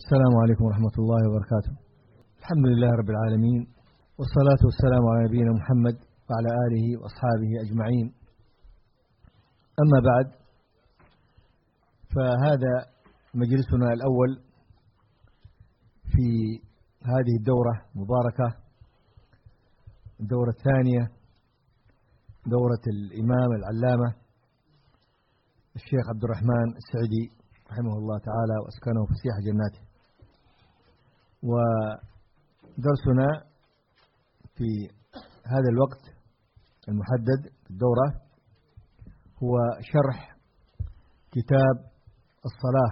السلام عليكم ورحمة الله وبركاته. الحمد لله رب العالمين، والصلاة والسلام على نبينا محمد وعلى آله وأصحابه أجمعين. أما بعد، فهذا مجلسنا الأول في هذه الدورة المباركة، الدورة الثانية، دورة الإمام العلامة الشيخ عبد الرحمن السعدي رحمه الله تعالى وأسكنه فسيح جناته. ودرسنا في هذا الوقت المحدد في الدورة هو شرح كتاب الصلاة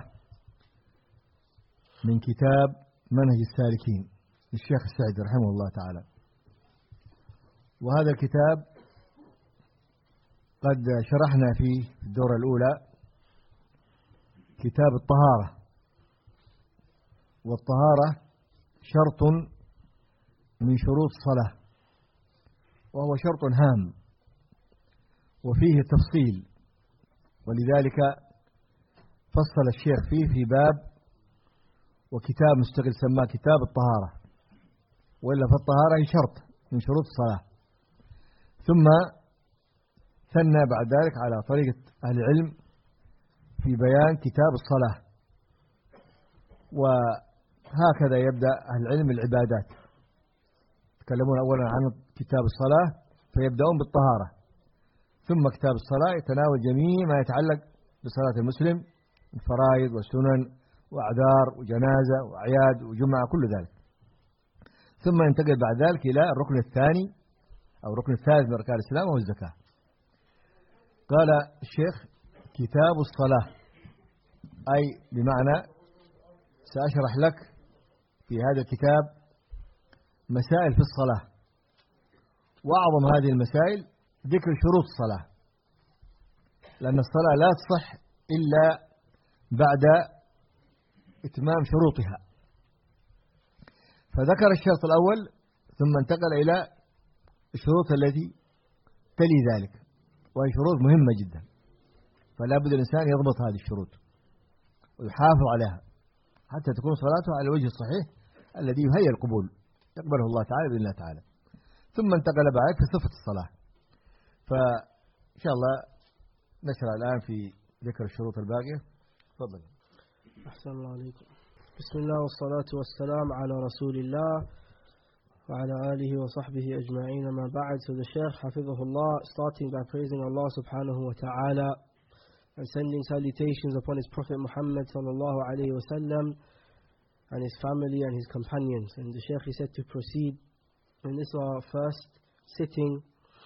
من كتاب منهج السالكين للشيخ السعدي رحمه الله تعالى. وهذا الكتاب قد شرحنا فيه في الدورة الأولى كتاب الطهارة، والطهارة شرط من شروط الصلاة، وهو شرط هام وفيه تفصيل، ولذلك فصل الشيخ فيه في باب وكتاب مستقل سماه كتاب الطهارة، وإلا فالطهارة هي شرط من شروط الصلاة. ثم ثنى بعد ذلك على طريقة أهل العلم في بيان كتاب الصلاة، وهكذا يبدأ أهل العلم العبادات، يتكلمون أولا عن كتاب الصلاة فيبدأون بالطهارة، ثم كتاب الصلاة يتناول جميع ما يتعلق بصلاة المسلم، الفرائض والسنن وأعذار وجنازة وأعياد وجمعة كل ذلك، ثم ينتقل بعد ذلك إلى الركن الثاني أو الركن الثالث من أركان الإسلام وهو الزكاة. قال الشيخ كتاب الصلاة، أي بمعنى سأشرح لك في هذا الكتاب مسائل في الصلاة، وأعظم هذه المسائل ذكر شروط الصلاة، لأن الصلاة لا تصح إلا بعد إتمام شروطها. فذكر الشرط الأول ثم انتقل إلى الشروط التي تلي ذلك، وهي شروط مهمة جدا، فلا بد الإنسان يضبط هذه الشروط ويحافظ عليها حتى تكون صلاته على الوجه الصحيح الذي يهيئ القبول يقبله الله تعالى بإذن الله تعالى. ثم انتقل بعد في صفة الصلاة، فإن شاء الله نشرع الآن في ذكر الشروط الباقية. تفضل. أحسن الله عليكم. بسم الله والصلاة والسلام على رسول الله وعلى آله وصحبه أجمعين. ما بعد. So the Shaykh Hafizahullah, starting by praising Allah subhanahu wa ta'ala and sending salutations upon his Prophet Muhammad sallallahu alayhi wa sallam and his family and his companions. And the Shaykh is said to proceed, and this is our first sitting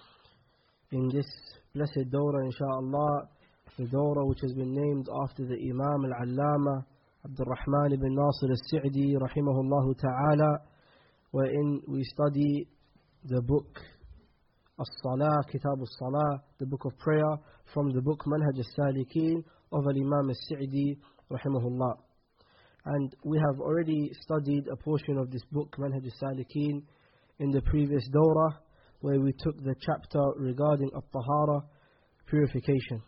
in this blessed Dawrah, inshaAllah, the Dawrah which has been named after the Imam al-Allama Abdul Rahman ibn Nasir al-Sa'di rahimahullah ta'ala, wherein we study the book As-Salah, Kitab As-Salah, the book of prayer, from the book Manhaj As-Salikin of Al-Imam As-Sa'di rahimahullah. And we have already studied a portion of this book Manhaj As-Salikin in the previous Dawrah, where we took the chapter regarding At-Tahara, purification.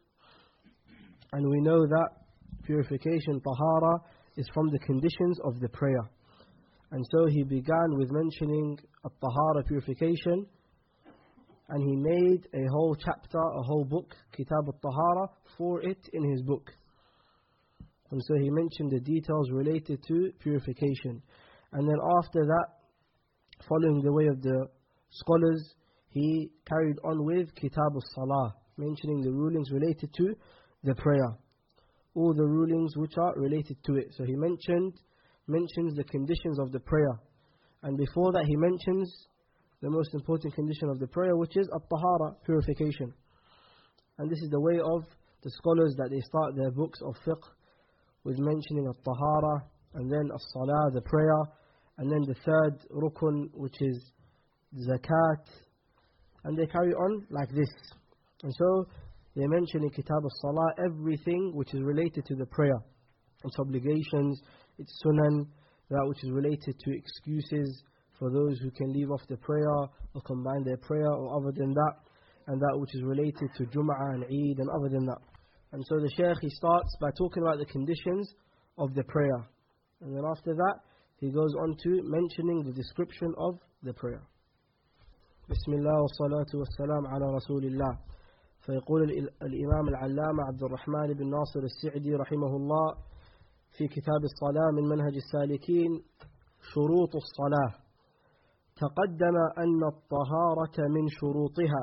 And we know that purification, Tahara, is from the conditions of the prayer. And so he began with mentioning At-Tahara, purification, and he made a whole chapter, a whole book, Kitab At-Tahara, for it in his book. And so he mentioned the details related to purification. And then after that, following the way of the scholars, he carried on with Kitab As-Salah, mentioning the rulings related to the prayer, all the rulings which are related to it. So he mentions the conditions of the prayer, and before that he mentions the most important condition of the prayer, which is At-Tahara, purification. And this is the way of the scholars, that they start their books of fiqh with mentioning At-Tahara, and then As-Salah, the prayer, and then the third rukun, which is zakat, and they carry on like this. And so they mention in Kitab As-Salah everything which is related to the prayer, its obligations, its sunan, that which is related to excuses for those who can leave off the prayer or combine their prayer or other than that, and that which is related to Jum'ah and Eid and other than that. And so the Shaykh, he starts by talking about the conditions of the prayer. And then after that, he goes on to mentioning the description of the prayer. بسم الله والصلاة والسلام على رسول الله. فيقول الإمام العلامة عبد الرحمن بن ناصر السعدي رحمه الله في كتاب الصلاة من منهج السالكين: شروط الصلاة. تقدم أن الطهارة من شروطها،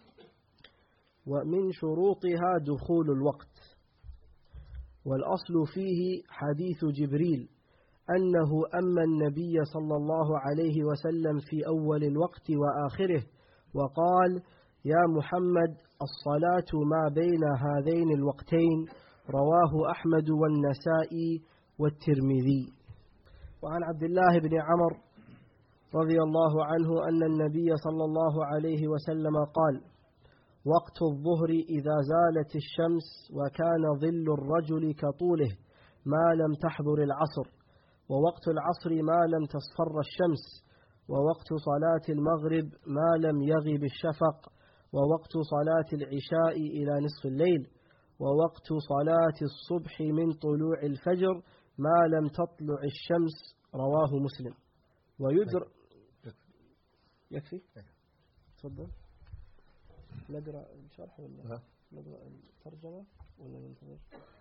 ومن شروطها دخول الوقت. والأصل فيه حديث جبريل أنه أما النبي صلى الله عليه وسلم في أول الوقت وآخره وقال: يا محمد الصلاة ما بين هذين الوقتين. رواه أحمد والنسائي والترمذي. وعن عبد الله بن عمر رضي الله عنه أن النبي صلى الله عليه وسلم قال: وقت الظهر إذا زالت الشمس وكان ظل الرجل كطوله ما لم تحضر العصر، ووقت العصر ما لم تصفر الشمس، ووقت صلاة المغرب ما لم يغب الشفق، ووقت صلاة العشاء إلى نصف الليل، ووقت صلاة الصبح من طلوع الفجر ما لم تطلع الشمس. رواه مسلم. يكفي؟ تفضل. نقرأ الشرح ولا نقرأ الترجمة ولا ننتظر؟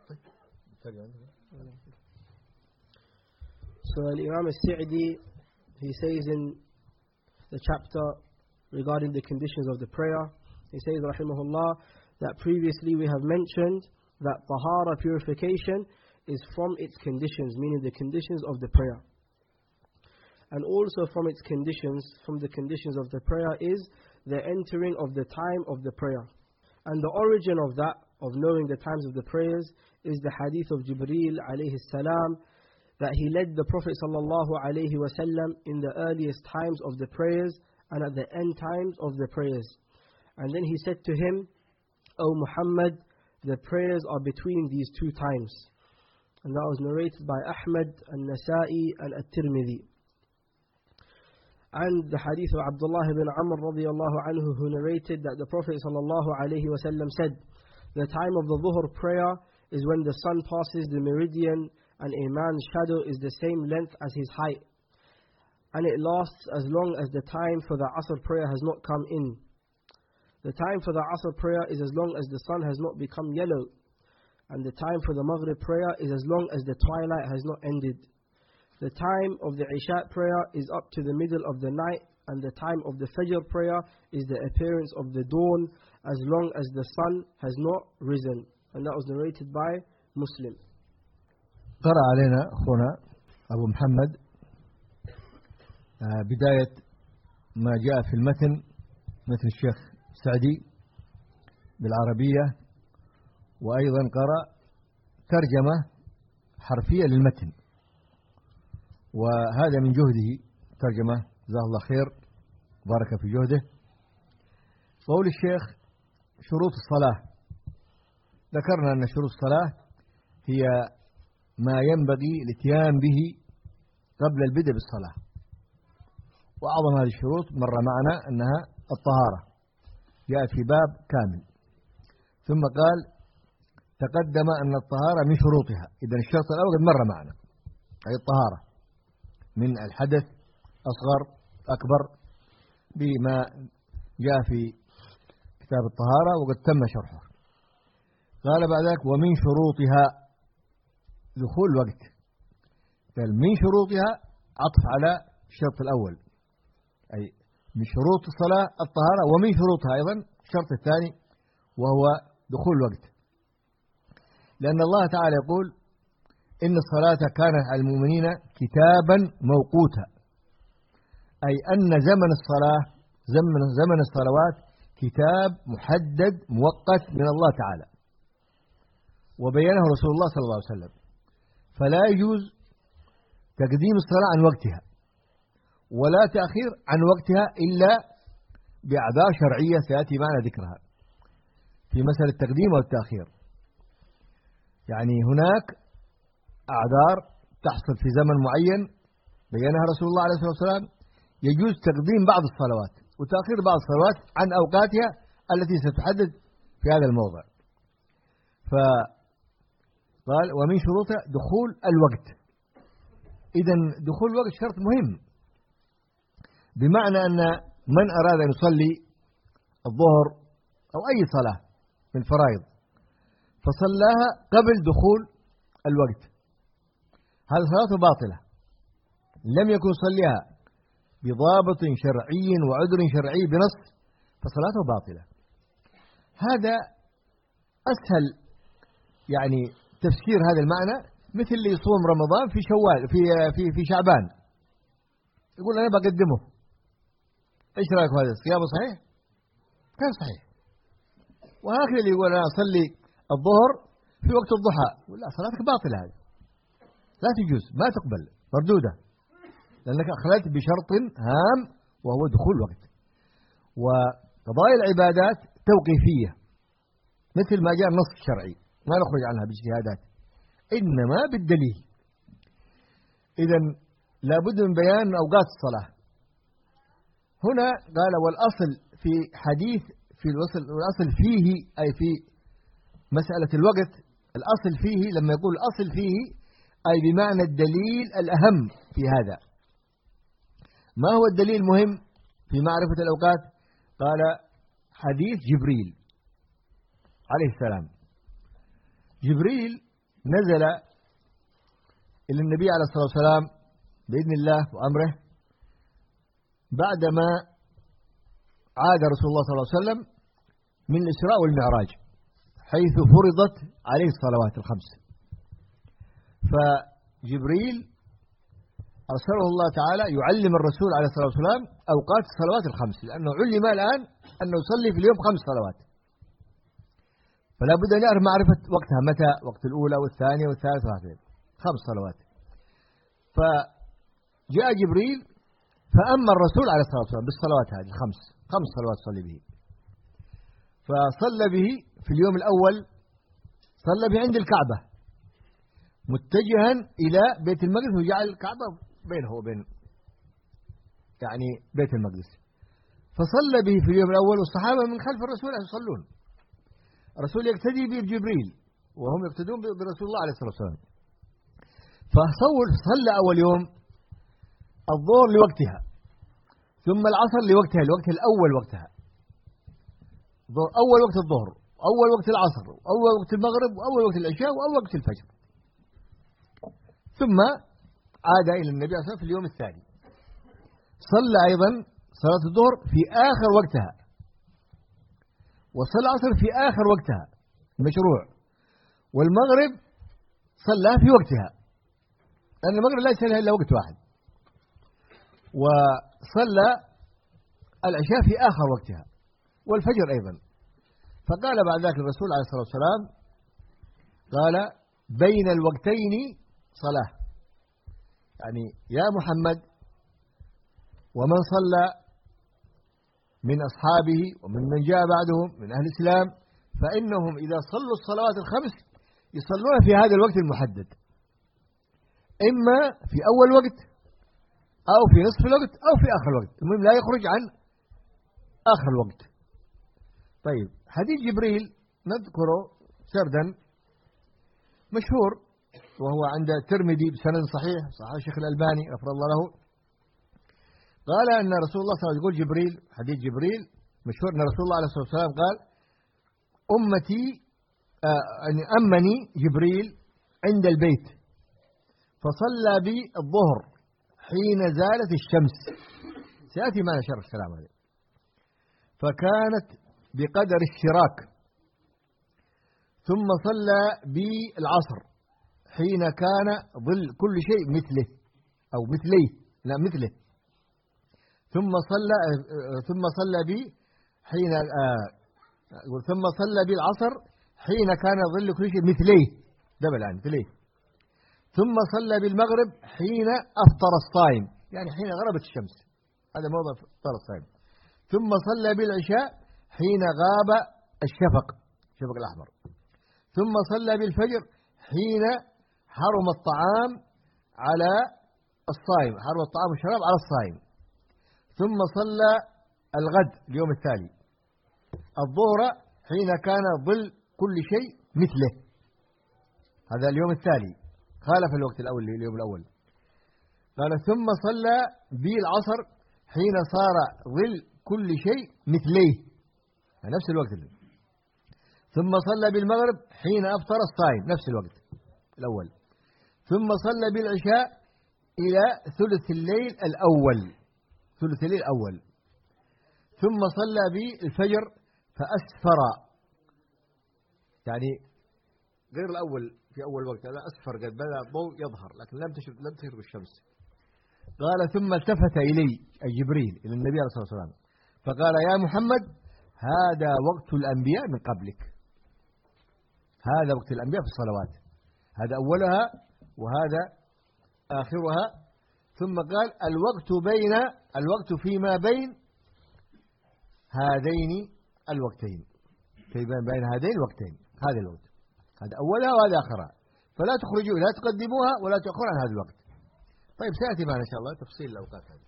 So Imam al-Sa'di, he says in the chapter regarding the conditions of the prayer, he says rahimahullah that previously we have mentioned that tahara, purification, is from its conditions, meaning the conditions of the prayer. And also from its conditions, from the conditions of the prayer, is the entering of the time of the prayer. And the origin of that, of knowing the times of the prayers, is the hadith of Jibreel alayhi salam, that he led the Prophet sallallahu alayhi wasallam in the earliest times of the prayers and at the end times of the prayers. And then he said to him, O Muhammad, the prayers are between these two times. And that was narrated by Ahmad, An-Nasa'i, and At-Tirmidhi. And the hadith of Abdullah ibn Amr radiyallahu anhu, who narrated that the Prophet sallallahu alayhi wasallam said, the time of the Dhuhr prayer is when the sun passes the meridian and a man's shadow is the same length as his height. And it lasts as long as the time for the Asr prayer has not come in. The time for the Asr prayer is as long as the sun has not become yellow. And the time for the Maghrib prayer is as long as the twilight has not ended. The time of the Isha prayer is up to the middle of the night, and the time of the Fajr prayer is the appearance of the dawn as long as the sun has not risen. And that was narrated by Muslim. قرأ علينا أخونا أبو محمد بداية ما جاء في المتن، متن الشيخ سعدي بالعربية، وأيضا قرأ ترجمة حرفية للمتن، وهذا من جهده ترجمة، جزاه الله خير، بارك في جهده. قول الشيخ شروط الصلاة، ذكرنا أن شروط الصلاة هي ما ينبغي الاتيان به قبل البدء بالصلاة، وأعظم هذه الشروط مر معنا أنها الطهارة، جاءت في باب كامل. ثم قال تقدم أن الطهارة من شروطها، إذن الشرط الأول مر معنا، أي الطهارة من الحدث أصغر أكبر بما جاء في كتاب الطهارة وقد تم شرحه. قال بعد ذلك ومن شروطها دخول الوقت، قال من شروطها عطف على الشرط الأول، أي من شروط الصلاة الطهارة، ومن شروطها أيضا الشرط الثاني وهو دخول الوقت، لأن الله تعالى يقول إن الصلاة كانت على المؤمنين كتابا موقوتا، أي أن زمن الصلاة زمن الصلوات كتاب محدد موقت من الله تعالى، وبينه رسول الله صلى الله عليه وسلم، فلا يجوز تقديم الصلاة عن وقتها ولا تأخير عن وقتها إلا بأعذار شرعية سيأتي معنا ذكرها في مسألة التقديم والتأخير. يعني هناك أعذار تحصل في زمن معين بينها رسول الله عليه الصلاة والسلام، يجوز تقديم بعض الصلوات وتأخير بعض الصلوات عن أوقاتها التي ستحدد في هذا الموضع. فقال ومن شروطها دخول الوقت، إذن دخول الوقت شرط مهم، بمعنى أن من أراد أن يصلي الظهر أو أي صلاة من فرائض فصلاها قبل دخول الوقت، هذه صلاته باطلة، لم يكن صليها بضابط شرعي وعذر شرعي بنص فصلاته باطلة. هذا أسهل يعني تفسير هذا المعنى، مثل اللي يصوم رمضان في شوال في شعبان، يقول أنا بقدمه، إيش رأيك هذا صيامه صحيح؟ كان صحيح. وهكذا اللي يقول أنا أصلي الظهر في وقت الضحى، ولا صلاتك باطلة، هذه لا تجوز، ما تقبل، مردودة، لأنك أخللت بشرط هام وهو دخول الوقت. وقضايا العبادات توقيفية مثل ما جاء النص الشرعي، ما نخرج عنها باجتهادات، إنما بالدليل. إذن لابد من بيان أوقات الصلاة. هنا قال والأصل في حديث في الأصل فيه، أي في مسألة الوقت، الأصل فيه لما يقول الأصل فيه أي بمعنى الدليل الأهم في هذا. ما هو الدليل المهم في معرفة الأوقات؟ قال حديث جبريل عليه السلام. جبريل نزل إلى النبي عليه الصلاة والسلام بإذن الله وأمره بعدما عاد رسول الله صلى الله عليه وسلم من الإسراء والمعراج، حيث فرضت عليه الصلوات الخمس. فجبريل أرسله الله تعالى يعلم الرسول عليه الصلاة والسلام أوقات الصلوات الخمس، لأنه علم الآن أنه يصلي في اليوم 5 صلوات، فلا بد أن يعرف معرفة وقتها متى، وقت الأولى والثانية والثالثة وهكذا، 5 صلوات. فجاء جبريل فأما الرسول عليه الصلاة والسلام بالصلوات هذه 5 صلوات صلي به. فصلى به في اليوم الأول، صلى به عند الكعبة متجها إلى بيت المقدس، وجعل الكعبة بينه وبين يعني بيت المقدس. فصلى به في اليوم الأول والصحابة من خلف الرسول يصلون، الرسول يقتدي بجبريل وهم يقتدون برسول الله عليه الصلاة والسلام. فصلى أول يوم الظهر لوقتها، ثم العصر لوقتها، الوقت الأول وقتها، أول وقت الظهر، أول وقت العصر، أول وقت المغرب، وأول وقت العشاء، وأول وقت الفجر. ثم عاد إلى النبي صلى الله عليه وسلم في اليوم الثاني، صلى أيضا صلاة الظهر في آخر وقتها، وصلى العصر في آخر وقتها المشروع، والمغرب صلى في وقتها، لأن المغرب ليس لها إلا وقت واحد، وصلى العشاء في آخر وقتها، والفجر أيضا. فقال بعد ذلك الرسول عليه الصلاة والسلام قال بين الوقتين صلاة، يعني يا محمد ومن صلى من أصحابه ومن جاء بعدهم من أهل الإسلام فإنهم إذا صلوا الصلوات الخمس يصلون في هذا الوقت المحدد، إما في أول وقت أو في نصف الوقت أو في آخر الوقت، المهم لا يخرج عن آخر الوقت. طيب حديث جبريل نذكره سردا مشهور، وهو عند الترمذي بسند صحيح، صحيح الشيخ الألباني غفر الله له. قال أن رسول الله صلى الله عليه وسلم يقول جبريل، حديث جبريل مشهور أن رسول الله عليه الصلاة والسلام قال أمتي أمني جبريل عند البيت فصلى بي الظهر حين زالت الشمس، سيأتي معنا شرح الكلام هذا، فكانت بقدر الشراك، ثم صلى بي العصر حين كان ظل كل شيء مثله أو مثليه، لا مثله، ثم صلى بي حين ثم صلى بي العصر حين كان ظل كل شيء مثليه، ده الآن مثليه، ثم صلى بالمغرب حين أفطر الصائم، يعني حين غربت الشمس، هذا موضع أفطر الصائم، ثم صلى بالعشاء حين غاب الشفق الأحمر، ثم صلى بالفجر حين حرم الطعام على الصائم، حرم الطعام والشراب على الصائم، ثم صلى الغد اليوم التالي الظهر حين كان ظل كل شيء مثله، هذا اليوم التالي خالف الوقت الأول اليوم الأول. قال ثم صلى بي العصر حين صار ظل كل شيء مثليه، نفس الوقت اللي. ثم صلى بالمغرب حين أفطر الصائم، نفس الوقت الأول. ثم صلى بالعشاء إلى ثلث الليل الأول، ثلث الليل الأول. ثم صلى بالفجر فأسفر، يعني غير الأول في أول وقت، هذا أسفر قد بدأ الضوء يظهر لكن لم تشرق الشمس. قال ثم التفت إلي أي جبريل إلى النبي عليه الصلاة والسلام فقال يا محمد هذا وقت الأنبياء من قبلك، هذا وقت الأنبياء في الصلوات، هذا أولها وهذا آخرها. ثم قال الوقت فيما بين هذين الوقتين، بين هذين الوقتين، هذا الوقت، هذا أولها وهذا آخرها، فلا تخرجوا، لا تقدموها ولا تأخروا عن هذا الوقت. طيب سيأتي معنا إن شاء الله تفصيل الأوقات هذه.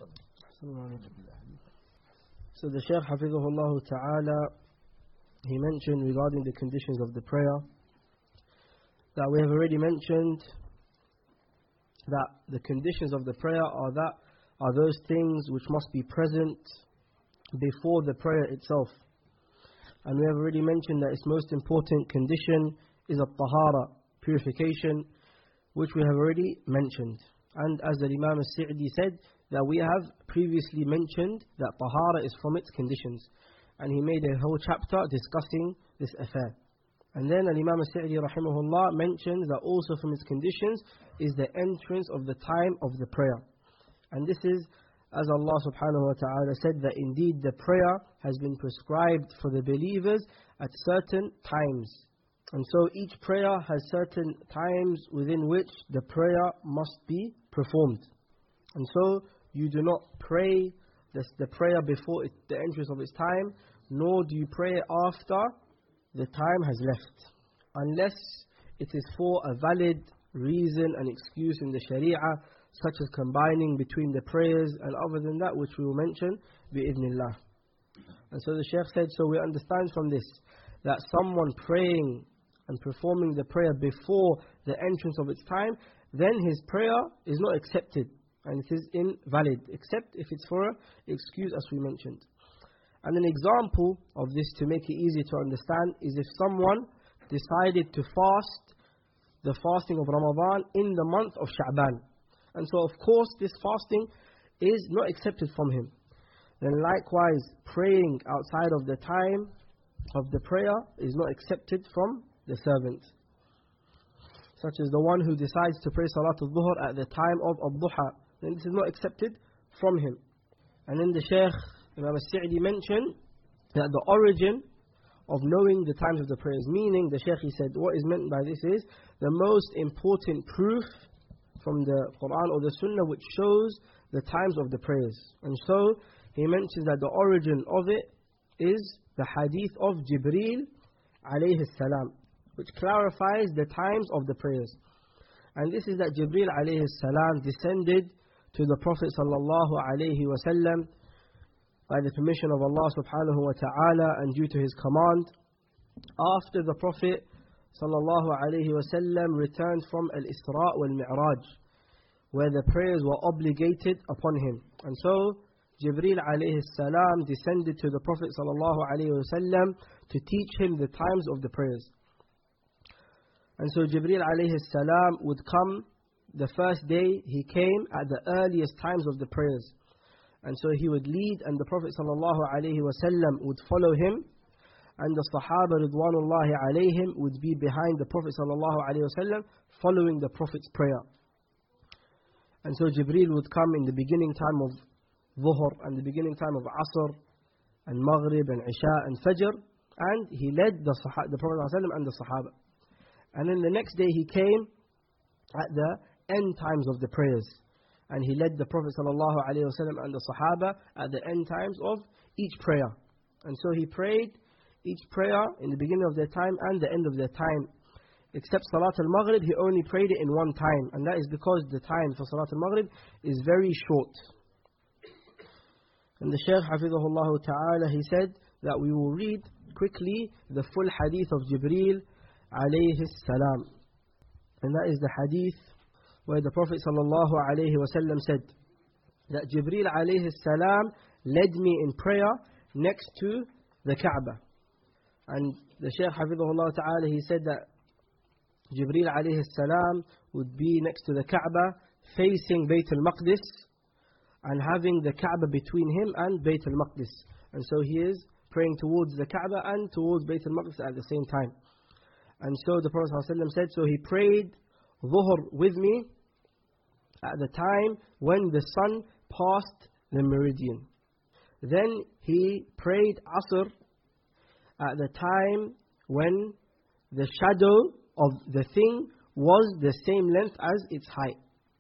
So the Shaykh Hafizahullah Ta'ala, he mentioned regarding the conditions of the prayer that we have already mentioned that the conditions of the prayer are those things which must be present before the prayer itself. And we have already mentioned that its most important condition is at-tahara, purification, which we have already mentioned. And as the Imam al-Sa'di said, that we have previously mentioned that tahara is from its conditions. And he made a whole chapter discussing this affair. And then Imam al-Sa'di rahimahullah mentions that also from its conditions is the entrance of the time of the prayer. And this is, as Allah subhanahu wa ta'ala said, that indeed the prayer has been prescribed for the believers at certain times. And so each prayer has certain times within which the prayer must be performed. And so you do not pray the prayer before the entrance of its time, nor do you pray after the time has left, unless it is for a valid reason and excuse in the Sharia, such as combining between the prayers, and other than that, which we will mention bi'idhnillah. And so the Shaykh said, so we understand from this that someone praying and performing the prayer before the entrance of its time, then his prayer is not accepted and it is invalid, except if it's for an excuse, as we mentioned. And an example of this, to make it easy to understand, is if someone decided to fast the fasting of Ramadan in the month of Sha'ban. And so of course this fasting is not accepted from him. Then likewise, praying outside of the time of the prayer is not accepted from the servant. Such as the one who decides to pray Salatul Dhuhr at the time of Ad-Duha, then this is not accepted from him. And then the Shaykh Imam al-Sa'di mentioned that the origin of knowing the times of the prayers, meaning the Shaykh, he said, what is meant by this is the most important proof from the Quran or the Sunnah which shows the times of the prayers. And so he mentions that the origin of it is the hadith of Jibreel alayhi salam, which clarifies the times of the prayers. And this is that Jibreel alayhi salam descended to the Prophet sallallahu alayhi wasallam by the permission of Allah subhanahu wa ta'ala and due to his command, after the Prophet sallallahu alayhi wasallam returned from al-Isra wal-Mi'raj, where the prayers were obligated upon him. And so Jibreel alayhi salam descended to the Prophet sallallahu alayhi wasallam to teach him the times of the prayers. And so Jibreel alayhi salam would come the first day he came at the earliest times of the prayers. And so he would lead, and the Prophet ﷺ would follow him, and the Sahaba Ridwanullahi alayhim would be behind the Prophet ﷺ, following the Prophet's prayer. And so Jibreel would come in the beginning time of Dhuhr, and the beginning time of Asr, and Maghrib, and Isha, and Fajr, and he led the Prophet ﷺ and the Sahaba. And then the next day he came at the end times of the prayers, and he led the Prophet ﷺ and the Sahaba at the end times of each prayer. And so he prayed each prayer in the beginning of their time and the end of their time. Except Salat al-Maghrib, he only prayed it in one time, and that is because the time for Salat al-Maghrib is very short. And the Shaykh Hafizahullah Ta'ala, he said that we will read quickly the full hadith of Jibreel alayhi salam. And that is the hadith where the Prophet sallallahu alaihi wasallam said that Jibreel alayhi salam led me in prayer next to the Kaaba. And the Shaykh Hafidhahullah Ta'ala, he said that Jibreel alayhi salam would be next to the Kaaba, facing Bayt al-Maqdis, and having the Kaaba between him and Bayt al-Maqdis. And so he is praying towards the Kaaba and towards Bayt al-Maqdis at the same time. And so the Prophet ﷺ said, so he prayed Dhuhr with me at the time when the sun passed the meridian. Then he prayed Asr at the time when the shadow of the thing was the same length as its height.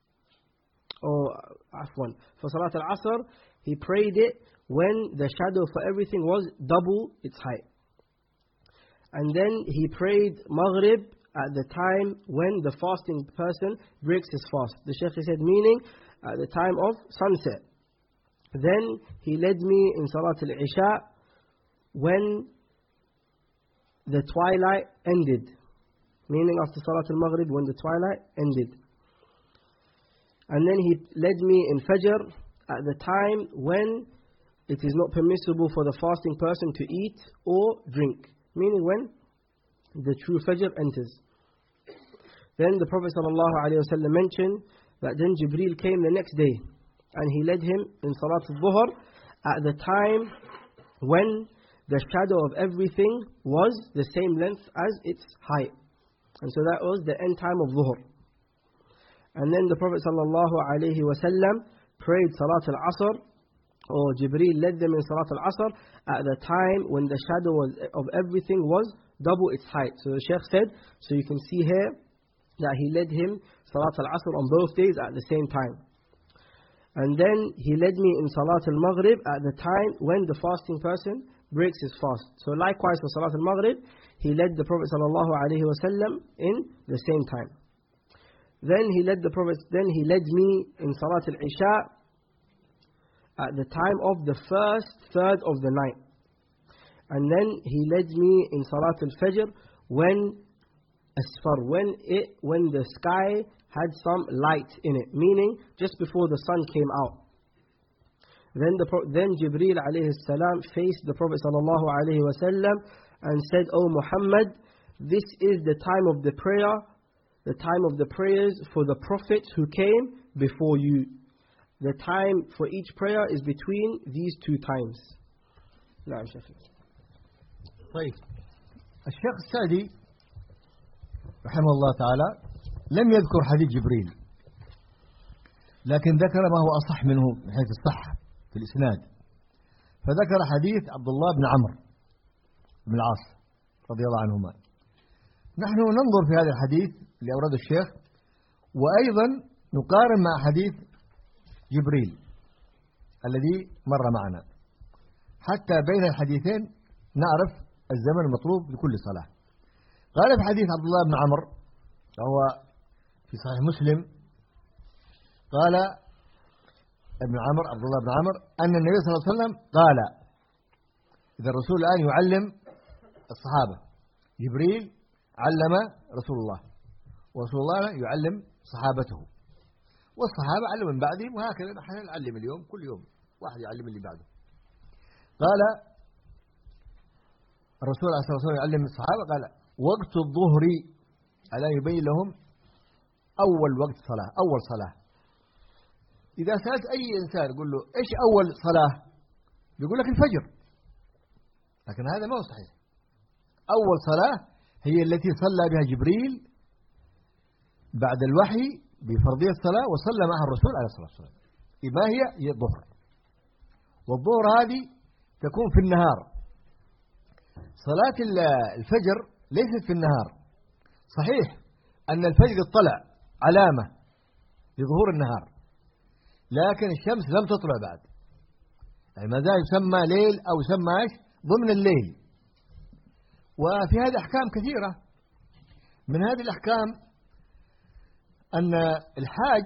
For Salat al-Asr, he prayed it when the shadow for everything was double its height. And then he prayed Maghrib at the time when the fasting person breaks his fast. The Shaykh said, meaning at the time of sunset. Then he led me in Salat al-Isha when the twilight ended. Meaning after Salat al-Maghrib, when the twilight ended. And then he led me in Fajr at the time when it is not permissible for the fasting person to eat or drink. Meaning when the true Fajr enters. Then the Prophet ﷺ mentioned that then Jibreel came the next day and he led him in Salat al-Dhuhr at the time when the shadow of everything was the same length as its height. And so that was the end time of Dhuhr. And then the Prophet ﷺ prayed Salat al-Asr, or Jibreel led them in Salat al-Asr at the time when the shadow of everything was double its height. So the Shaykh said, so you can see here that he led him Salat al-Asr on both days at the same time. And then he led me in Salat al-Maghrib at the time when the fasting person breaks his fast. So likewise for Salat al-Maghrib, he led the Prophet ﷺ in the same time. Then he led me in Salat al-Isha at the time of the first third of the night. And then he led me in Salat al-Fajr when the sky had some light in it, meaning just before the sun came out. Then Jibreel alayhi salam faced the Prophet sallallahu alayhi wasallam and said, O Muhammad, this is the time of the prayer, the time of the prayers for the prophets who came before you. The time for each prayer is between these two times. نعم شيخ. طيب الشيخ السعدي رحمه الله تعالى لم يذكر حديث جبريل، لكن ذكر ما هو أصح منه من حيث الصحة في الإسناد. فذكر حديث عبد الله بن عمرو بن العاص رضي الله عنهما. نحن ننظر في هذا الحديث اللي أورده الشيخ، وأيضا نقارن مع حديث جبريل الذي مر معنا، حتى بين الحديثين نعرف الزمن المطلوب لكل صلاة. قال في حديث عبد الله بن عمرو وهو في صحيح مسلم، قال ابن عمرو عبد الله بن عمرو أن النبي صلى الله عليه وسلم قال، إذا الرسول الآن يعلم الصحابة، جبريل علم رسول الله، ورسول الله يعلم صحابته، والصحابة علموا من بعدهم، وهكذا نحن نعلم اليوم، كل يوم واحد يعلم اللي بعده. قال الرسول عليه الصلاة والسلام يعلم الصحابة، قال وقت الظهر، ألا يبين لهم أول وقت صلاة، أول صلاة. إذا سألت أي إنسان يقول له إيش أول صلاة، يقول لك الفجر، لكن هذا ما هو صحيح. أول صلاة هي التي صلى بها جبريل بعد الوحي بفرضية الصلاة، وصلى معها الرسول عليه الصلاة والسلام. ما هي الظهر، والظهر هذه تكون في النهار. صلاة الفجر ليست في النهار. صحيح أن الفجر طلع علامة لظهور النهار، لكن الشمس لم تطلع بعد، يعني ما زال يسمى ليل أو يسمى ضمن الليل. وفي هذه أحكام كثيرة. من هذه الأحكام أن الحاج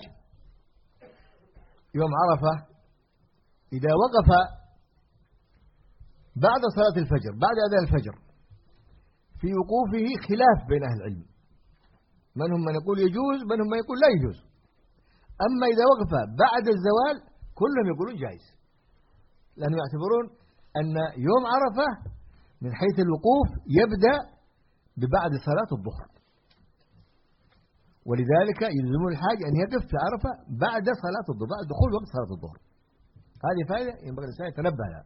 يوم عرفة إذا وقف بعد صلاة الفجر، بعد أذان الفجر، في وقوفه خلاف بين أهل العلم، من هم من يقول يجوز، من هم من يقول لا يجوز. أما إذا وقف بعد الزوال كلهم يقولون جائز، لأنهم يعتبرون أن يوم عرفة من حيث الوقوف يبدأ ببعد صلاة الظهر، ولذلك يلزمون الحاج أن يقف في عرفة بعد صلاة الظهر، بعد دخول وقت صلاة الظهر. هذه فائدة ينبغي الإنسان يتنبه لها.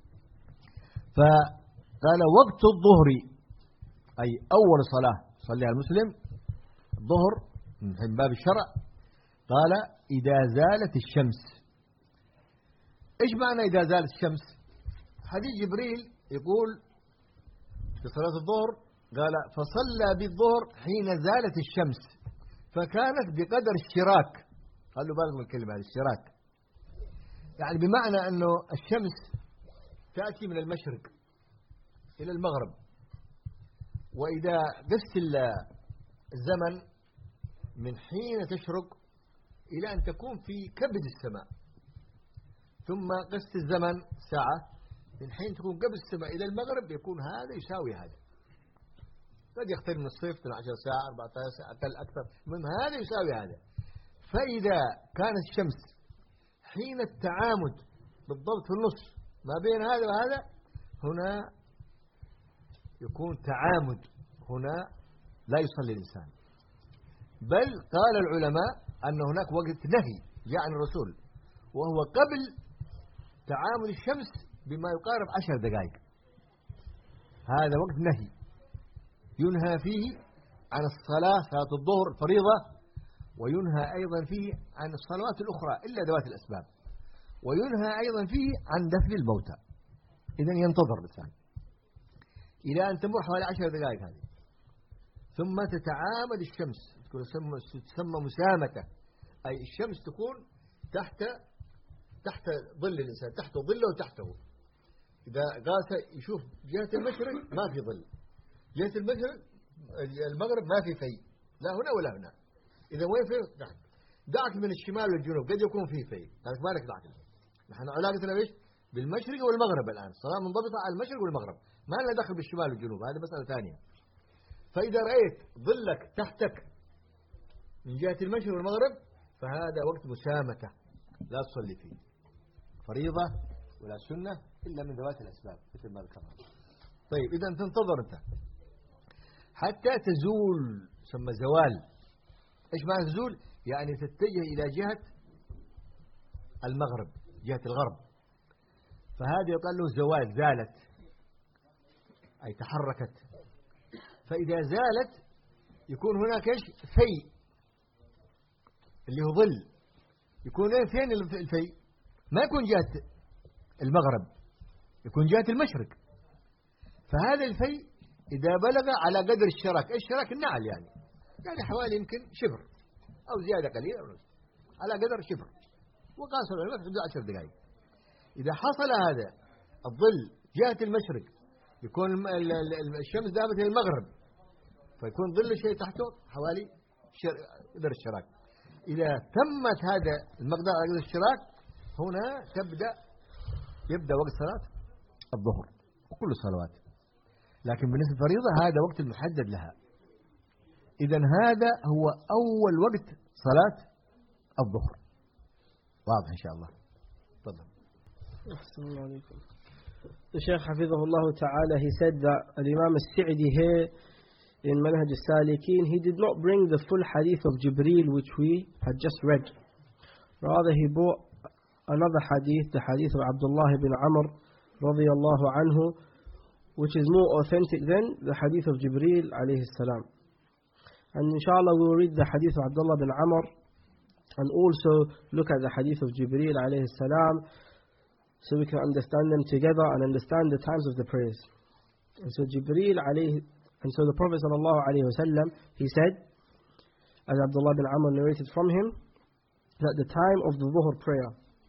فقال وقت الظهر أي أول صلاة صليها المسلم الظهر من باب الشرع. قال إذا زالت الشمس. إيش معنى إذا زالت الشمس؟ حديث جبريل يقول في صلاة الظهر قال فصلى بالظهر حين زالت الشمس فكانت بقدر الشراك. خلوا بالكم من الكلمة هذه الشراك، يعني بمعنى أنه الشمس تأتي من المشرق إلى المغرب، وإذا قست الزمن من حين تشرق إلى أن تكون في كبد السماء، ثم قست الزمن ساعة من حين تكون قبل السماء إلى المغرب، يكون هذا يساوي هذا. قد يختلف من الصيف 12 ساعة 14 ساعة أقل أكثر، المهم هذا يساوي هذا. فإذا كانت الشمس حين التعامد بالضبط في النص ما بين هذا وهذا، هنا يكون تعامد، هنا لا يصلي الإنسان. بل قال العلماء أن هناك وقت نهي جاء عن الرسول، وهو قبل تعامد الشمس بما يقارب 10 دقائق. هذا وقت نهي ينهى فيه عن الصلاة، صلاة الظهر الفريضة، وينهى أيضا فيه عن الصلوات الأخرى إلا ذوات الأسباب، وينهى أيضا فيه عن دفن الموتى. إذن ينتظر الإنسان إلى أن تمر حوالي 10 دقائق هذه، ثم تتعامد الشمس، تسمى مسامة، أي الشمس تكون تحت ظل الإنسان، تحت ظله وتحته. إذا قاس يشوف جهة المشرق ما في ظل، جهة المغرب ما في في، لا هنا ولا هنا. إذا وين في؟ تحت. دعك من الشمال والجنوب، قد يكون فيه في، لكن ما لك دعك. نحن علاقتنا بإيش؟ بالمشرق والمغرب الآن، صلاة منضبطة على المشرق والمغرب، ما لنا دخل بالشمال والجنوب، هذه مسألة ثانية. فإذا رأيت ظلك تحتك من جهة المشرق والمغرب فهذا وقت مسامة لا تصلي فيه، فريضة ولا سنة إلا من ذوات الأسباب مثل ما ذكرنا. طيب إذا تنتظر أنت حتى تزول، ثم زوال. إيش معنى تزول؟ يعني تتجه إلى جهة المغرب، جهة الغرب، فهذا يقال له زوال، زالت أي تحركت. فإذا زالت يكون هناك إيش؟ في، اللي هو ظل. يكون فين الفي؟ ما يكون جهة المغرب، يكون جهة المشرق. فهذا الفي إذا بلغ على قدر الشراك، إيش شراك؟ النعل يعني حوالي يمكن شبر أو زيادة قليلة أو نصف، على قدر شبر، وقاس العلماء في حدود 10 دقائق. إذا حصل هذا الظل جهة المشرق، يكون الشمس ذهبت إلى المغرب، فيكون ظل الشيء تحته حوالي قدر الشراك. إذا تمت هذا المقدار على قدر الشراك، هنا يبدأ وقت صلاة الظهر وكل الصلوات. لكن بالنسبة للفريضة هذا وقت المحدد لها. إذن هذا هو أول وقت صلاة الظهر. واضح إن شاء الله. تفضل. أحسن الله عليكم. The Shaykh Hafidhahullah Ta'ala, he said that Imam al-Sa'di here in Manhaj al-Salikin, he did not bring the full hadith of Jibreel which we had just read. Rather he brought another hadith, the hadith of Abdullah ibn Amr radiyallahu anhu, which is more authentic than the hadith of Jibreel alayhi salam. And inshallah we will read the hadith of Abdullah ibn Amr and also look at the hadith of Jibreel alayhi salam, so we can understand them together and understand the times of the prayers. And so the Prophet sallallahu alayhi wasallam, he said, as Abdullah bin Amr narrated from him, that the time of the Dhuhr prayer,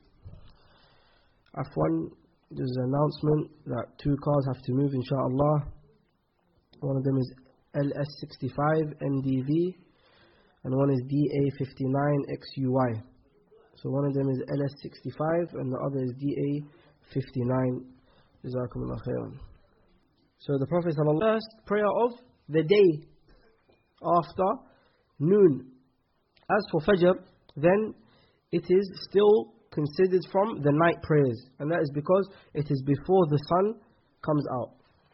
Afwan, there's an announcement that 2 cars have to move inshaAllah. One of them is LS65 NDV and one is DA59XUY. So one of them is LS65 and the other is DA59. Jazakumullah khairan. So the Prophet ﷺ, first prayer of the day after noon. As for Fajr, then it is still considered from the night prayers, and that is because it is before the sun comes out.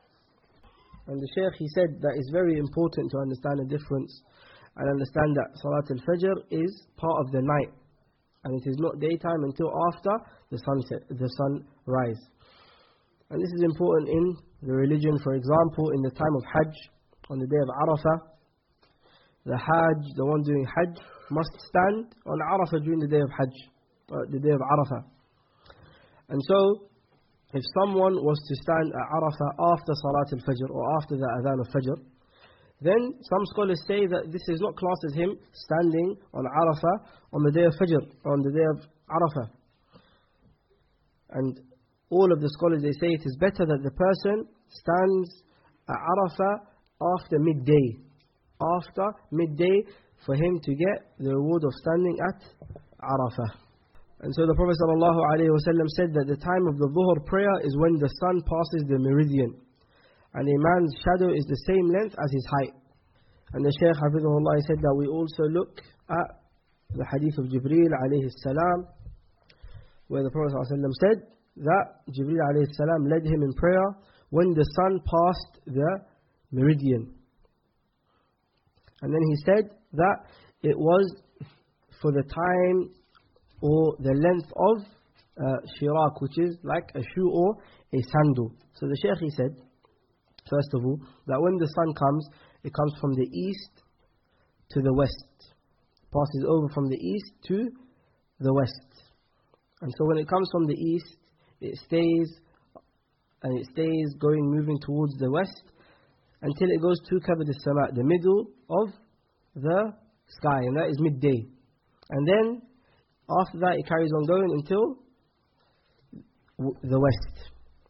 And the Shaykh, he said that it's very important to understand the difference and understand that Salat al-Fajr is part of the night, and it is not daytime until after the sun rise. And this is important in the religion. For example, in the time of Hajj, on the day of Arafah, the Hajj, the one doing Hajj, must stand on Arafah during the day of Hajj, the day of Arafah. And so, if someone was to stand at Arafah after Salat al-Fajr or after the Adhan al-Fajr, then some scholars say that this is not classed as him standing on Arafah on the day of Fajr, on the day of Arafah. And all of the scholars, they say it is better that the person stands at Arafah after midday. After midday, for him to get the reward of standing at Arafah. And so the Prophet ﷺ said that the time of the Dhuhr prayer is when the sun passes the meridian, and a man's shadow is the same length as his height. And the Shaykh Hafidhullah said that we also look at the hadith of Jibreel alayhi salam, where the Prophet ﷺ said that Jibreel alayhi salam led him in prayer when the sun passed the meridian. And then he said that it was for the time or the length of shirak, which is like a shoe or a sandal. So the Shaykh, he said, first of all, that when the sun comes, it comes from the east to the west. Passes over from the east to the west. And so when it comes from the east, it stays going, moving towards the west, until it goes to Kabad al-Sama, the middle of the sky, and that is midday. And then after that it carries on going until the west.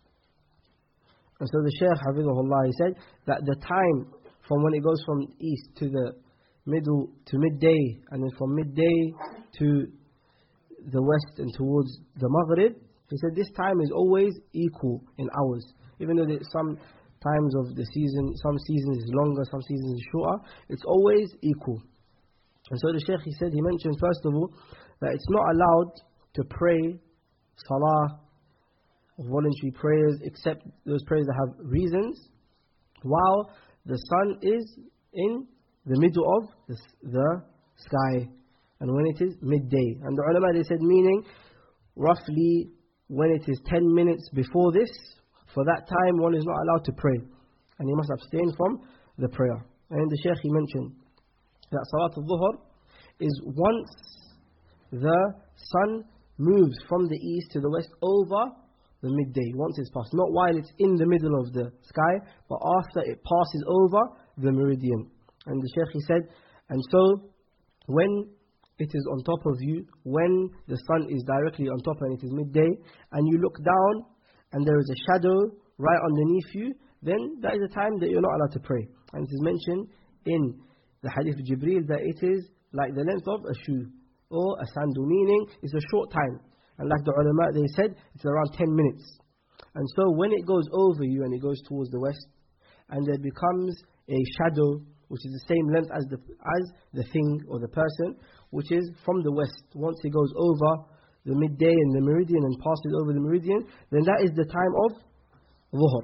And so the Shaykh Hafidhullah, he said that the time from when it goes from east to the middle to midday, and then from midday to the west and towards the Maghrib, he said this time is always equal in hours. Even though some times of the season, some seasons is longer, some seasons is shorter, it's always equal. And so the Shaykh, he said, he mentioned first of all that it's not allowed to pray salah, voluntary prayers, except those prayers that have reasons, while the sun is in the middle of the sky, and when it is midday. And the ulama, they said, meaning roughly when it is 10 minutes before this, for that time one is not allowed to pray, and he must abstain from the prayer. And the Shaykh, he mentioned that Salat al-Dhuhr is once the sun moves from the east to the west over the midday, once it's passed. Not while it's in the middle of the sky, but after it passes over the meridian. And the Shaykh, he said, and so when it is on top of you, when the sun is directly on top and it is midday, and you look down and there is a shadow right underneath you, then that is a time that you're not allowed to pray. And it is mentioned in the hadith of Jibreel that it is like the length of a shoe or a sandal, meaning it's a short time. And like the ulama, they said it's around 10 minutes. And so when it goes over you and it goes towards the west, and there becomes a shadow which is the same length as the thing or the person, which is from the west, once it goes over the midday and the meridian and passes over the meridian, then that is the time of Dhuhr.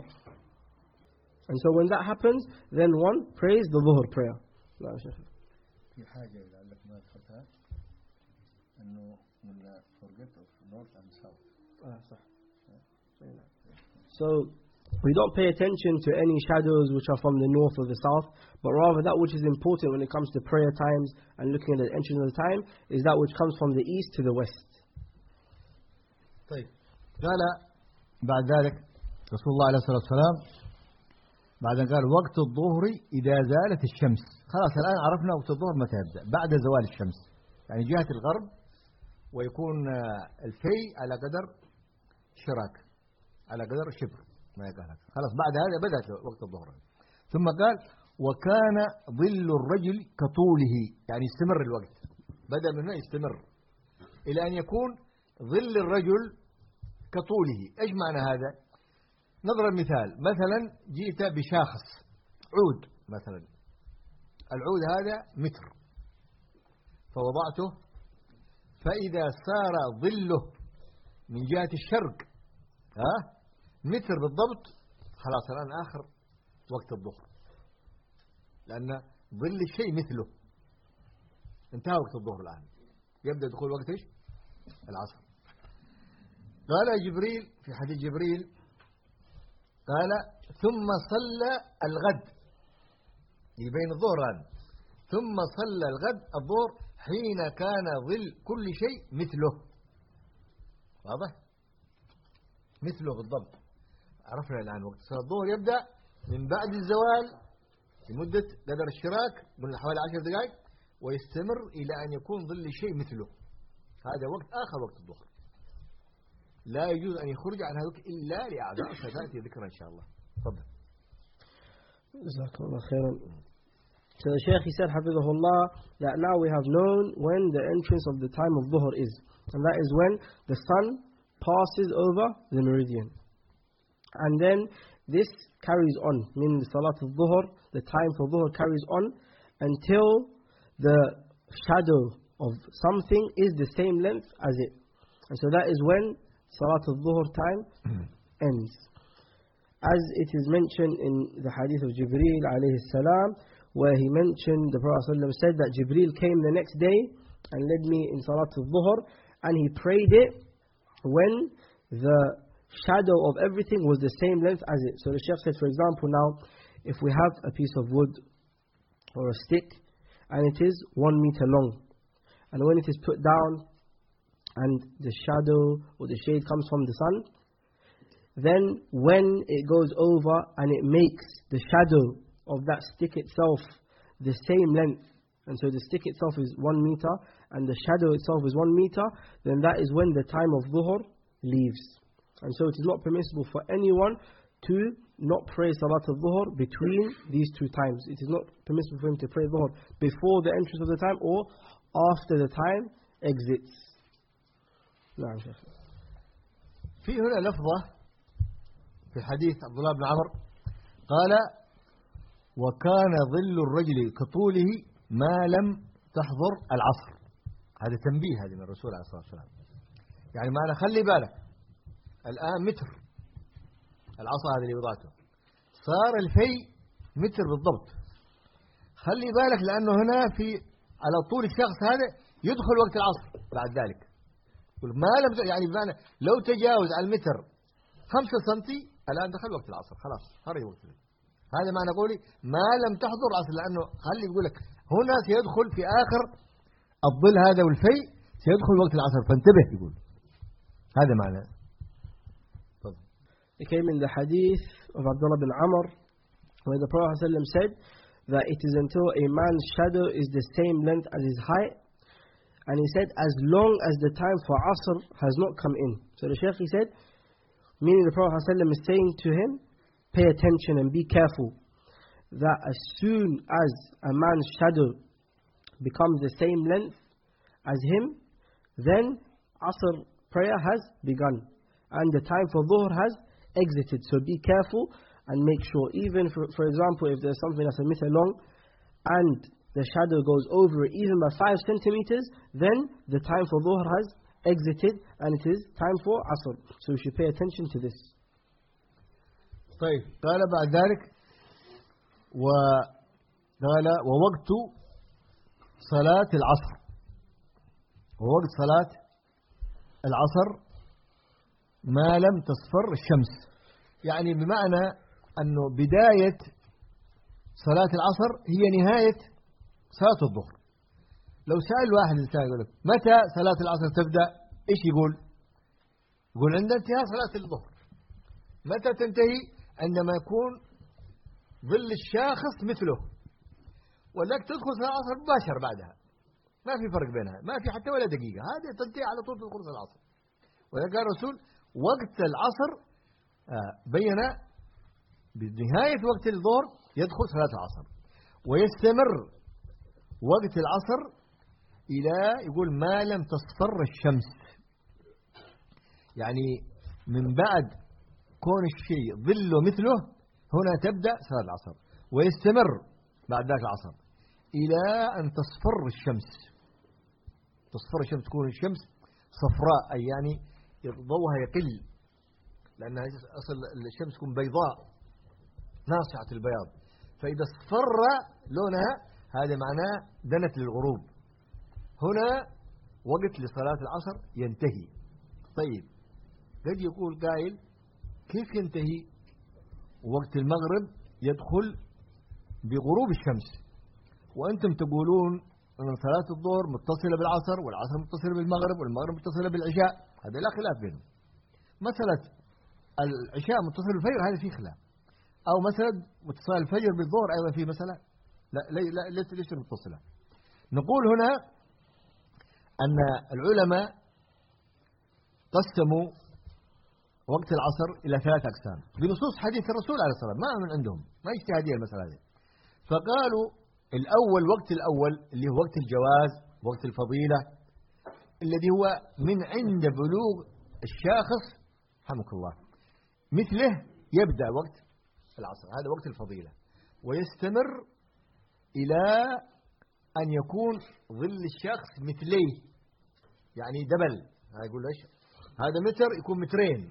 And so when that happens, then one prays the Dhuhr prayer. في حاجة لعلك ما تفكرها إنه من forget of north and south. صح. So we don't pay attention to any shadows which are from the north or the south, but rather that which is important when it comes to prayer times and looking at the entrance of the time is that which comes from the east to the west. طيب قال بعد ذلك رسول الله عليه الصلاة والسلام بعد قال وقت الظهر إذا زالت الشمس. خلاص الآن عرفنا وقت الظهر متى يبدأ، بعد زوال الشمس، يعني جهة الغرب، ويكون الفي على قدر شراك، على قدر شبر، ما يقال خلاص بعد هذا بدأت وقت الظهر. ثم قال وكان ظل الرجل كطوله، يعني يستمر الوقت، بدأ من هنا يستمر إلى أن يكون ظل الرجل كطوله. إيش معنى هذا؟ نضرب مثال، مثلا جئت بشاخص عود مثلا، العود هذا متر، فوضعته فإذا صار ظله من جهة الشرق متر بالضبط، خلاص الآن آخر وقت الظهر، لأن ظل الشيء مثله، انتهى وقت الظهر الآن، يبدأ دخول وقت إيش؟ العصر. قال جبريل في حديث جبريل قال ثم صلى الغد، يبين الظهر الآن، ثم صلى الغد الظهر حين كان ظل كل شيء مثله. واضح؟ مثله بالضبط. عرفنا الآن وقت صلاة الظهر يبدأ من بعد الزوال لمدة قدر الشراك، قلنا حوالي 10 دقائق، ويستمر إلى أن يكون ظل الشيء مثله. هذا وقت آخر وقت الظهر، لا يجوز أن يخرج عن هذا إلا لأعذار ستأتي ذكرها إن شاء الله. تفضل. جزاكم الله خيرا. So the Shaykh, he said, Hafidhahullah, that now we have known when the entrance of the time of Dhuhr is. And that is when the sun passes over the meridian. And then this carries on, meaning the Salat al-Dhuhr, the time for Dhuhr carries on until the shadow of something is the same length as it. And so that is when Salat al-Dhuhr time ends. As it is mentioned in the hadith of Jibreel alayhi salam, where he mentioned, the Prophet ﷺ said that Jibreel came the next day and led me in Salat al-Dhuhr, and he prayed it when the shadow of everything was the same length as it. So the Shaykh said, for example, now, if we have a piece of wood or a stick, and it is 1 meter long, and when it is put down, and the shadow or the shade comes from the sun, then when it goes over and it makes the shadow of that stick itself the same length, and so the stick itself is 1 meter and the shadow itself is 1 meter, then that is when the time of Dhuhr leaves. And so it is not permissible for anyone to not pray Salat al-Dhuhr between these two times. It is not permissible for him to pray Dhuhr before the entrance of the time or after the time exits. نعم شيخ. في هنا لفظة في حديث عبد الله بن عمر قال وكان ظل الرجل كطوله ما لم تحضر العصر. هذا تنبيه هذه من الرسول عليه الصلاة والسلام. يعني معنى خلي بالك الآن متر العصا هذه اللي وضعته صار الفي متر بالضبط، خلي بالك لأنه هنا في على طول الشخص هذا يدخل وقت العصر بعد ذلك. ما لم يعني بمعنى لو تجاوز على المتر 5 سنتي الآن دخل وقت العصر، خلاص خرج وقت العصر. هذا معنى قولي ما لم تحضر العصر، لأنه خلي بيقول لك هنا سيدخل في آخر الظل هذا والفي سيدخل وقت العصر، فانتبه. يقول هذا معنى. It came in the hadith of Abdullah bin Amr where the Prophet ﷺ said that it is until a man's shadow is the same length as his height, and he said as long as the time for Asr has not come in. So the Shaykh, he said, meaning the Prophet ﷺ is saying to him, pay attention and be careful that as soon as a man's shadow becomes the same length as him, then Asr prayer has begun and the time for Dhuhr has exited. So be careful and make sure, even for example, if there's something that's a meter long and the shadow goes over it even by 5 centimeters, then the time for Dhuhr has exited and it is time for Asr. So we should pay attention to this. طيب قال بعد ذلك وقال ووقت صلاة العصر، ووقت صلاة العصر ما لم تصفر الشمس، يعني بمعنى أنه بداية صلاة العصر هي نهاية صلاة الظهر. لو سأل واحد إنسان يقول لك متى صلاة العصر تبدأ، إيش يقول؟ يقول عند انتهاء صلاة الظهر. متى تنتهي؟ عندما يكون ظل الشاخص مثله، ولك تدخل صلاة العصر مباشر بعدها، ما في فرق بينها، ما في حتى ولا دقيقة، هذه تنتهي على طول تدخل صلاة العصر. وذلك قال الرسول وقت العصر بين بنهاية وقت الظهر يدخل صلاة العصر، ويستمر وقت العصر إلى يقول ما لم تصفر الشمس، يعني من بعد كون الشيء ظله مثله هنا تبدأ صلاة العصر، ويستمر بعد ذلك العصر إلى أن تصفر الشمس. تصفر الشمس تكون الشمس صفراء، أي يعني ضوءها يقل، لأن أصل الشمس تكون بيضاء ناصعة البياض، فإذا اصفر لونها هذا معناه دنت للغروب. هنا وقت لصلاة العصر ينتهي. طيب قد يقول قائل كيف ينتهي وقت المغرب يدخل بغروب الشمس، وأنتم تقولون أن صلاة الظهر متصلة بالعصر، والعصر متصلة بالمغرب، والمغرب متصلة بالعشاء، هذا لا خلاف بينهم. مسألة العشاء متصل بالفجر هذا فيه خلاف، أو مثلا اتصال الفجر بالظهر أيضا فيه مسألة لا ليس متصلة. نقول هنا أن العلماء قسموا وقت العصر إلى 3 أقسام بنصوص حديث الرسول عليه الصلاة والسلام، ما من عندهم، ما اجتهادية المسألة هذه. فقالوا وقت الأول اللي هو وقت الجواز، وقت الفضيلة، الذي هو من عند بلوغ الشاخص رحمك الله مثله يبدأ وقت العصر، هذا وقت الفضيلة، ويستمر إلى أن يكون ظل الشخص مثليه، يعني دبل. يقول ايش هذا متر يكون مترين،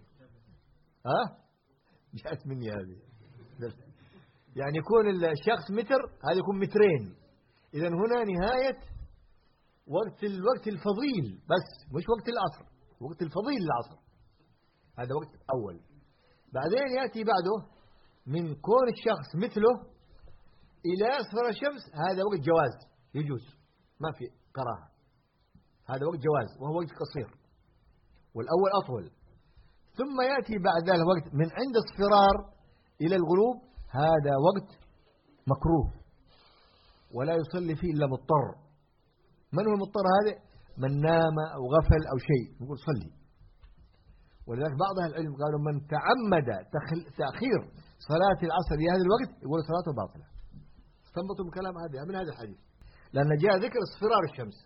جاءت مني هذه، يعني يكون الشخص متر هذا يكون مترين. إذن هنا نهاية الوقت الفضيل، بس مش وقت العصر، وقت الفضيل للعصر، هذا وقت أول. بعدين يأتي بعده من كون الشخص مثله إلى أصفر الشمس، هذا وقت جواز يجوز، ما في كراهة، هذا وقت جواز وهو وقت قصير، والأول أطول. ثم يأتي بعد ذلك وقت من عند اصفرار إلى الغروب، هذا وقت مكروه ولا يصلي فيه إلا مضطر. من هو المضطر هذا؟ من نام أو غفل أو شيء، نقول صلي. ولذلك بعض أهل العلم قالوا من تعمد تأخير صلاة العصر في هذا الوقت يقول صلاته باطلة. استنبطوا من كلام من هذا الحديث، لأن جاء ذكر اصفرار الشمس،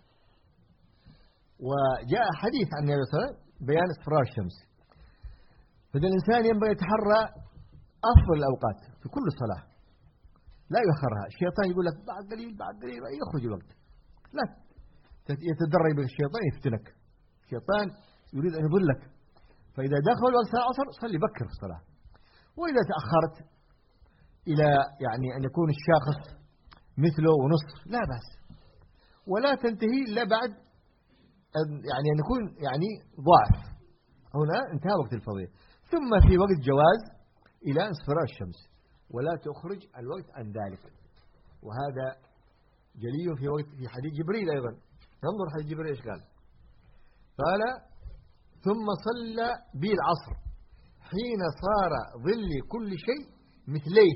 وجاء حديث عن النبي صلى الله عليه وسلم بيان اصفرار الشمس. فإذا الإنسان ينبغي يتحرى أفضل الأوقات في كل صلاة، لا يؤخرها. الشيطان يقول لك بعد قليل يخرج الوقت، لا يتدرب الشيطان يفتنك. الشيطان يريد أن يضلك، فإذا دخل وقت العصر صلي بكر في الصلاة. وإذا تأخرت إلى يعني أن يكون الشاخص مثله ونصف لا بأس، ولا تنتهي إلا بعد يعني أن يكون يعني ضعف، هنا انتهى وقت الفضيلة. ثم في وقت جواز إلى اصفرار الشمس، ولا تخرج الوقت عن ذلك. وهذا جلي في حديث جبريل أيضا. ننظر حديث جبريل إيش قال ثم صلى بي العصر حين صار ظل كل شيء مثليه،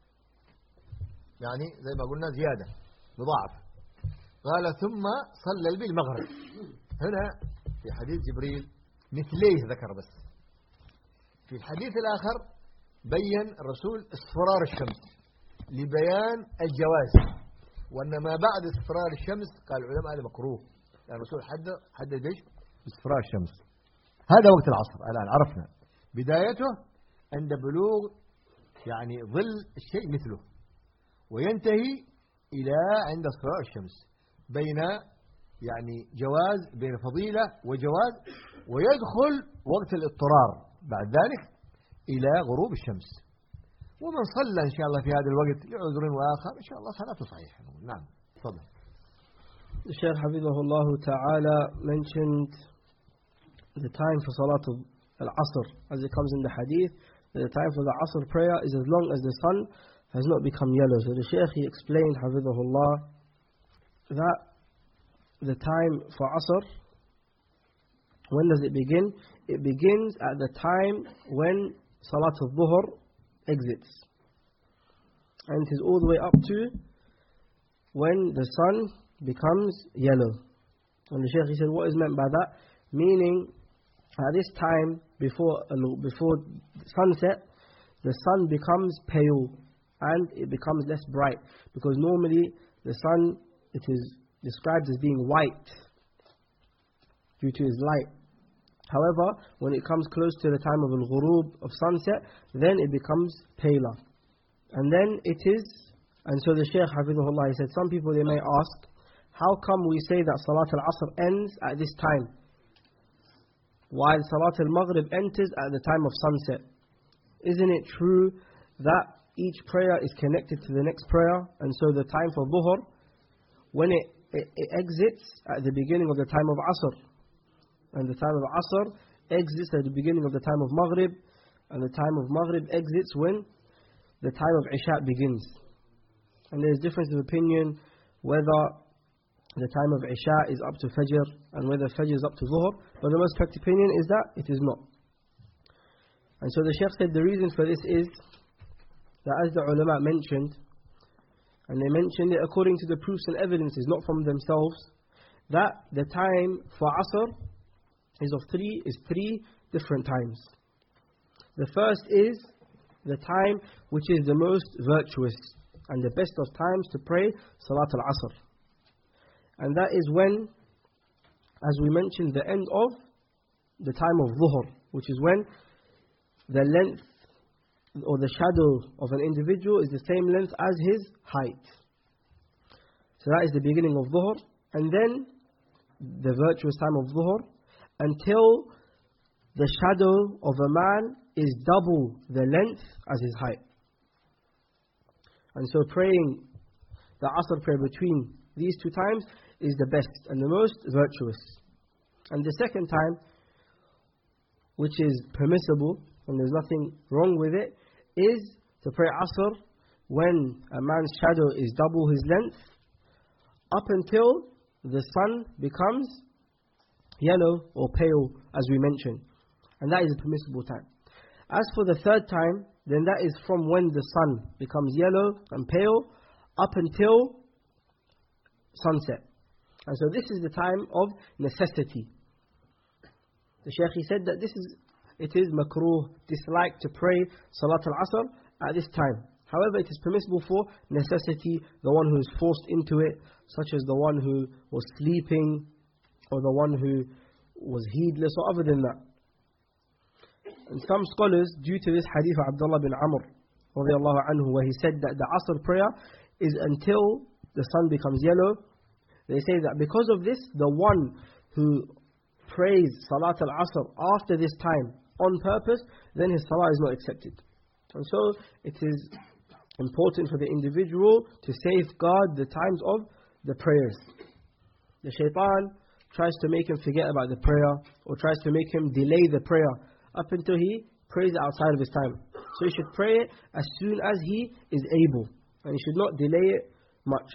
يعني زي ما قلنا زيادة بضاعف. قال ثم صلى بي المغرب. هنا في حديث جبريل مثليه ذكر، بس في الحديث الآخر بين الرسول اصفرار الشمس لبيان الجواز، وأن ما بعد اصفرار الشمس قال العلماء هذا مكروه، يعني الرسول حدد ايش؟ اصفرار الشمس. هذا وقت العصر الآن عرفنا بدايته عند بلوغ يعني ظل الشيء مثله، وينتهي إلى عند اصفرار الشمس، بين يعني جواز، بين فضيلة وجواز، ويدخل وقت الاضطرار بعد ذلك إلى غروب الشمس. ومن صلى إن شاء الله في هذا الوقت لعذر وآخر إن شاء الله صلاته صحيحة. نعم تفضل. Shaykh Hafidhahullah Ta'ala mentioned the time for Salat al-Asr, as it comes in the hadith. The time for the Asr prayer is as long as the sun has not become yellow. So the Shaykh, he explained, Hafidhahullah, that the time for Asr, when does it begin? It begins at the time when Salat al-Dhuhr exits, and it is all the way up to when the sun becomes yellow. And the Shaykh, he said, what is meant by that? Meaning, at this time before sunset, the sun becomes pale and it becomes less bright, because normally the sun, it is described as being white due to its light. However, when it comes close to the time of al-ghurub, of sunset, then it becomes paler. And then it is, and so the Shaykh Hafidhahullah, he said, some people they may ask, how come we say that Salat al-Asr ends at this time, while Salat al-Maghrib enters at the time of sunset? Isn't it true that each prayer is connected to the next prayer, and so the time for Dhuhr, when it exits at the beginning of the time of Asr, and the time of Asr exits at the beginning of the time of Maghrib, and the time of Maghrib exits when the time of Isha begins. And there is difference of opinion whether the time of Isha is up to Fajr and whether Fajr is up to Dhuhr, but the most correct opinion is that it is not. And so the Shaykh said the reason for this is that, as the ulama mentioned, and they mentioned it according to the proofs and evidences, not from themselves, that the time for Asr is three different times. The first is the time which is the most virtuous and the best of times to pray Salat al-Asr. And that is when, as we mentioned, the end of the time of Dhuhr, which is when the length or the shadow of an individual is the same length as his height. So that is the beginning of Dhuhr. And then the virtuous time of Dhuhr until the shadow of a man is double the length as his height. And so praying the Asr prayer between these two times is the best and the most virtuous. And the second time, which is permissible and there's nothing wrong with it, is to pray Asr when a man's shadow is double his length up until the sun becomes yellow or pale, as we mentioned. And that is a permissible time. As for the third time, then that is from when the sun becomes yellow and pale up until sunset. And so this is the time of necessity. The Shaykh, he said that it is makruh, disliked to pray Salat al-Asr at this time. However, it is permissible for necessity, the one who is forced into it, such as the one who was sleeping, or the one who was heedless, or other than that. And some scholars, due to this hadith of Abdullah bin Amr radiyallahu anhu, where he said that the Asr prayer is until the sun becomes yellow, they say that because of this, the one who prays Salat al-Asr after this time on purpose, then his salah is not accepted. And so it is important for the individual to safeguard the times of the prayers. The shaitan tries to make him forget about the prayer, or tries to make him delay the prayer up until he prays it outside of his time. So he should pray it as soon as he is able, and he should not delay it much.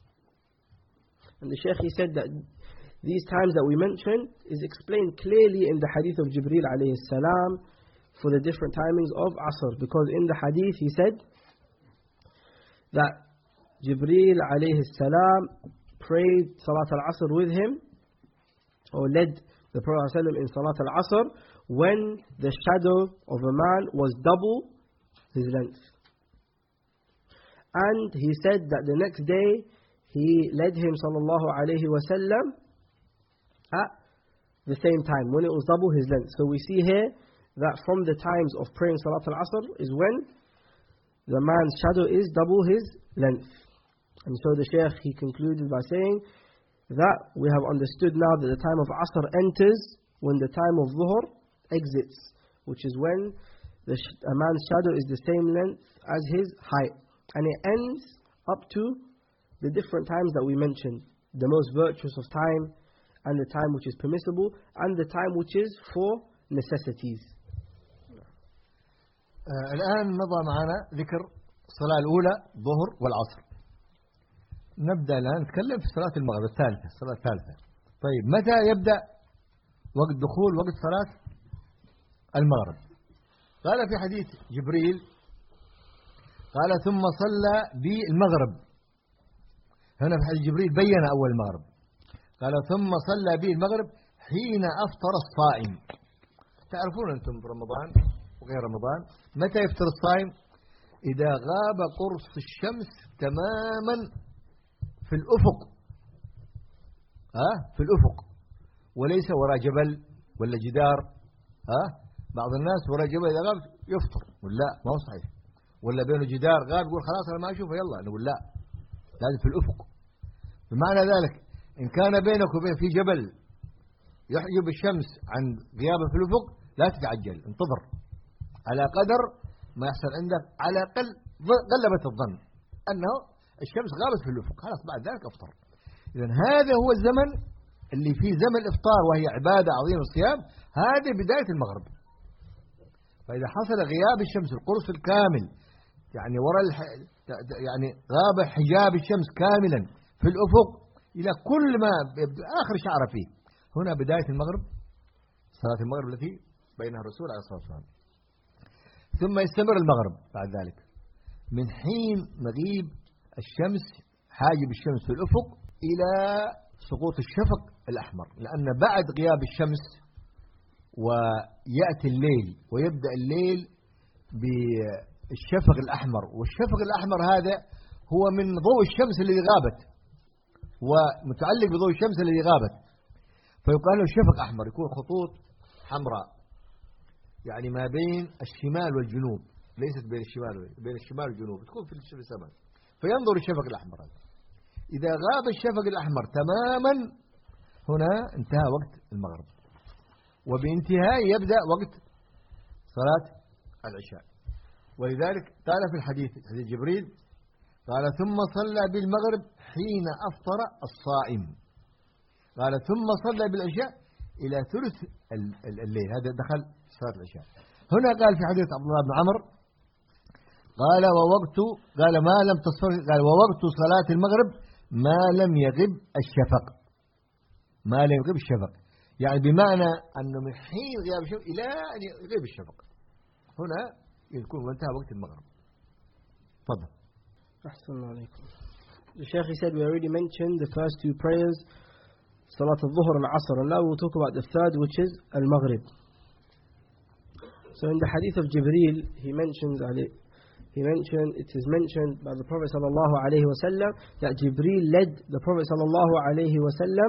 And the Shaykh, he said that these times that we mentioned is explained clearly in the hadith of Jibreel alayhi salam for the different timings of Asr. Because in the hadith he said that Jibreel alayhi salam prayed Salat al-Asr with him, or led the Prophet in Salat al-Asr, when the shadow of a man was double his length. And he said that the next day he led him sallallahu alayhi wa sallam at the same time, when it was double his length. So we see here that from the times of praying Salat al-Asr is when the man's shadow is double his length. And so the Shaykh, he concluded by saying that we have understood now that the time of Asr enters when the time of Dhuhr exits, which is when a man's shadow is the same length as his height. And it ends up to the different times that we mentioned, the most virtuous of time, and the time which is permissible, and the time which is for necessities. الآن مضى معنا ذكر الصلاة الأولى ظهر والعصر. نبدأ الآن نتكلم في صلاة المغرب الثالثة، الصلاة الثالثة. طيب متى يبدأ وقت دخول وقت صلاة المغرب؟ قال في حديث جبريل، قال ثم صلى بالمغرب. هنا في حديث جبريل بين أول المغرب، قال ثم صلى بالمغرب حين أفطر الصائم. تعرفون أنتم برمضان وغير رمضان متى يفطر الصائم؟ إذا غاب قرص الشمس تماما في الأفق، في الأفق، وليس وراء جبل ولا جدار. بعض الناس وراء جبل إذا غاب يفطر، نقول لا، ما هو صحيح. ولا بينه جدار غاب يقول خلاص أنا ما أشوفه، يلا نقول لا، لازم في الأفق. بمعنى ذلك إن كان بينك وبين في جبل يحجب الشمس عن غيابه في الأفق لا تتعجل، انتظر على قدر ما يحصل عندك على غلبة الظن أنه الشمس غابت في الأفق، خلاص بعد ذلك أفطر. إذن هذا هو الزمن اللي فيه زمن الإفطار، وهي عبادة عظيمة الصيام. هذه بداية المغرب. فإذا حصل غياب الشمس القرص الكامل، يعني يعني غاب حجاب الشمس كاملا في الأفق إلى كل ما آخر شعرة فيه، هنا بداية المغرب، صلاة المغرب التي بينها الرسول عليه الصلاة والسلام. ثم يستمر المغرب بعد ذلك من حين مغيب الشمس، حاجب الشمس في الأفق، إلى سقوط الشفق الأحمر. لأن بعد غياب الشمس ويأتي الليل، ويبدأ الليل بالشفق الأحمر، والشفق الأحمر هذا هو من ضوء الشمس الذي غابت، ومتعلق بضوء الشمس الذي غابت، فيقال له شفق أحمر، يكون خطوط حمراء يعني ما بين الشمال والجنوب، ليست بين الشمال والجنوب، تكون في السماء، فينظر الشفق الأحمر هذا. إذا غاب الشفق الأحمر تماما هنا انتهى وقت المغرب، وبانتهاء يبدأ وقت صلاة العشاء. ولذلك قال في الحديث، حديث جبريل، قال ثم صلى بالمغرب حين أفطر الصائم، قال ثم صلى بالعشاء إلى ثلث الليل، هذا دخل صلاة العشاء. هنا قال في حديث عبد الله بن عمرو قال ما لم تصفر، قال ووقت صلاة المغرب ما لم يغب الشفق، ما لم يغب الشفق، يعني بمعنى أنه من حين غياب الشفق إلى أن يغيب الشفق، هنا يكون وانتهى وقت المغرب. تفضل. أحسن الله عليكم. The Shaykh said we already mentioned the first two prayers, Salat al-Dhuhr and Asr, and now we'll talk about the third, which is al-Maghrib. So in the hadith of Jibreel, it is mentioned by the Prophet sallallahu alaihi wasallam that Jibreel led the Prophet sallallahu alaihi wasallam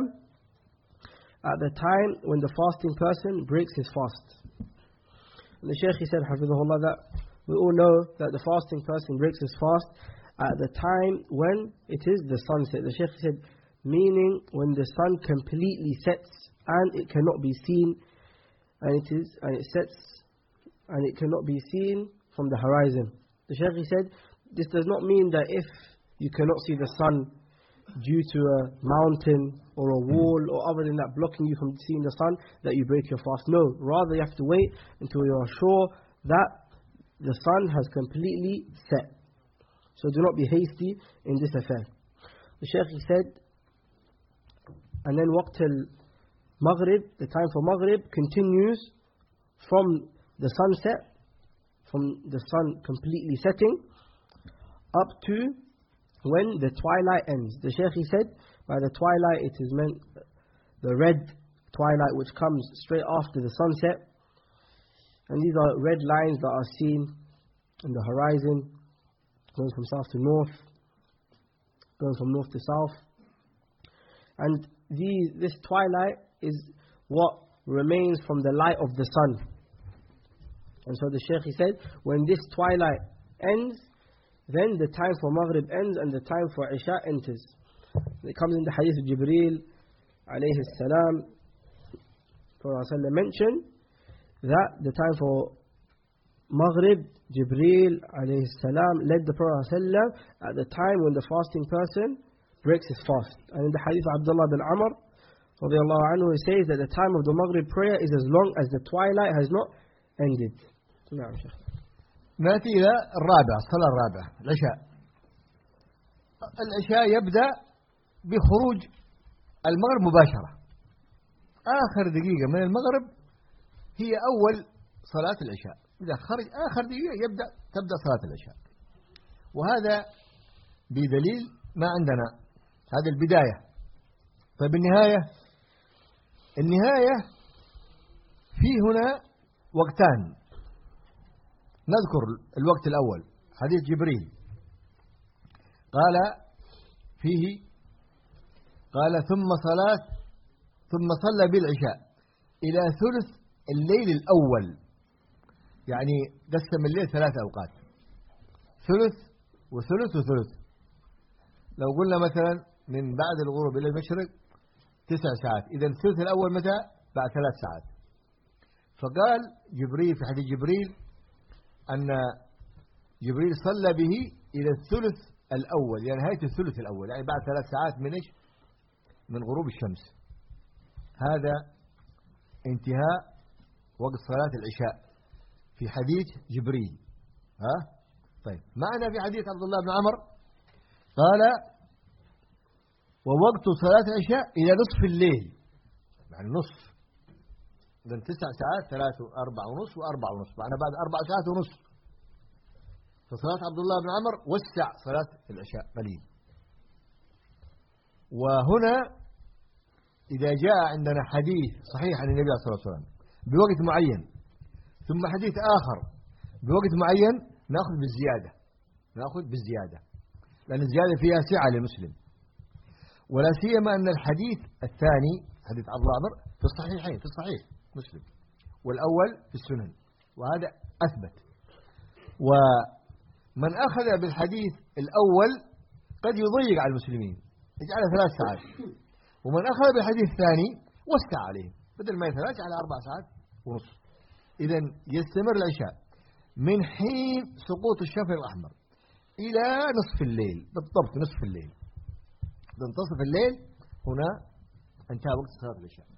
at the time when the fasting person breaks his fast. And the Shaykh said, Hafidhahullah, that we all know that the fasting person breaks his fast at the time when it is the sunset. The Shaykh said, meaning when the sun completely sets and it cannot be seen, and it sets and it cannot be seen from the horizon. The Shaykh said, this does not mean that if you cannot see the sun due to a mountain or a wall or other than that blocking you from seeing the sun, that you break your fast. No, rather you have to wait until you are sure that the sun has completely set. So do not be hasty in this affair. The Shaykh said, and then waqt al-Maghrib, the time for Maghrib, continues from the sunset, from the sun completely setting, up to when the twilight ends. The Shaykh said, by the twilight it is meant the red twilight which comes straight after the sunset. And these are red lines that are seen in the horizon, going from south to north, going from north to south. And this twilight is what remains from the light of the sun. And so the Shaykh said, when this twilight ends, then the time for Maghrib ends and the time for Isha enters. It comes in the hadith of Jibreel alayhi salam. Prophet mentioned that the time for Maghrib, Jibreel alayhi salam led the Prophet at the time when the fasting person breaks his fast. And in the hadith of Abdullah bin Amr radiyallahu anhu, he says that the time of the Maghrib prayer is as long as the twilight has not ended. نعم شيخ. نأتي إلى الرابعة، الصلاة الرابعة، العشاء. العشاء يبدأ بخروج المغرب مباشرة. آخر دقيقة من المغرب هي أول صلاة العشاء. إذا خرج آخر دقيقة تبدأ صلاة العشاء. وهذا بدليل ما عندنا، هذه البداية. فبالنهاية في هنا وقتان. نذكر الوقت الأول، حديث جبريل قال فيه، قال ثم صلى بالعشاء إلى ثلث الليل الأول، يعني قسم الليل 3 أوقات، ثلث وثلث وثلث. لو قلنا مثلا من بعد الغروب إلى المشرق 9 ساعات. إذا الثلث الأول متى؟ بعد 3 ساعات. فقال جبريل في حديث جبريل أن جبريل صلى به إلى الثلث الأول، يعني نهاية الثلث الأول، يعني بعد 3 ساعات من إيش؟ من غروب الشمس. هذا انتهاء وقت صلاة العشاء في حديث جبريل. طيب، معنا في حديث عبد الله بن عمر قال ووقت صلاة العشاء إلى نصف الليل، يعني نصف. إذن 9 ساعات 3 و4 ونص و4 ونص، معنا بعد 4 ساعات ونص. فصلاة عبد الله بن عمر وسع صلاة العشاء قليل. وهنا إذا جاء عندنا حديث صحيح عن النبي صلى الله عليه وسلم بوقت معين ثم حديث آخر بوقت معين، نأخذ بالزيادة، لأن الزيادة فيها سعة للمسلم. ولا سيما أن الحديث الثاني حديث عبد الله بن عمر في الصحيحين، في الصحيح مسلم، والأول في السنن، وهذا أثبت. ومن أخذ بالحديث الأول قد يضيق على المسلمين، يجعله 3 ساعات، ومن أخذ بالحديث الثاني وسع عليهم، بدل ما 3 على 4 ساعات ونص. إذن يستمر العشاء من حين سقوط الشفق الأحمر إلى نصف الليل، بالضبط نصف الليل. منتصف الليل هنا انتهى وقت صلاة العشاء.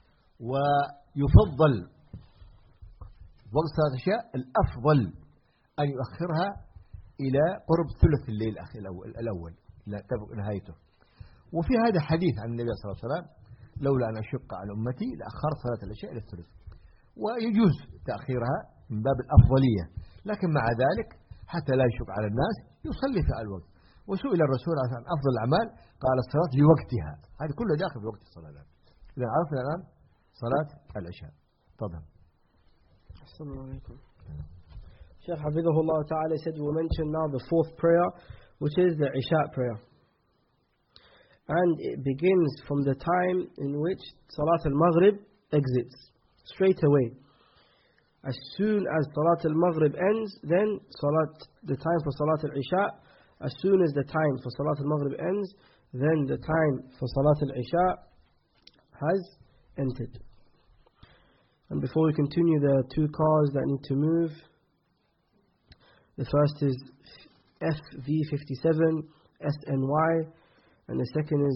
ويفضل وقت صلاة العشاء الأفضل أن يؤخرها إلى قرب ثلث الليل الأول نهايته. وفي هذا حديث عن النبي صلى الله عليه وسلم لولا أن أشق على أمتي لأخرت صلاة العشاء إلى الثلث. ويجوز تأخيرها من باب الأفضلية، لكن مع ذلك حتى لا يشق على الناس يصلي في الوقت. وسئل الرسول عن أفضل الأعمال قال الصلاة لوقتها، هذه كلها داخل في وقت الصلاة. إذا عرفنا الآن صلاة العشاء. تفضل. السلام عليكم. Shaykh Hafidhahullah Ta'ala said we will mention now the 4th prayer, which is the Isha prayer. And it begins from the time in which Salat al-Maghrib exits, straight away. As soon as Salat al-Maghrib ends, then the time for Salat al-Isha. As soon as the time for Salat al-Maghrib ends, then the time for Salat al-Isha has entered. And before we continue, there are 2 cars that need to move. The first is FV57 SNY, and the second is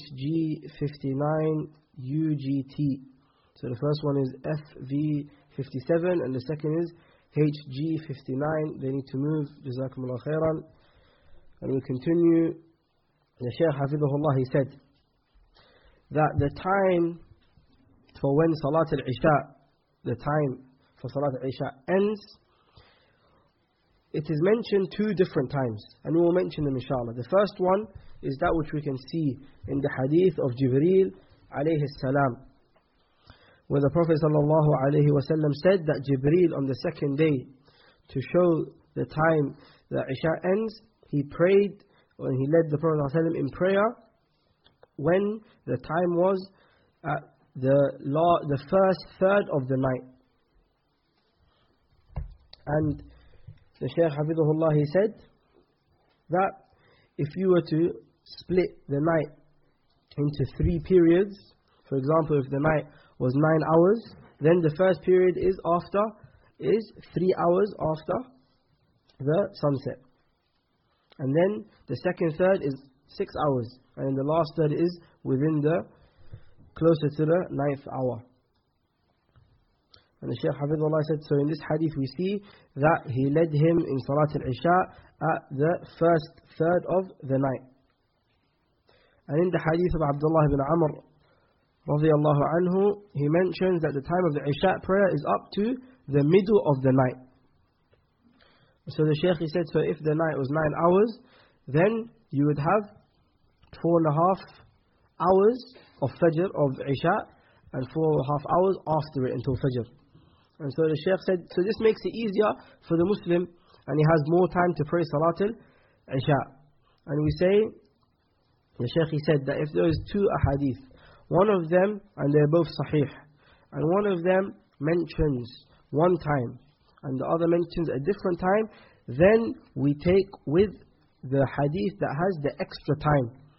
HG59UGT. So the first one is FV57 and the second is HG59. They need to move. Jazakumullah khairan. And we continue. The Shaykh Hafidhahullah, he said that the time for when Salat al-Isha, the time for Salat al-Isha ends, it is mentioned 2 different times, and we will mention them inshallah. The first one is that which we can see in the hadith of Jibreel alayhi salam, where the Prophet sallallahu alayhi wasallam said that Jibreel on the 2nd day, to show the time that Isha ends, he prayed, when he led the Prophet sallallahu alayhi wasallam in prayer, when the time was at the first third of the night. And the Shaykh Hafidhahullah, he said that if you were to split the night into 3 periods, for example, if the night was 9 hours, then the first period is 3 hours after the sunset. And then the second third is 6 hours. And then the last third is closer to the 9th hour. And the Shaykh Hafidhullah said, so in this hadith we see that he led him in Salat al-Isha at the first third of the night. And in the hadith of Abdullah ibn Amr radiyallahu anhu, he mentions that the time of the Isha prayer is up to the middle of the night. So the Shaykh, he said, so if the night was 9 hours, then you would have 4.5 hours of Fajr, of Isha, and 4.5 hours after it until Fajr. And so the Shaykh said, so this makes it easier for the Muslim, and he has more time to pray Salat al-Isha. And we say, the Shaykh, he said that if there is 2 ahadith, one of them, and they're both sahih, and one of them mentions one time, and the other mentions a different time, then we take with the hadith that has the extra time.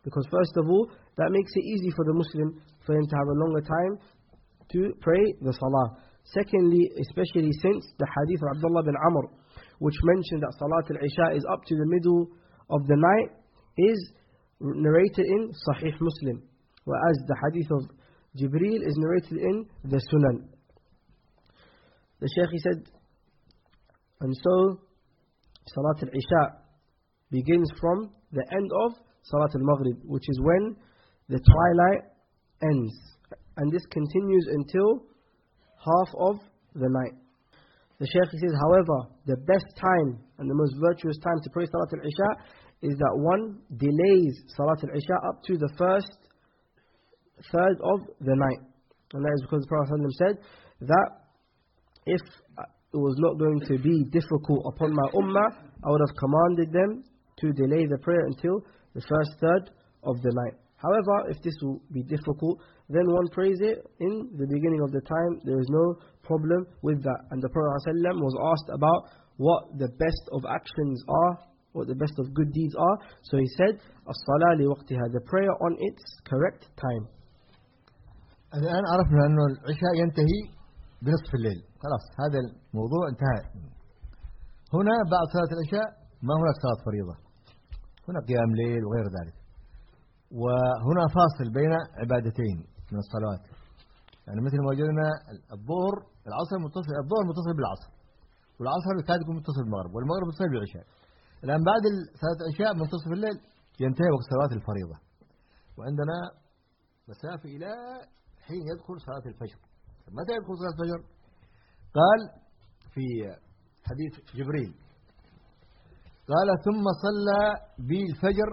Because first of all, that makes it easy for the Muslim for him to have a longer time to pray the salah. Secondly, especially since the hadith of Abdullah bin Amr, which mentioned that Salat al-Isha is up to the middle of the night, is narrated in Sahih Muslim, whereas the hadith of Jibreel is narrated in the Sunan. The Shaykh, he said, and so Salat al-Isha begins from the end of Salat al-Maghrib, which is when the twilight ends. And this continues until half of the night. The Shaykh, he says, however, the best time and the most virtuous time to pray Salat al-Isha is that one delays Salat al-Isha up to the first third of the night. And that is because the Prophet ﷺ said that if it was not going to be difficult upon my ummah, I would have commanded them to delay the prayer until the first third of the night. However, if this will be difficult, then one prays it in the beginning of the time. There is no problem with that. And the Prophet ﷺ was asked about what the best of actions are, what the best of good deeds are. So he said, الصلاة لوقتها, the prayer on its correct time. الآن عرفنا أن العشاء ينتهي بنصف الليل، خلاص هذا الموضوع انتهى. هنا بعد صلاة العشاء ما هناك صلاة فريضة، هنا قيام ليل وغير ذلك. وهنا فاصل بين عبادتين من الصلوات، يعني مثل ما وجدنا الظهر العصر متصل، الظهر متصل بالعصر، والعصر يكاد يكون متصل بالمغرب، والمغرب متصل بالعشاء. الآن بعد صلاة العشاء منتصف الليل ينتهي وقت صلاة الفريضة، وعندنا مسافة إلى حين يدخل صلاة الفجر. متى يدخل صلاة الفجر؟ قال في حديث جبريل، قال ثم صلى بي الفجر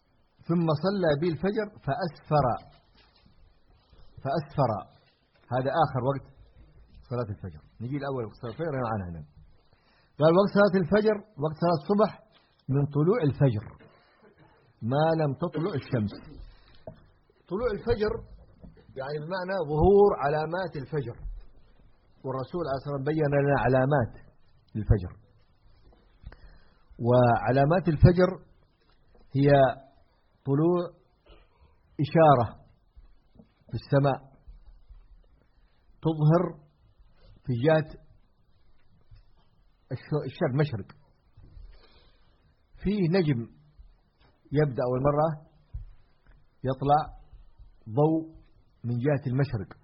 فأسفر. هذا آخر وقت صلاة الفجر. نجي الأول وقت صلاة الفجر معنا هنا. قال وقت صلاة الفجر وقت صلاة الصبح من طلوع الفجر ما لم تطلع الشمس. طلوع الفجر يعني بمعنى ظهور علامات الفجر، والرسول عليه الصلاة والسلام بين لنا علامات الفجر. وعلامات الفجر هي طلوع إشارة في السماء تظهر في جهة الشرق مشرق. فيه نجم يبدأ أول مرة يطلع ضوء من جهة المشرق،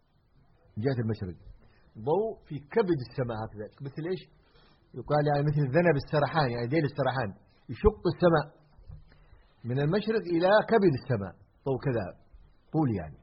ضوء في كبد السماء هكذا، مثل إيش يقال، يعني مثل ذنب السرحان، يعني ديل السرحان يشق السماء من المشرق إلى كبد السماء، ضوء كذا طول يعني.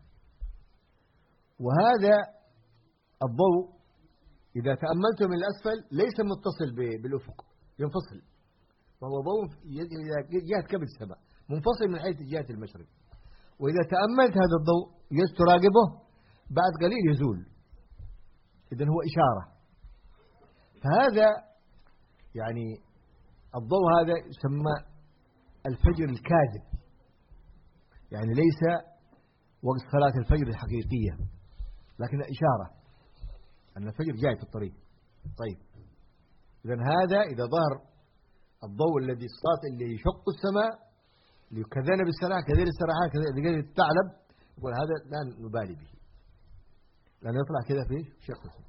وهذا الضوء إذا تأملته من الأسفل ليس متصل بالأفق، ينفصل، وهو ضوء جهة كبد السماء منفصل من حيث جهة المشرق. وإذا تأملت هذا الضوء تراقبه بعد قليل يزول، إذن هو إشارة. فهذا يعني الضوء هذا يسمى الفجر الكاذب، يعني ليس وقت صلاة الفجر الحقيقية، لكن إشارة أن الفجر جاي في الطريق. طيب إذن هذا إذا ظهر الضوء الذي اللي يشق السماء كذنب السرحان، كذيل السرحان، كذيل الثعلب، يقول هذا لا نبالي به، لأنه يطلع كذا في شق السماء.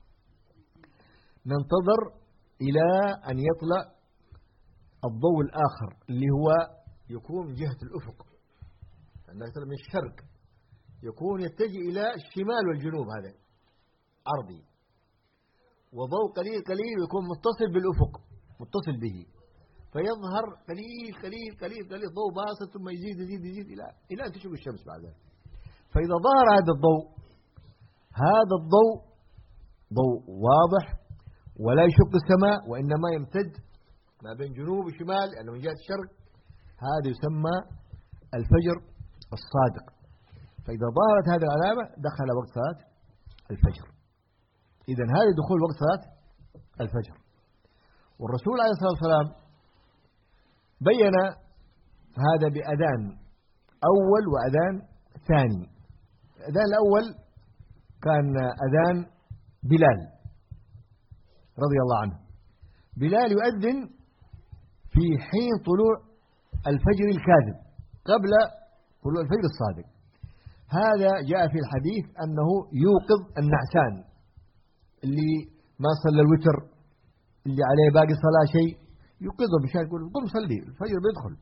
ننتظر إلى أن يطلع الضوء الآخر اللي هو يكون من جهة الأفق، عندما يطلع من الشرق يكون يتجه إلى الشمال والجنوب، هذا عرضي، وضوء قليل قليل يكون متصل بالأفق، متصل به، فيظهر قليل قليل قليل قليل ضوء باسط، ثم يزيد يزيد يزيد إلى أن تشق الشمس بعد ذلك. فإذا ظهر هذا الضوء ضوء واضح ولا يشق السماء، وإنما يمتد ما بين جنوب وشمال، لأنه من جهة الشرق، هذا يسمى الفجر الصادق. فإذا ظهرت هذه العلامة دخل وقت صلاة الفجر. إذن هذا دخول وقت صلاة الفجر. والرسول عليه الصلاة والسلام بين هذا بأذان أول وأذان ثاني. الأذان الأول كان أذان بلال رضي الله عنه. بلال يؤذن في حين طلوع الفجر الكاذب قبل طلوع الفجر الصادق. هذا جاء في الحديث أنه يوقظ النعسان اللي ما صلى الوتر، اللي عليه باقي صلاة شيء، يوقظه بشان يقول قم صلي الفجر بيدخل.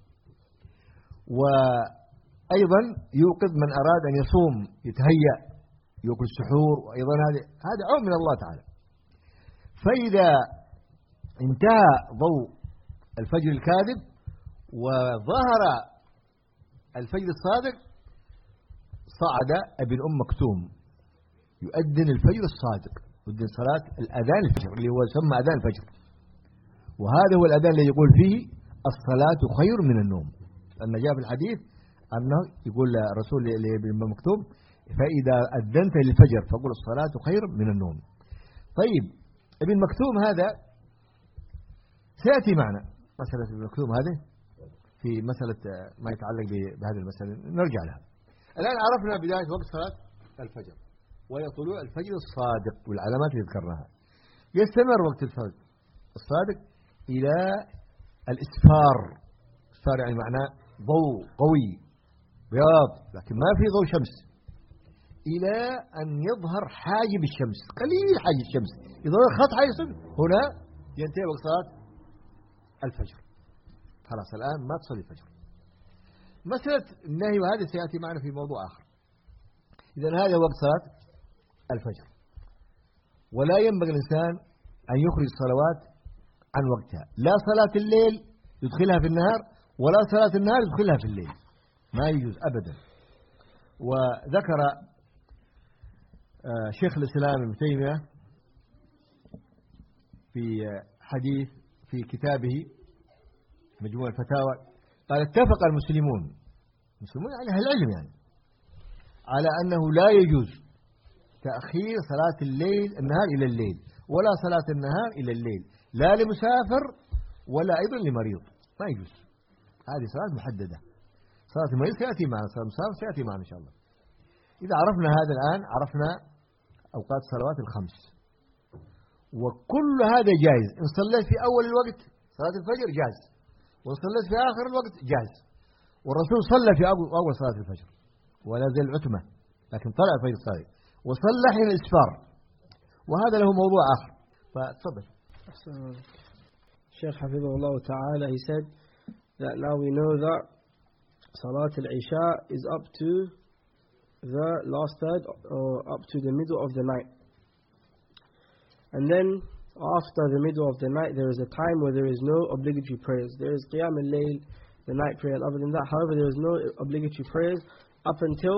وأيضا يوقظ من أراد أن يصوم يتهيأ يأكل السحور، وأيضا هذا عون من الله تعالى. فإذا انتهى ضوء الفجر الكاذب وظهر الفجر الصادق صعد ابن أم مكتوم يؤذن الفجر الصادق، يؤذن صلاة الأذان الفجر اللي هو يسمى أذان الفجر، وهذا هو الأذان الذي يقول فيه الصلاة خير من النوم. لأن جاء في الحديث أنه يقول الرسول لابن أم مكتوم فإذا أذنت للفجر فقل الصلاة خير من النوم. طيب ابن مكتوم هذا سيأتي معنا مسألة ابن مكتوم هذه في مسألة ما يتعلق بهذه المسألة نرجع لها. الآن عرفنا بداية وقت صلاة الفجر وهي طلوع الفجر الصادق والعلامات اللي ذكرناها. يستمر وقت الفجر الصادق إلى الإسفار. إسفار يعني معناه ضوء قوي بياض لكن ما في ضوء شمس، إلى أن يظهر حاجب الشمس، قليل حاجب الشمس، يظهر خط حاجب الشمس، هنا ينتهي وقت صلاة الفجر. خلاص الآن ما تصلي الفجر. مسألة النهي وهذا سيأتي معنا في موضوع آخر. إذن هذا وقت صلاة الفجر، ولا ينبغي الإنسان أن يخرج الصلوات عن وقتها، لا صلاة الليل يدخلها في النهار ولا صلاة النهار يدخلها في الليل، ما يجوز أبدا. وذكر شيخ الإسلام ابن تيمية في حديث في كتابه مجموع الفتاوى قال اتفق المسلمون يعني أهل العلم يعني على أنه لا يجوز تأخير صلاة النهار إلى الليل ولا صلاة النهار إلى الليل، لا لمسافر ولا أيضا لمريض، ما يجوز. هذه صلاة محددة. صلاة المريض سيأتي معنا، صلاة المسافر سيأتي معنا إن شاء الله. إذا عرفنا هذا الآن عرفنا أوقات الصلوات الخمس، وكل هذا جائز. إن صليت في أول الوقت صلاة الفجر جائز، وإن صليت في آخر الوقت جائز. والرسول صلى في أول صلاة الفجر ولا زال عتمة، لكن طلع الفجر الصادق وصلى حين الإسفار، وهذا له موضوع آخر. فتفضل. Sheikh Hafidhahullah Ta'ala, he said that now we know that Salat al-Isha is up to the last third or up to the middle of the night. And then after the middle of the night there is a time where there is no obligatory prayers. There is Qiyam al-Layl, the night prayer, and other than that, however, there is no obligatory prayers up until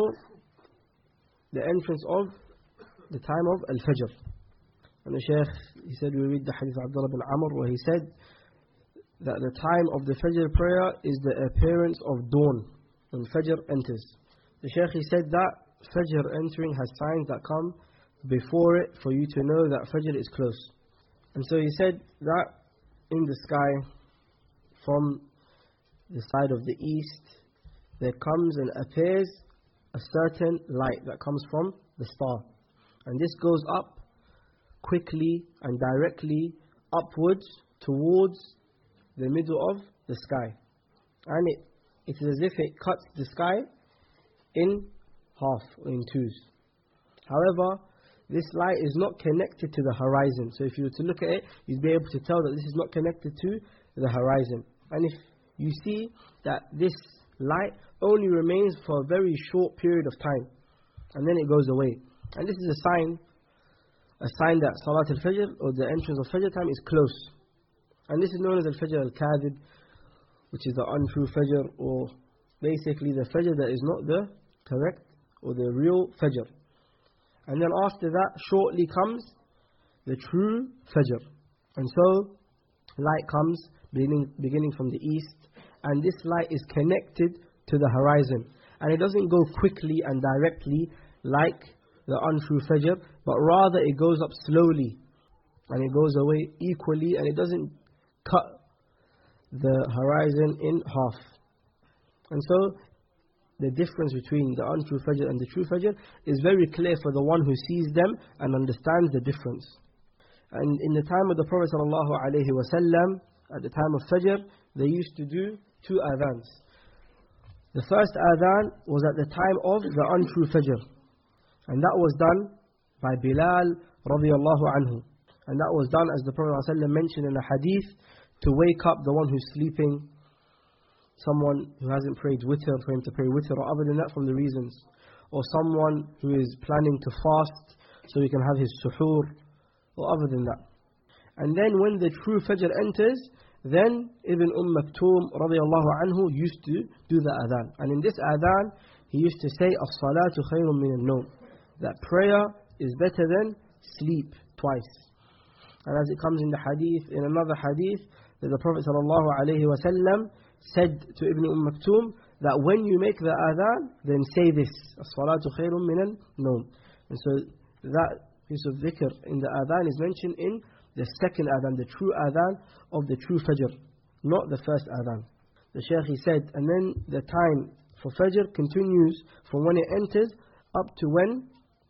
the entrance of the time of Al-Fajr. And the Shaykh, he said, we read the hadith of Abdullah bin Amr where he said that the time of the Fajr prayer is the appearance of dawn when Fajr enters. The Shaykh, he said that Fajr entering has signs that come before it for you to know that Fajr is close. And so he said that in the sky from the side of the east there comes and appears a certain light that comes from the star, and this goes up quickly and directly upwards towards the middle of the sky, and it is as if it cuts the sky in half or in twos. However, this light is not connected to the horizon, so if you were to look at it, you'd be able to tell that this is not connected to the horizon. And if you see that this light only remains for a very short period of time, and then it goes away, and this is a sign that Salat al-Fajr, or the entrance of Fajr time, is close. And this is known as al-Fajr al-Kadhib, which is the untrue Fajr, or basically the Fajr that is not the correct or the real Fajr. And then after that shortly comes the true Fajr. And so light comes beginning from the east, and this light is connected to the horizon, and it doesn't go quickly and directly like the untrue Fajr, but rather it goes up slowly and it goes away equally, and it doesn't cut the horizon in half. And so the difference between the untrue Fajr and the true Fajr is very clear for the one who sees them and understands the difference. And in the time of the Prophet ﷺ, at the time of Fajr, they used to do 2 adhans. The first adhan was at the time of the untrue Fajr. And that was done by Bilal radiyallahu anhu. And that was done, as the Prophet ﷺ mentioned in a hadith, to wake up the one who's sleeping, someone who hasn't prayed witr, for him to pray witr, or other than that from the reasons. Or someone who is planning to fast so he can have his suhoor, or other than that. And then when the true Fajr enters, then Ibn Maktoum radiyallahu anhu used to do the adhan. And in this adhan, he used to say, "As-salatu khayrun min al-nawm," that prayer is better than sleep twice. And as it comes in the hadith, in another hadith, that the Prophet sallallahu alaihi wasallam said to Ibn Maktoum that when you make the adhan, then say this, "As-salatu khayrun min al-nawm." And so that piece of dhikr in the adhan is mentioned in the second adhan, the true adhan of the true Fajr, not the first adhan. The Shaykh, he said, and then the time for Fajr continues from when it enters up to when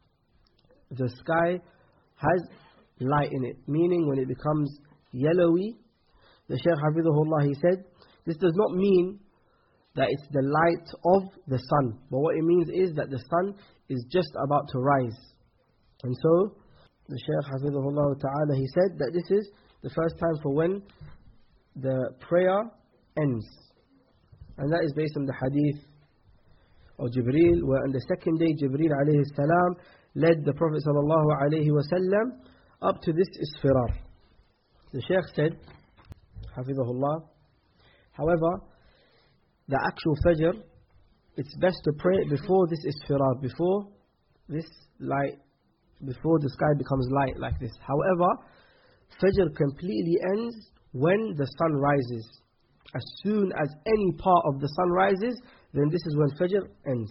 the sky has light in it, meaning when it becomes yellowy. The Shaykh Hafidhahullah, he said, this does not mean that it's the light of the sun, but what it means is that the sun is just about to rise. And so the Shaykh Hafidhahullah Ta'ala, he said that this is the first time for when the prayer ends. And that is based on the hadith of Jibreel, where on the second day Jibreel alayhi salam led the Prophet sallallahu alayhi wasallam up to this isfirar. The Shaykh said, Hafidhahullah, however, the actual Fajr, it's best to pray it before this isfirar, before this light, before the sky becomes light like this. However, Fajr completely ends when the sun rises. As soon as any part of the sun rises, then this is when Fajr ends.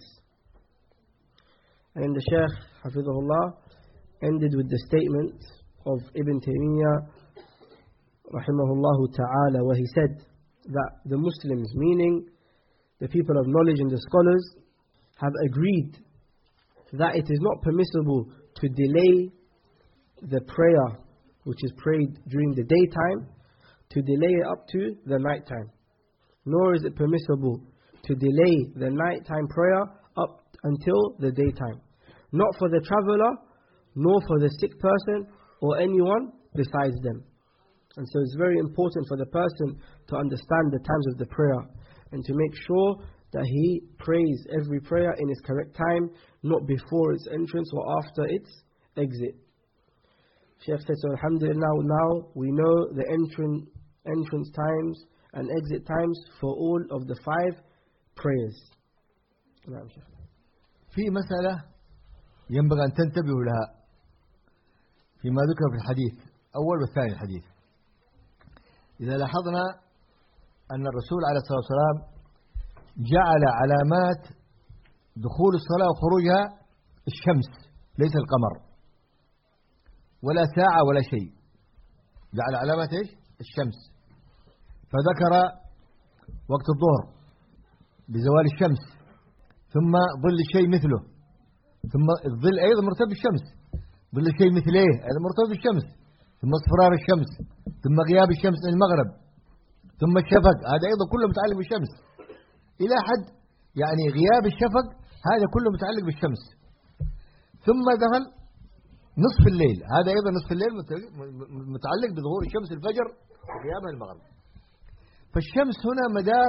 And the Shaykh, Hafidhahullah, ended with the statement of Ibn Taymiyyah, rahimahullah ta'ala, where he said that the Muslims, meaning the people of knowledge and the scholars, have agreed that it is not permissible to delay the prayer which is prayed during the daytime, to delay it up to the night time. Nor is it permissible to delay the nighttime prayer up until the daytime. Not for the traveller, nor for the sick person, or anyone besides them. And so it's very important for the person to understand the times of the prayer, and to make sure that he prays every prayer in its correct time, not before its entrance or after its exit. Shaykh said, so alhamdulillah, now we know the entrance times and exit times for all of the 5 prayers. نعم شيخ. في مسألة ينبغي أن تنتبهوا لها فيما ذكر في الحديث أول والثاني الحديث. إذا لاحظنا أن الرسول عليه الصلاة والسلام جعل علامات دخول الصلاة وخروجها الشمس ليس القمر ولا ساعة ولا شيء، جعل علامات إيش؟ الشمس. فذكر وقت الظهر بزوال الشمس، ثم ظل الشيء مثله، ثم الظل أيضا مرتبط بالشمس، ظل الشيء مثليه أيضا مرتبط بالشمس، ثم اصفرار الشمس، ثم غياب الشمس من المغرب، ثم الشفق، هذا أيضا كله متعلق بالشمس إلى حد يعني غياب الشفق، هذا كله متعلق بالشمس. ثم دخل نصف الليل، هذا أيضا نصف الليل متعلق بظهور الشمس الفجر وغيابها المغرب. فالشمس هنا مدار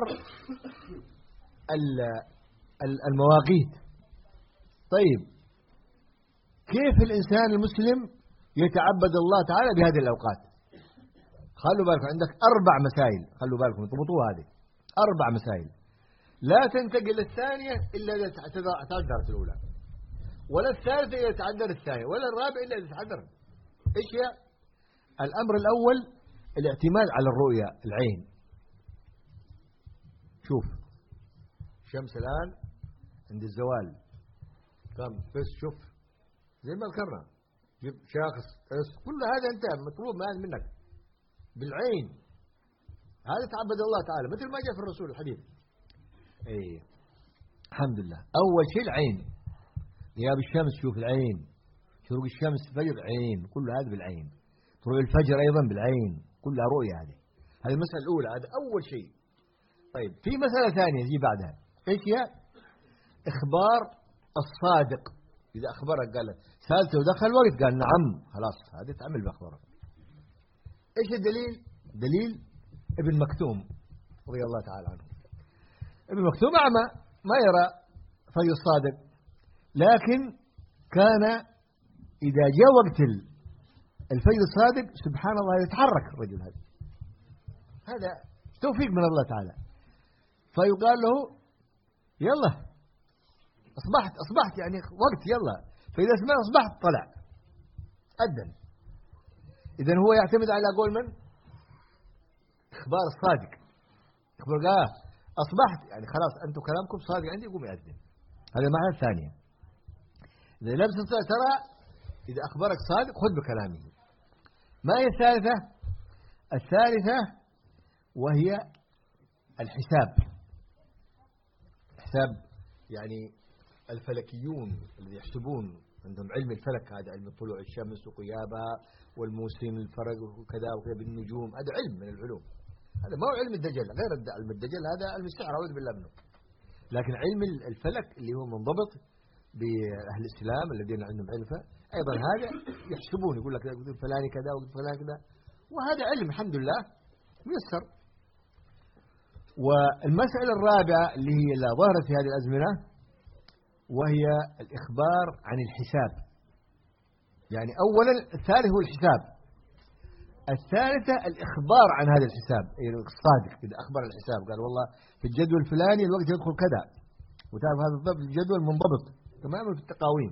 المواقيت. طيب كيف الإنسان المسلم يتعبد الله تعالى بهذه الأوقات؟ خلوا بالكم عندك 4 مسائل، خلوا بالكم اضبطوها هذه 4 مسائل. لا تنتقل الثانية إلا إذا تعذرت الأولى، ولا الثالثة إذا تعذر الثانية، ولا الرابعة إلا إذا تعذر. إيش هي؟ الأمر الأول الاعتماد على الرؤية، العين. شوف الشمس الآن عند الزوال كم بس، شوف زي ما ذكرنا، جيب شاخص كل هذا أنت مطلوب منك بالعين. هذا تعبد الله تعالى مثل ما جاء في الرسول الحديث. ايه الحمد لله. أول شيء العين، غياب الشمس شوف العين، شروق الشمس فجر عين، كل هذا بالعين، طلوع الفجر أيضا بالعين، كلها رؤية. هذه المسألة الأولى، هذا أول شيء. طيب في مسألة ثانية يجي بعدها، إيش هي؟ إخبار الصادق. إذا أخبرك قال سألته ودخل وقت قال نعم، خلاص هذا تعمل بأخباره. إيش الدليل؟ دليل ابن مكتوم رضي الله تعالى عنه. ابن مكتوم أعمى ما يرى فيض الصادق، لكن كان إذا جاء وقت الفيض الصادق سبحان الله يتحرك الرجل هذا توفيق من الله تعالى. فيقال له يلا أصبحت يعني وقت يلا، فإذا سمع أصبحت طلع أذن. إذن هو يعتمد على قول من؟ إخبار الصادق. يخبر أصبحت يعني خلاص أنتم كلامكم صادق عندي، يقوم يأذن. هذا المعنى الثانية. إذا لم تستطع ترى إذا أخبرك صادق خذ بكلامه. ما هي الثالثة؟ الثالثة وهي الحساب. الحساب يعني الفلكيون الذي يحسبون، عندهم علم الفلك، هذا علم طلوع الشمس وغيابها والموسم الفرق وكذا وكذا بالنجوم، هذا علم من العلوم. هذا ما هو علم الدجل، غير علم الدجل هذا علم السحر أعوذ بالله منه. لكن علم الفلك اللي هو منضبط بأهل الإسلام الذين عندهم علم أيضا هذا يحسبون، يقول لك فلان كذا وفلان كذا، وهذا علم الحمد لله ميسر. والمسألة الرابعة اللي هي اللي ظهرت في هذه الأزمنة وهي الإخبار عن الحساب. يعني أولا الثالث هو الحساب، الثالثة الإخبار عن هذا الحساب الصادق. إذا أخبر الحساب قال والله في الجدول الفلاني الوقت يدخل كذا، وتعرف هذا الضبط الجدول منضبط تماما في التقاويم.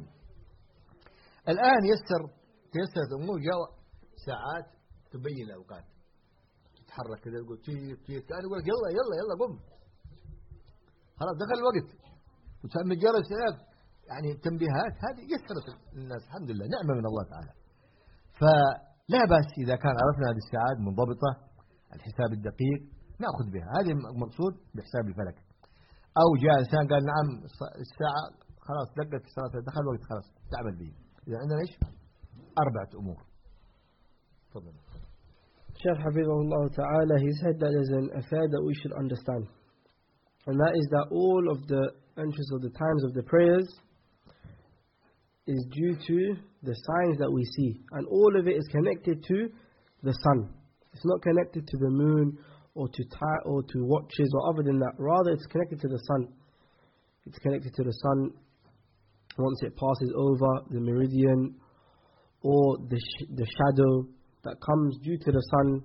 الآن تيسرت الأمور، جاء ساعات تبين الأوقات، تتحرك كذا تقول تيت كان يقول يلا قم خلاص دخل الوقت، وتسمي الجرس يعني تنبيهات. هذه يسرت الناس الحمد لله، نعمة من الله تعالى. فلا بأس إذا كان عرفنا هذه الساعات منضبطة الحساب الدقيق نأخذ بها، هذه المقصود بحساب الفلك. أو جاء إنسان قال نعم الساعة خلاص دقت الصلاة دخل وقت خلاص تعمل به. إذا عندنا إيش 4 أمور. تفضل. Shaykh Hafizahullah Ta'ala, he said that there's an affair that we should understand, and that is that all of the entries of the times of the prayers is due to the signs that we see, and all of it is connected to the sun. It's not connected to the moon or to watches or other than that. Rather, it's connected to the sun. It's connected to the sun once it passes over the meridian, or the shadow that comes due to the sun,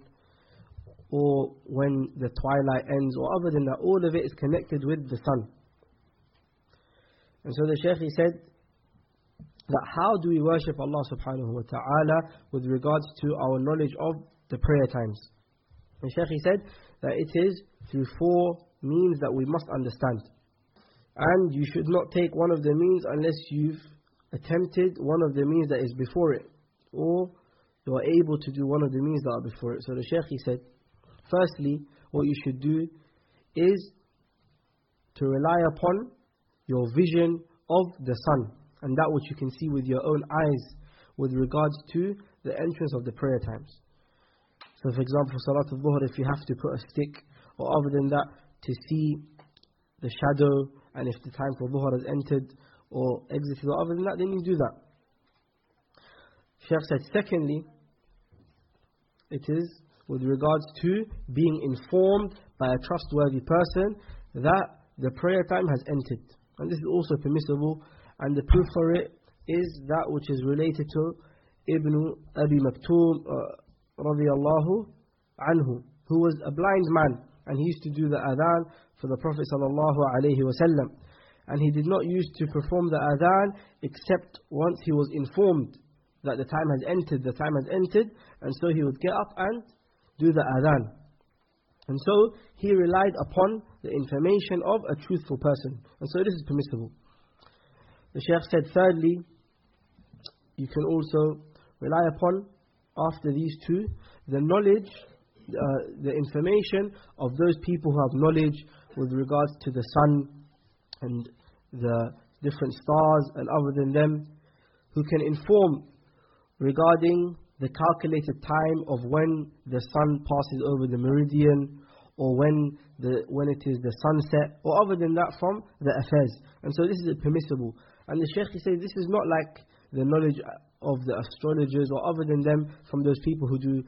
or when the twilight ends, or other than that. All of it is connected with the sun. And so the Shaykh, he said that how do we worship Allah subhanahu wa ta'ala with regards to our knowledge of the prayer times? The Shaykh, he said that it is through 4 means that we must understand. And you should not take one of the means unless you've attempted one of the means that is before it, or you are able to do one of the means that are before it. So the Shaykh, he said, firstly, what you should do is to rely upon your vision of the sun, and that which you can see with your own eyes with regards to the entrance of the prayer times. So for example, for Salat al-Dhuhr, if you have to put a stick or other than that to see the shadow, and if the time for Dhuhr has entered or exited or other than that, then you do that. Shaykh said, secondly, it is with regards to being informed by a trustworthy person that the prayer time has entered. And this is also permissible, and the proof for it is that which is related to Ibn Abi Maktoum radiyallahu anhu, who was a blind man, and he used to do the adhan for the Prophet sallallahu alaihi wasallam, and he did not use to perform the adhan except once he was informed that the time has entered, and so he would get up and do the adhan. And so he relied upon the information of a truthful person, and so this is permissible. The Shaykh said, thirdly, you can also rely upon, after these 2, the knowledge, the information of those people who have knowledge with regards to the sun and the different stars and other than them, who can inform regarding the calculated time of when the sun passes over the meridian, or when it is the sunset, or other than that from the affairs. And so this is permissible. And the Shaykh, he says, this is not like the knowledge of the astrologers or other than them from those people who do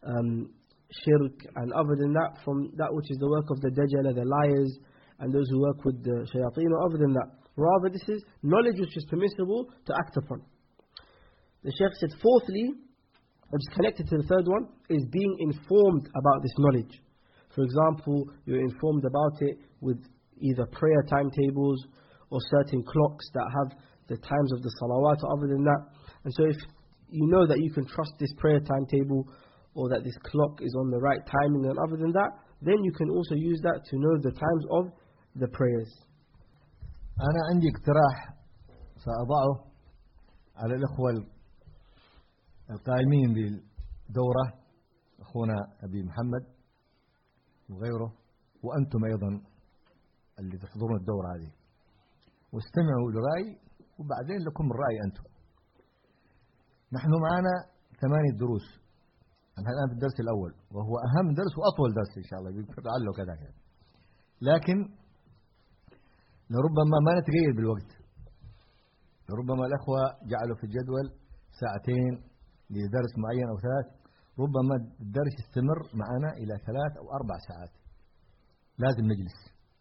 shirk, and other than that from that which is the work of the dajjal, the liars, and those who work with the shayateen, or other than that. Rather, this is knowledge which is permissible to act upon. The Shaykh said, fourthly, which is connected to the third one, is being informed about this knowledge. For example, you're informed about it with either prayer timetables or certain clocks that have the times of the salawat, or other than that. And so if you know that you can trust this prayer timetable, or that this clock is on the right timing, and other than that, then you can also use that to know the times of the prayers. أنا عندي اقتراح سأضعه على الأخوة القائمين بالدورة، أخونا أبي محمد وغيره، وأنتم أيضا اللي تحضرون الدورة هذه، واستمعوا لرأي وبعدين لكم الرأي أنتم. نحن معنا 8 دروس، نحن الآن في الدرس الأول وهو أهم درس وأطول درس إن شاء الله، لعله كذا. لكن لربما ما نتغير بالوقت، لربما الأخوة جعلوا في الجدول 2 ساعات لدرس معين أو 3، ربما الدرس يستمر معنا إلى 3 أو 4 ساعات. لازم نجلس،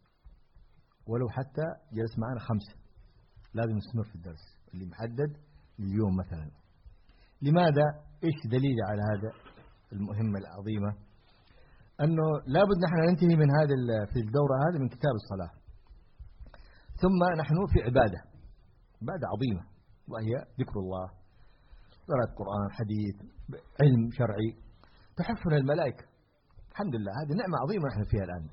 ولو حتى جلس معنا 5 لازم نستمر في الدرس اللي محدد لليوم مثلا. لماذا؟ إيش دليل على هذا المهمة العظيمة؟ أنه لابد نحن ننتهي من هذا في الدورة هذه من كتاب الصلاة، ثم نحن في عبادة عظيمة، وهي ذكر الله، قراءة قرآن، حديث، علم شرعي تحفنا الملائكة. الحمد لله، هذه نعمة عظيمة نحن فيها الآن.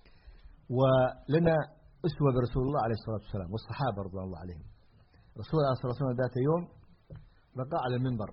ولنا أسوة برسول الله عليه الصلاة والسلام والصحابة رضوان الله عليهم. رسول الله صلى الله عليه وسلم ذات يوم رقى على المنبر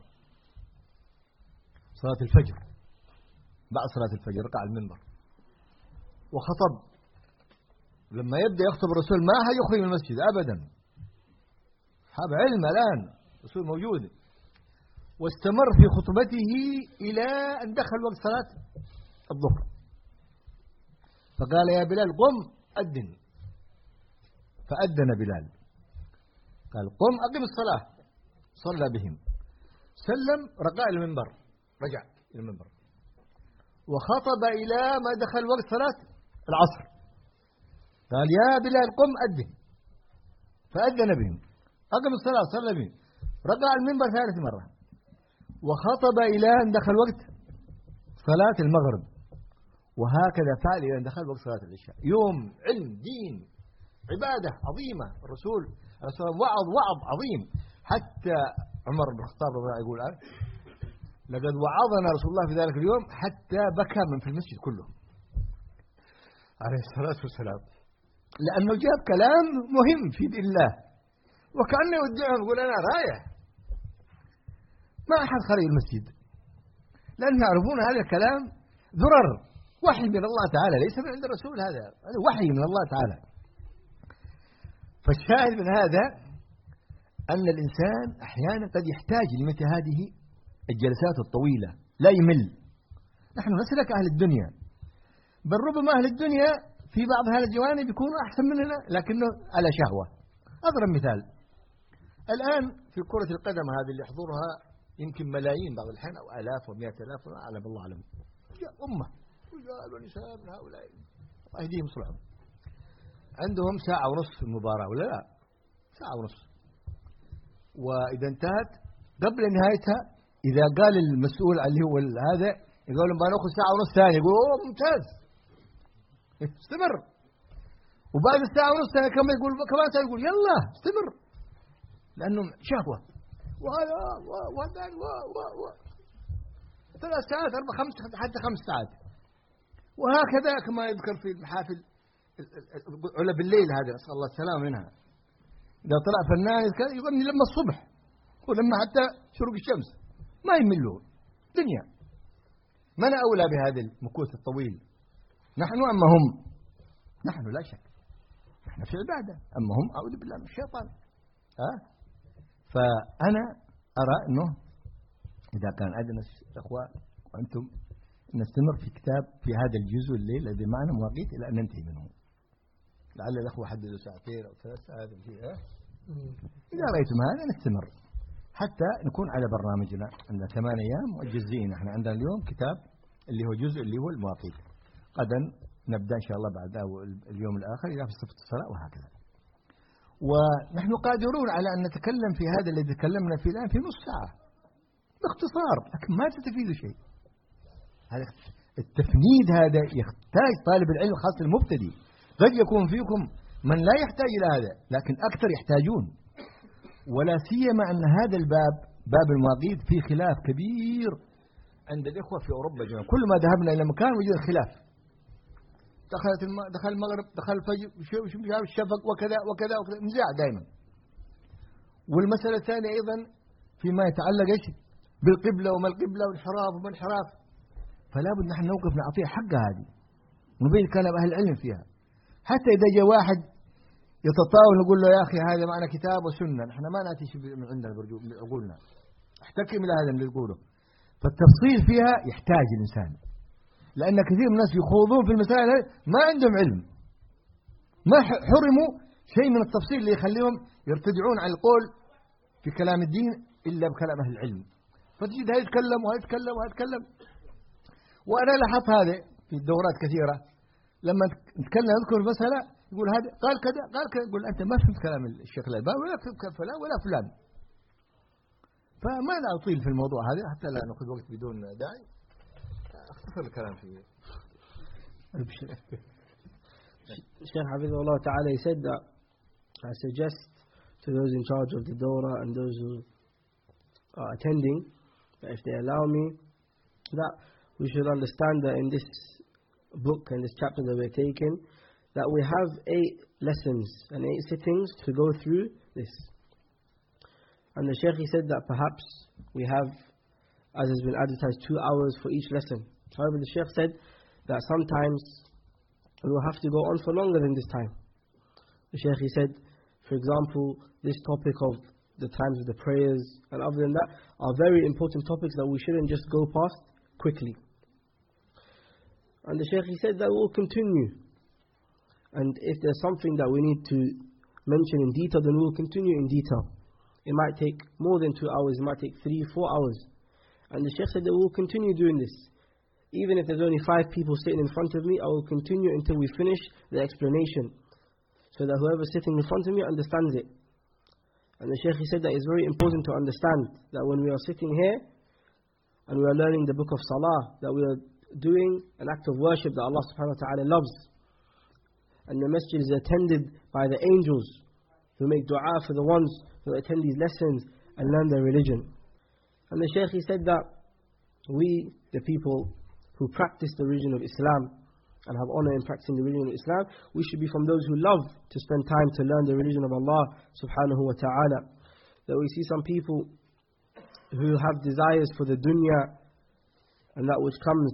صلاة الفجر، بعد صلاة الفجر رقى على المنبر وخطب. لما يبدأ يخطب الرسول ما يخرج من المسجد أبدا، أصحاب علم الآن، الرسول موجود، واستمر في خطبته إلى أن دخل وقت صلاة الظهر، فقال يا بلال قم أذن، فأذن بلال، قال قم أقم الصلاة، صلى بهم، سلم، رقى إلى المنبر، رجع إلى المنبر وخطب إلى ما دخل وقت صلاة العصر، قال يا بلال قم أذن، فأذن بهم، أقم الصلاة، صلى بهم، رقى على المنبر 3 مرة، وخطب إلى أن دخل وقت صلاة المغرب، وهكذا فعل إلى أن دخل وقت صلاة العشاء. يوم علم، دين، عبادة عظيمة. الرسول وعظ عظيم، حتى عمر بن الخطاب رضي الله عنه يقول الآن لقد وعظنا رسول الله في ذلك اليوم حتى بكى من في المسجد كله عليه الصلاة والسلام، لأنه جاب كلام مهم في دين الله، وكأنه يودعهم يقول أنا رايح، ما أحد خرج المسجد، لأن يعرفون هذا الكلام ذرر وحي من الله تعالى، ليس من عند الرسول، هذا وحي من الله تعالى. فالشاهد من هذا أن الإنسان أحيانا قد يحتاج لمثل هذه الجلسات الطويلة، لا يمل. نحن نسلك أهل الدنيا، بل ربما أهل الدنيا في بعض هذه الجوانب يكونوا أحسن مننا، لكنه على شهوة. أضرب مثال، الآن في كرة القدم هذه اللي يحضرها يمكن ملايين بعض الحين، أو آلاف ومئات آلاف، أعلم الله أعلم، أمة رجال ونساء من هؤلاء أيديهم صلعهم، عندهم 1.5 ساعة في المباراة، ولا لا 1.5 ساعة، وإذا انتهت قبل نهايتها إذا قال المسؤول اللي هو هذا يقول لهم بنأخذ 1.5 ساعة ثانية، يقول أوه ممتاز، استمر. وبعد 1.5 ساعة ثانية كمان ساعة يقول يلا استمر، لأنه شهوة. وهذا و 3 ساعات 4 5 حتى 5 ساعات، وهكذا كما يذكر في المحافل ولا بالليل، هذا نسأل الله السلامة منها، إذا طلع فنان يغني لما الصبح ولما حتى شروق الشمس، ما يملون دنيا. من أولى بهذا المكوث الطويل، نحن أما هم؟ نحن لا شك، نحن في عبادة، أما هم أعوذ بالله من الشيطان. فأنا أرى أنه إذا كان عندنا أخوة وأنتم نستمر في كتاب في هذا الجزء الليل الذي معنا مواقيت إلى أن ننتهي منه. لعل الأخوة حددوا ساعتين أو 3 ساعات فيها. إذا رأيتم هذا نستمر حتى نكون على برنامجنا. عندنا 8 أيام مجزئين. احنا عندنا اليوم كتاب اللي هو جزء اللي هو المواقيت. غدا نبدأ إن شاء الله بعد اليوم الآخر إذا في صفة الصلاة وهكذا. ونحن قادرون على أن نتكلم في هذا الذي تكلمنا فيه الآن في نص ساعة باختصار، لكن ما تستفيد شيء. هذا التفنيد هذا يحتاج طالب العلم خاصة المبتدئ. قد يكون فيكم من لا يحتاج إلى هذا، لكن أكثر يحتاجون. ولا سيما أن هذا الباب باب المواقيت فيه خلاف كبير عند الإخوة في أوروبا جميعا. كل ما ذهبنا إلى مكان وجد خلاف. دخل المغرب، دخل الفجر، الشفق وكذا وكذا وكذا، نزاع دائما. والمسألة الثانية أيضا فيما يتعلق بالقبلة وما القبلة والانحراف وما الانحراف. فلا بد نحن نوقف نعطيها حقها هذه ونبين كلام أهل العلم فيها. حتى إذا جاء واحد يتطاول نقول له يا أخي هذا معنا كتاب وسنة، نحن ما نأتي من عندنا بعقولنا، احتكم إلى هذا اللي يقوله. فالتفصيل فيها يحتاج الإنسان، لأن كثير من الناس يخوضون في المسائل ما عندهم علم، ما حرموا شيء من التفصيل اللي يخليهم يرتدعون على القول في كلام الدين إلا بكلام أهل العلم. فتجد هذا يتكلم وهذا يتكلم وهذا يتكلم. وأنا لاحظت هذا في الدورات كثيرة، لما نتكلم نذكر المسألة يقول هذا قال كذا قال كذا، يقول أنت ما فهمت كلام الشيخ الألباني ولا فهمت فلان ولا فلان. فما أطيل في الموضوع هذا حتى لا نأخذ وقت بدون داعي، أختصر الكلام فيه. Shaykh Hafizahullah Ta'ala, he said that I suggest to those in charge of the Dawrah and those who are attending that if they allow me, that we should understand that in this book and this chapter that we're taking, that we have 8 lessons and 8 sittings to go through this. And the Shaykh, he said that perhaps we have, as has been advertised, 2 hours for each lesson. However, the Shaykh said that sometimes we will have to go on for longer than this time. The Shaykh, he said, for example, this topic of the times of the prayers and other than that are very important topics that we shouldn't just go past quickly. And the Shaykh, he said that we will continue. And if there's something that we need to mention in detail, then we will continue in detail. It might take more than 2 hours, it might take 3, 4 hours. And the Shaykh said that we will continue doing this. Even if there's only 5 people sitting in front of me, I will continue until we finish the explanation, so that whoever's sitting in front of me understands it. And the Shaykh, he said that it's very important to understand that when we are sitting here and we are learning the book of Salah, that we are doing an act of worship that Allah subhanahu wa ta'ala loves. And the masjid is attended by the angels who make dua for the ones who attend these lessons and learn their religion. And the Shaykh, he said that we, the people who practice the religion of Islam and have honor in practicing the religion of Islam, we should be from those who love to spend time to learn the religion of Allah subhanahu wa ta'ala. That we see some people who have desires for the dunya and that which comes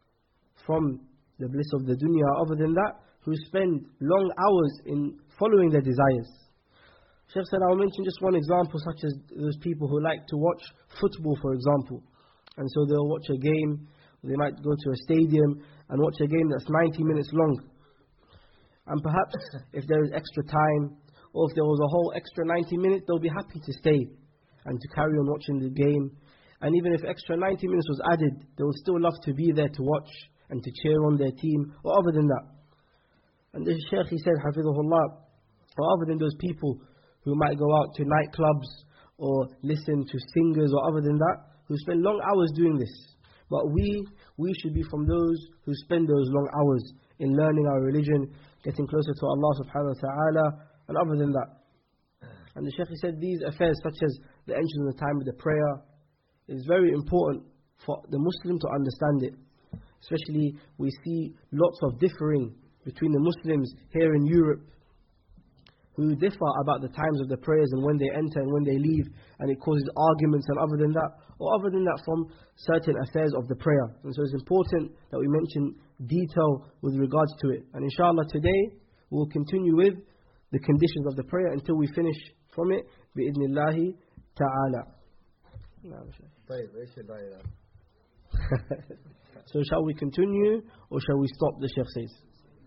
from the bliss of the dunya, other than that, who spend long hours in following their desires. Shaykh said, I will mention just one example, such as those people who like to watch football, for example. And so they'll watch a game, they might go to a stadium and watch a game that's 90 minutes long. And perhaps if there is extra time, or if there was a whole extra 90 minutes, they'll be happy to stay and to carry on watching the game. And even if extra 90 minutes was added, they would still love to be there to watch and to cheer on their team, or other than that. And the Shaykh, he said, Hafizahullah, or other than those people who might go out to nightclubs or listen to singers or other than that, who spend long hours doing this. But we should be from those who spend those long hours in learning our religion, getting closer to Allah subhanahu wa ta'ala, and other than that. And the Shaykh, he said, these affairs such as the entrance of the time of the prayer, is very important for the Muslim to understand it. Especially we see lots of differing between the Muslims here in Europe, who differ about the times of the prayers and when they enter and when they leave, and it causes arguments and other than that, or other than that from certain affairs of the prayer. And so it's important that we mention detail with regards to it. And inshallah today we'll continue with the conditions of the prayer until we finish from it, bi'idhnillahi ta'ala. طيب ايش الباقي الان؟ So shall we continue or shall we stop, the Sheikh says?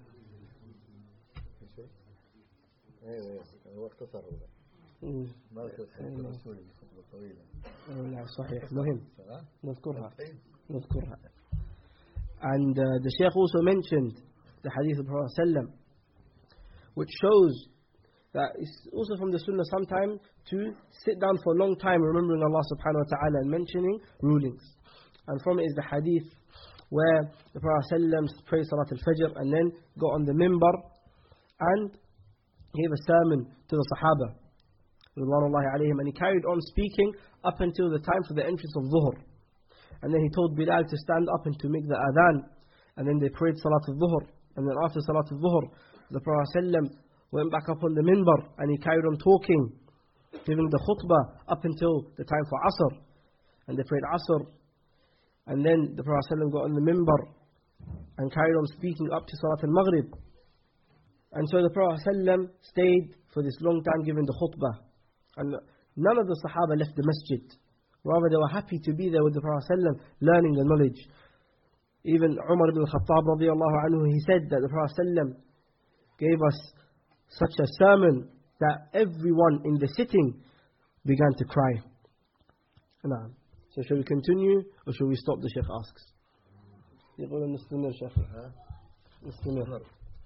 صحيح مهم نذكرها. And the Shaykh also mentioned the hadith of the Prophet ﷺ, which shows that it's also from the Sunnah sometimes to sit down for a long time remembering Allah subhanahu wa ta'ala and mentioning rulings. And from it is the hadith where the Prophet ﷺ prayed Salat al-Fajr and then got on the mimbar and gave a sermon to the Sahaba Ridwanullahi alayhim, and he carried on speaking up until the time for the entrance of Dhuhr. And then he told Bilal to stand up and to make the adhan, and then they prayed Salat al-Dhuhr. And then after Salat al-Dhuhr, the Prophet ﷺ went back up on the minbar and he carried on talking, giving the khutbah up until the time for Asr. And they prayed Asr. And then the Prophet ﷺ got on the minbar and carried on speaking up to Salat al-Maghrib. And so the Prophet ﷺ stayed for this long time giving the khutbah. And none of the Sahaba left the masjid. Rather, they were happy to be there with the Prophet ﷺ, learning the knowledge. Even Umar ibn al-Khattab radiallahu anhu, he said that the Prophet ﷺ gave us such a sermon that everyone in the sitting began to cry. So shall we continue or shall we stop, the Shaykh asks. يقول نستمر شيخ. نستمر.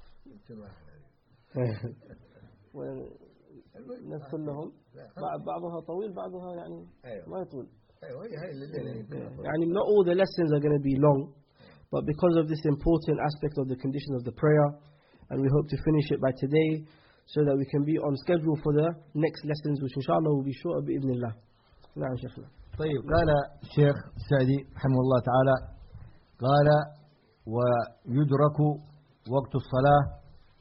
نذكر لهم بعضها طويل بعضها يعني ما يطول. يعني not all the lessons are going to be long, but because of this important aspect of the condition of the prayer, and we hope to finish it by today so that we can be on schedule for the next lessons, which inshallah will be shorter بإذن الله. نعم شيخنا. طيب، قال الشيخ السعدي رحمه الله تعالى، قال ويدرك وقت الصلاة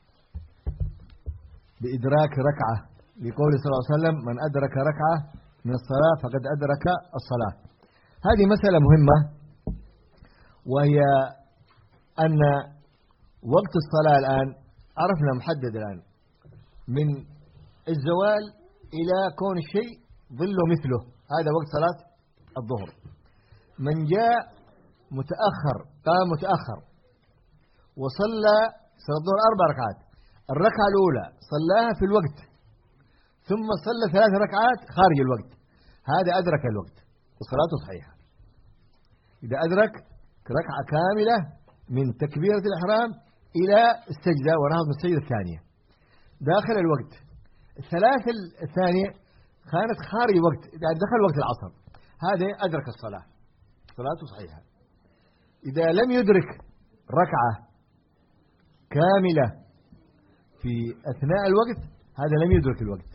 بإدراك ركعة، لقول صلى الله عليه وسلم من أدرك ركعة من الصلاة فقد أدرك الصلاة. هذه مسألة مهمة، وهي أن وقت الصلاة الآن عرفنا محدد الآن من الزوال إلى كون الشيء ظله مثله، هذا وقت صلاة الظهر. من جاء متأخر قام متأخر وصلى صلاة الظهر 4 ركعات، الركعة الأولى صلاها في الوقت ثم صلى 3 ركعات خارج الوقت، هذا أدرك الوقت وصلاته صحيحة. إذا أدرك ركعة كاملة من تكبيرة الإحرام إلى السجدة ونهض من السجدة الثانية داخل الوقت، الثلاث الثانية كانت خارج الوقت، إذا دخل وقت العصر هذا أدرك الصلاة، صلاته صحيحة. إذا لم يدرك ركعة كاملة في أثناء الوقت هذا لم يدرك الوقت،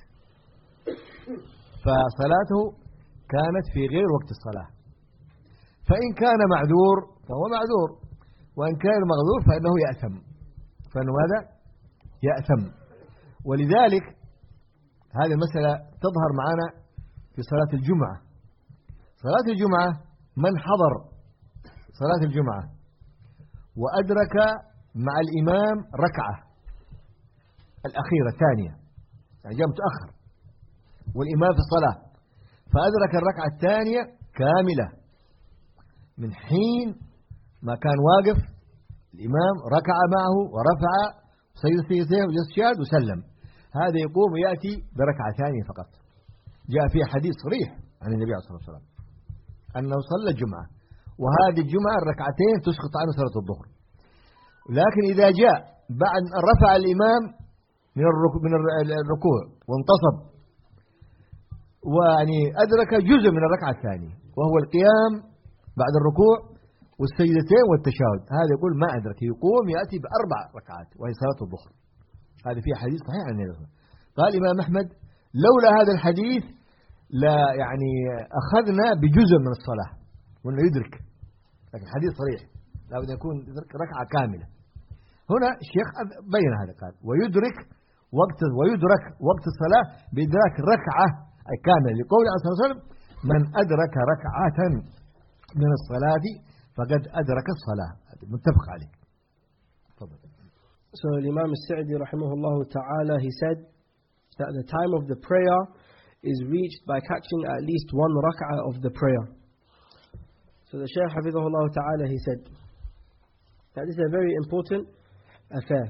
فصلاته كانت في غير وقت الصلاة. فإن كان معذور فهو معذور، وإن كان مغذور فإنه يأثم، فإنه ماذا؟ يأثم. ولذلك هذه المسألة تظهر معنا في صلاة الجمعة. صلاة الجمعة من حضر صلاة الجمعة وأدرك مع الإمام ركعة الأخيرة الثانية، يعني جاء متأخر والإمام في الصلاة فأدرك الركعة الثانية كاملة من حين ما كان واقف الإمام، ركع معه ورفع سجدتين وجلس وسلم، هذا يقوم ويأتي بركعة ثانية فقط. جاء فيه حديث صريح عن النبي عليه الصلاة والسلام أنه صلى الجمعة، وهذه الجمعة الركعتين تسقط عنه صلاة الظهر. لكن إذا جاء بعد أن رفع الإمام من الركوع وانتصب ويعني أدرك جزء من الركعة الثانية وهو القيام بعد الركوع والسجدتين والتشهد، هذا يقول ما أدرك، يقوم يأتي ب4 ركعات وهي صلاة الظهر. هذا فيه حديث صحيح عن النبي. قال الإمام أحمد لولا هذا الحديث لا يعني أخذنا بجزء من الصلاة وأنه يدرك، لكن الحديث صريح لابد يكون يدرك ركعة كاملة. هنا الشيخ بين هذا، قال ويدرك وقت الصلاة بإدراك ركعة كاملة، لقول عليه الصلاة والسلام من أدرك ركعة من الصلاة فقد أدرك الصلاة، متفق عليه. تفضل. So Imam al-Sa'di rahimahullah ta'ala, he said that the time of the prayer is reached by catching at least 1 rak'ah of the prayer. So the Shaykh Hafidhahullah Ta'ala, he said that this is a very important affair.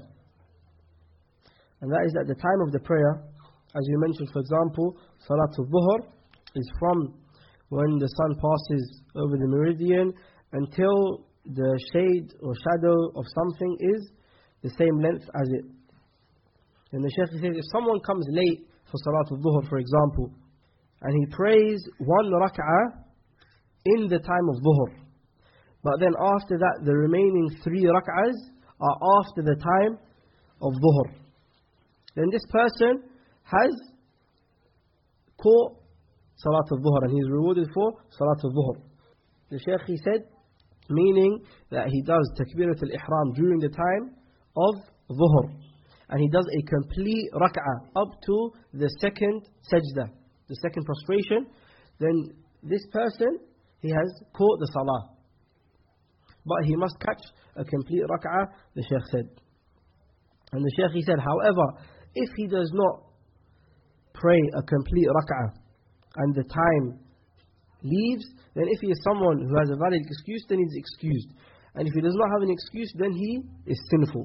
And that is at the time of the prayer, as you mentioned, for example, Salatul Dhuhr is from when the sun passes over the meridian until the shade or shadow of something is the same length as it. And the Shaykh says, if someone comes late for Salatul Dhuhr, for example, and he prays one rak'ah in the time of Dhuhr, but then after that the remaining 3 rak'ahs are after the time of Dhuhr, then this person has caught Salatul Dhuhr and he is rewarded for Salatul Dhuhr. The Shaykh, he said, meaning that he does Takbiratul Ihram during the time of Dhuhr, and he does a complete rak'ah up to the second sajda, the second prostration, then this person, he has caught the salah. But he must catch a complete rak'ah, the Shaykh said. And the Shaykh, he said, however, if he does not pray a complete rak'ah and the time leaves, then if he is someone who has a valid excuse, then he's excused. And if he does not have an excuse, then he is sinful.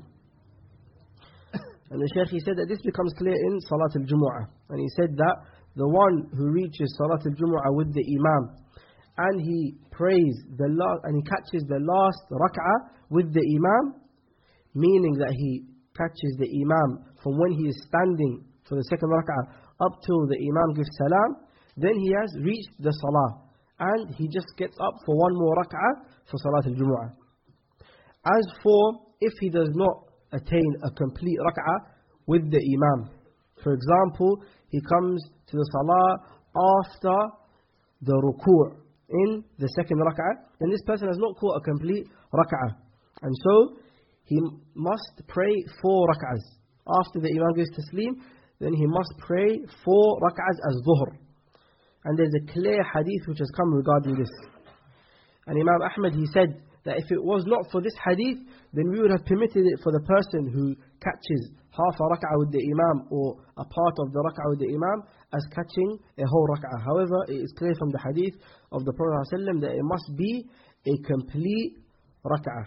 And the Shaykh, he said that this becomes clear in Salat al-Jumu'ah. And he said that the one who reaches Salat al-Jumu'ah with the Imam, and he prays and he catches the last rak'ah with the Imam, meaning that he catches the Imam from when he is standing for the second rak'ah up till the Imam gives salam, then he has reached the salah, and he just gets up for one more rak'ah for Salat al-Jumu'ah. As for if he does not attain a complete rak'ah with the Imam, for example, he comes to the salah after the ruku' in the second rak'ah, then this person has not caught a complete rak'ah, and so he must pray 4 rak'ahs. After the Imam gives taslim, then he must pray 4 rak'ahs as dhuhr. And there's a clear hadith which has come regarding this. And Imam Ahmad, he said that if it was not for this hadith, then we would have permitted it for the person who catches half a rak'ah with the Imam or a part of the rak'ah with the Imam as catching a whole rak'ah. However, it is clear from the hadith of the Prophet ﷺ that it must be a complete rak'ah.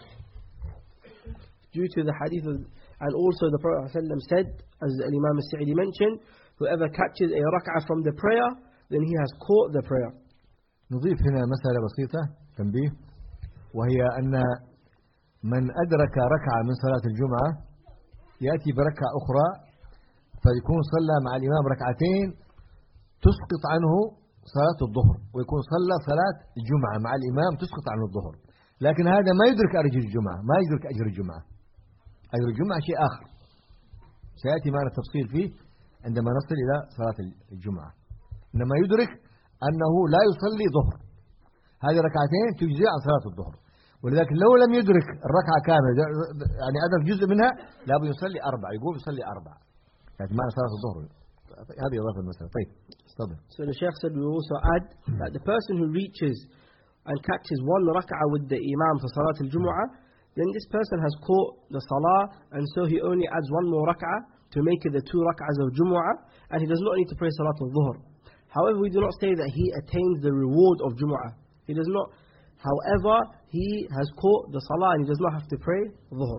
Due to the hadith and also the Prophet ﷺ said, as Imam al-Sa'idi mentioned, whoever catches a rak'ah from the prayer, then he has caught the prayer. نضيف هنا مسألة بسيطة تنبيه، وهي أن من أدرك ركعة من صلاة الجمعة يأتي بركعة أخرى فيكون صلى مع الإمام ركعتين تسقط عنه صلاة الظهر، ويكون صلى صلاة الجمعة مع الإمام تسقط عنه الظهر، لكن هذا ما يدرك أجر الجمعة، ما يدرك أجر الجمعة. أجر الجمعة شيء آخر سيأتي معنا التفصيل فيه عندما نصل إلى صلاة الجمعة. إنما يدرك أنه لا يصلي ظهر، هذه ركعتين تجزئ عن صلاة الظهر، ولذلك لو لم يدرك الركعة كاملة يعني أدرك جزء منها لابد يصلي 4، يقوم يصلي 4 يعني معنى صلاة الظهر. هذه إضافة المسألة. طيب تفضل. So the Shaykh said we also add that the person who reaches and catches 1 rak'ah with the Imam for Salat al-Jumu'ah, then this person has caught the Salah, and so he only adds 1 more rak'ah to make it the 2 rak'ahs of Jumu'ah, and he does not need to pray Salat al-Dhuhr. However, we do not say that he attains the reward of Jumu'ah. He does not. However, he has caught the Salah and he does not have to pray Dhuhr.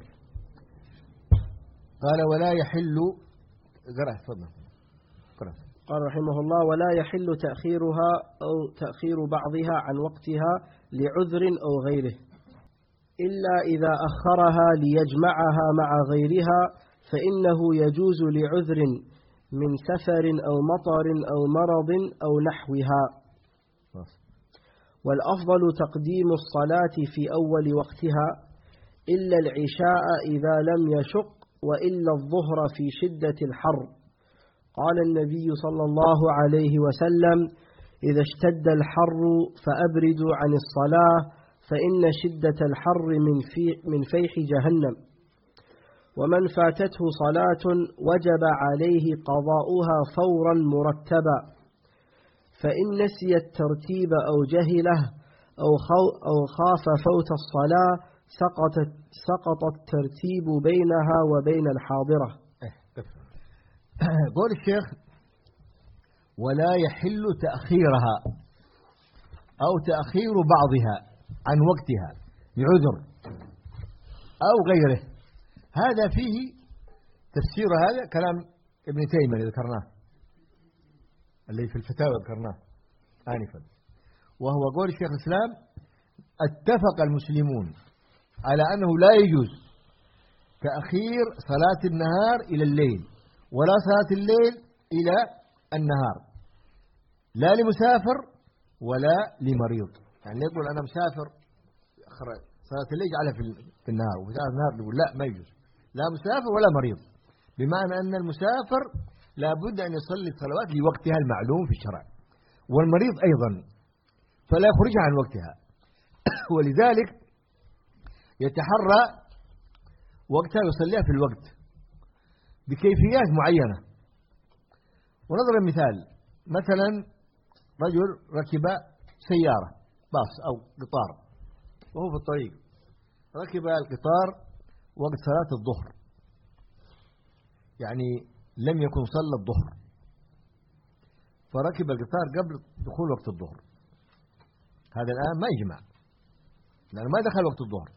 قال ولا يحل قرأ تفضل قرأ. قال رحمه الله ولا يحل تأخيرها أو تأخير بعضها عن وقتها لعذر أو غيره إلا إذا أخرها ليجمعها مع غيرها فإنه يجوز لعذر من سفر أو مطر أو مرض أو نحوها. والأفضل تقديم الصلاة في أول وقتها إلا العشاء إذا لم يشق وإلا الظهر في شدة الحر. قال النبي صلى الله عليه وسلم إذا اشتد الحر فأبردوا عن الصلاة فإن شدة الحر من فيح جهنم. ومن فاتته صلاة وجب عليه قضاؤها فورا مرتبا، فإن نسي الترتيب أو جهله أو خاف فوت الصلاة سقط الترتيب بينها وبين الحاضرة. قول الشيخ ولا يحل تأخيرها أو تأخير بعضها عن وقتها لعذر أو غيره. هذا فيه تفسير، هذا كلام ابن تيمية اللي ذكرناه، اللي في الفتاوى ذكرناه آنفا، وهو قول الشيخ الإسلام: اتفق المسلمون على أنه لا يجوز تأخير صلاة النهار إلى الليل، ولا صلاة الليل إلى النهار، لا لمسافر ولا لمريض. يعني يقول أنا مسافر صلاة الليل على في النهار، وصلاة النهار يقول لا، ما يجوز، لا مسافر ولا مريض، بمعنى أن المسافر لابد أن يصلي الصلوات لوقتها المعلوم في الشرع، والمريض أيضا فلا يخرج عن وقتها. ولذلك يتحرى وقتها يصليها في الوقت بكيفيات معينة. ونضرب مثال، مثلا رجل ركب سيارة باص أو قطار وهو في الطريق، ركب القطار وقت صلاة الظهر، يعني لم يكن صلى الظهر، فركب القطار قبل دخول وقت الظهر، هذا الآن ما يجمع لأنه ما دخل وقت الظهر،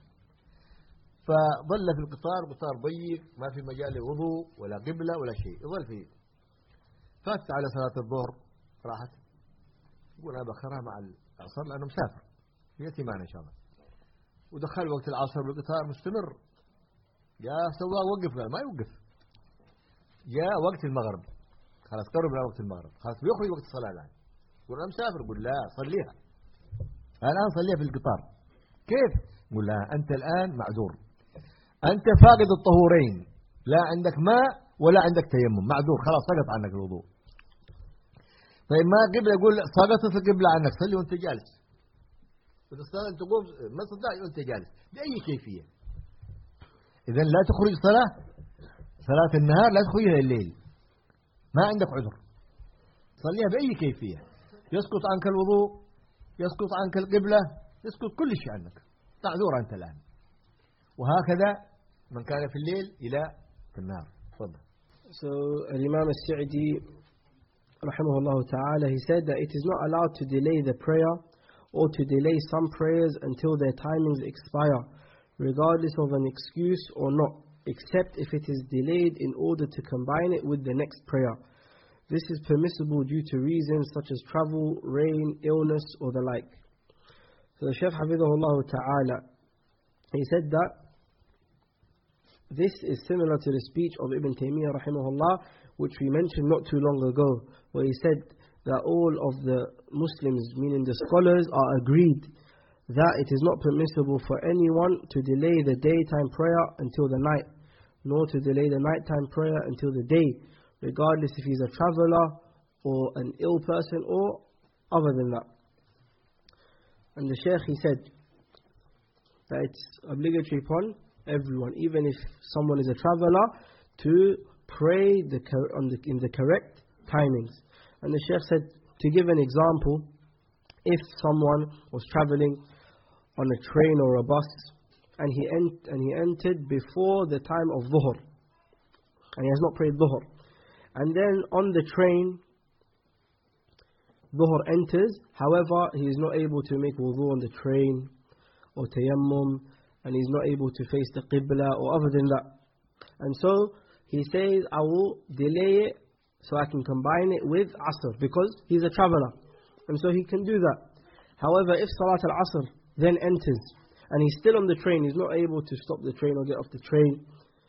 فظل في القطار، قطار ضيق ما في مجال للوضوء ولا قبلة ولا شيء، يظل فيه. فات على صلاة الظهر راحت، يقول أنا بأخرها مع العصر لأنه مسافر يأتي معنا إن شاء الله، ودخل وقت العصر بالقطار مستمر، يا سواق وقف، قال ما يوقف، جاء وقت المغرب خلاص، قرب من وقت المغرب خلاص بيخرج وقت الصلاة الآن، يقول أنا مسافر، يقول لا صليها الآن، صليها في القطار. كيف؟ يقول لا، أنت الآن معذور، أنت فاقد الطهورين، لا عندك ماء ولا عندك تيمم، معذور خلاص، سقط عنك الوضوء. طيب ما قبل، يقول سقطت القبلة عنك، صلي وأنت جالس، وتصلي أن تقوم ما تستطيع وأنت جالس بأي كيفية. إذن لا تخرج صلاة النهار، لا تخرجها الليل، ما عندك عذر، صليها بأي كيفية، يسقط عنك الوضوء، يسقط عنك القبلة، يسقط كل شيء عنك، معذور أنت الآن. وهكذا من كان في الليل إلى في النهار. تفضل. So Imam al-Sa'di rahimahullah ta'ala, he said that it is not allowed to delay the prayer or to delay some prayers until their timings expire, regardless of an excuse or not, except if it is delayed in order to combine it with the next prayer. This is permissible due to reasons such as travel, rain, illness, or the like. So the Shaykh Hafidhahullah Ta'ala, he said that this is similar to the speech of Ibn Taymiyyah rahimahullah, which we mentioned not too long ago, where he said that all of the Muslims, meaning the scholars, are agreed that it is not permissible for anyone to delay the daytime prayer until the night, nor to delay the nighttime prayer until the day, regardless if he's a traveler or an ill person or other than that. And the Shaykh, he said that it's obligatory upon everyone, even if someone is a traveler, to pray in the correct timings. And the Shaykh said, to give an example, if someone was traveling on a train or a bus and he entered before the time of Dhuhr, and he has not prayed Dhuhr, and then on the train Dhuhr enters, however he is not able to make wudu on the train or tayammum, and he is not able to face the qibla or other than that, and so he says, I will delay it so I can combine it with Asr, because he's a traveler, and so he can do that. However, if Salat al-Asr then enters and he's still on the train, he's not able to stop the train or get off the train,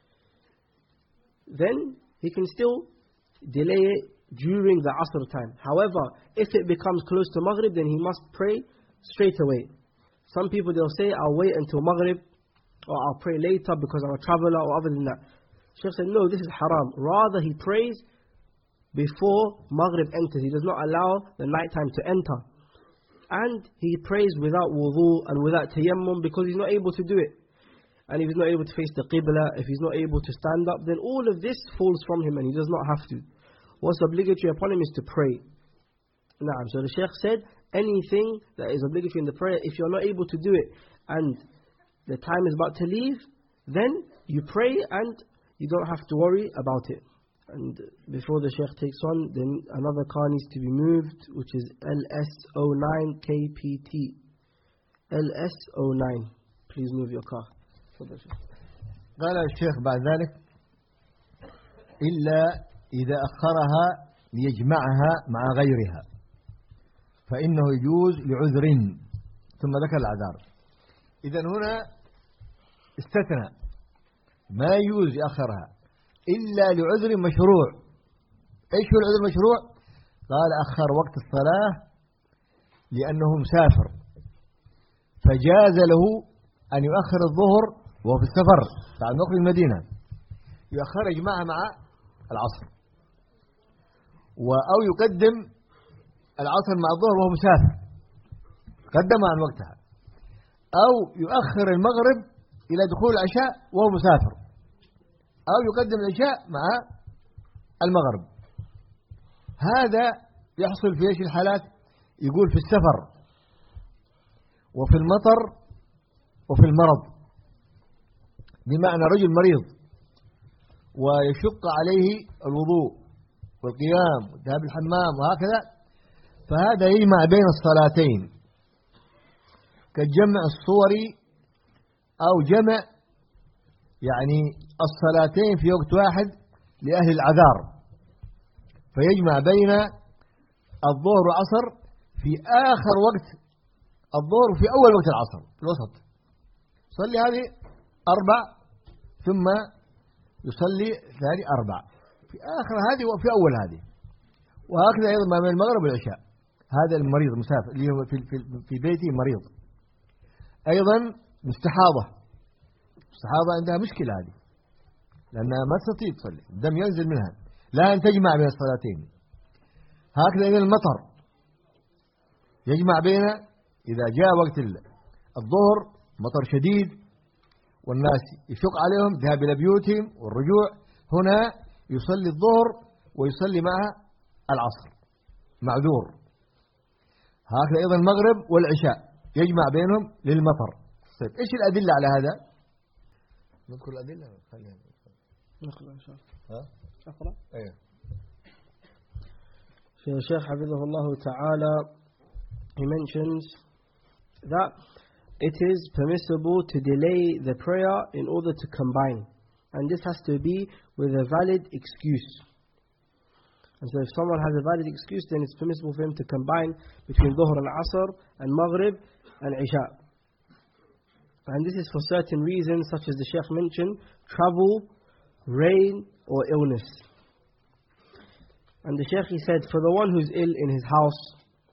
then he can still delay it during the Asr time. However, if it becomes close to Maghrib, then he must pray straight away. Some people, they'll say, I'll wait until Maghrib, or I'll pray later because I'm a traveler, or other than that. Shaykh said, no, this is haram. Rather, he prays before Maghrib enters. He does not allow the night time to enter. And he prays without wudu and without tayammum, because he's not able to do it. And if he's not able to face the qibla, if he's not able to stand up, then all of this falls from him and he does not have to. What's obligatory upon him is to pray. Naam. So the Shaykh said, anything that is obligatory in the prayer, if you're not able to do it and the time is about to leave, then you pray and you don't have to worry about it. And before the Shaykh takes on, then another car needs to be moved, which is LS09KPT. LS09. Please move your car. قال الشيخ بعد ذلك: إلا إذا أخرها ليجمعها مع غيرها فإنه يجوز لعذر، ثم ذكر الأعذار. إذن هنا استثنى ما يجوز يأخرها إلا لعذر مشروع. إيش هو العذر المشروع؟ قال: أخر وقت الصلاة لأنه مسافر، فجاز له أن يؤخر الظهر وهو في السفر بعد ما يخرج المدينة، يؤخر يجمعها مع العصر، أو يقدم العصر مع الظهر وهو مسافر، قدمها عن وقتها، أو يؤخر المغرب إلى دخول العشاء وهو مسافر، أو يقدم العشاء مع المغرب. هذا يحصل في ايش الحالات؟ يقول في السفر وفي المطر وفي المرض، بمعنى رجل مريض ويشق عليه الوضوء والقيام والذهاب الحمام وهكذا، فهذا يجمع بين الصلاتين كالجمع الصوري أو جمع يعني الصلاتين في وقت واحد لأهل العذار، فيجمع بين الظهر والعصر في آخر وقت الظهر وفي أول وقت العصر في الوسط، يصلي هذه 4 ثم يصلي ثاني 4 في آخر هذه وفي أول هذه، وهكذا أيضا ما بين المغرب والعشاء. هذا المريض المسافر اللي هو في بيته مريض. أيضا مستحاضة عندها مشكلة هذه، لأنها ما تستطيع تصلي، الدم ينزل منها، لا أن تجمع بين الصلاتين. هكذا أيضا المطر يجمع بين، إذا جاء وقت الظهر مطر شديد والناس يشق عليهم ذهاب إلى بيوتهم والرجوع، هنا يصلي الظهر ويصلي مع العصر معذور. هكذا أيضا المغرب والعشاء يجمع بينهم للمطر. طيب إيش الأدلة على هذا؟ نذكر الأدلة؟ خلينا نقرأ إن شاء الله. ها؟ أقرأ؟ أيه. Shaykh Hafidhahullah Ta'ala, he mentions that it is permissible to delay the prayer in order to combine, and this has to be with a valid excuse. And so if someone has a valid excuse, then it's permissible for him to combine between Dhuhr and Asr and Maghrib and Isha. And this is for certain reasons, such as the Shaykh mentioned: travel, rain or illness. And the Shaykh, he said, for the one who's ill in his house,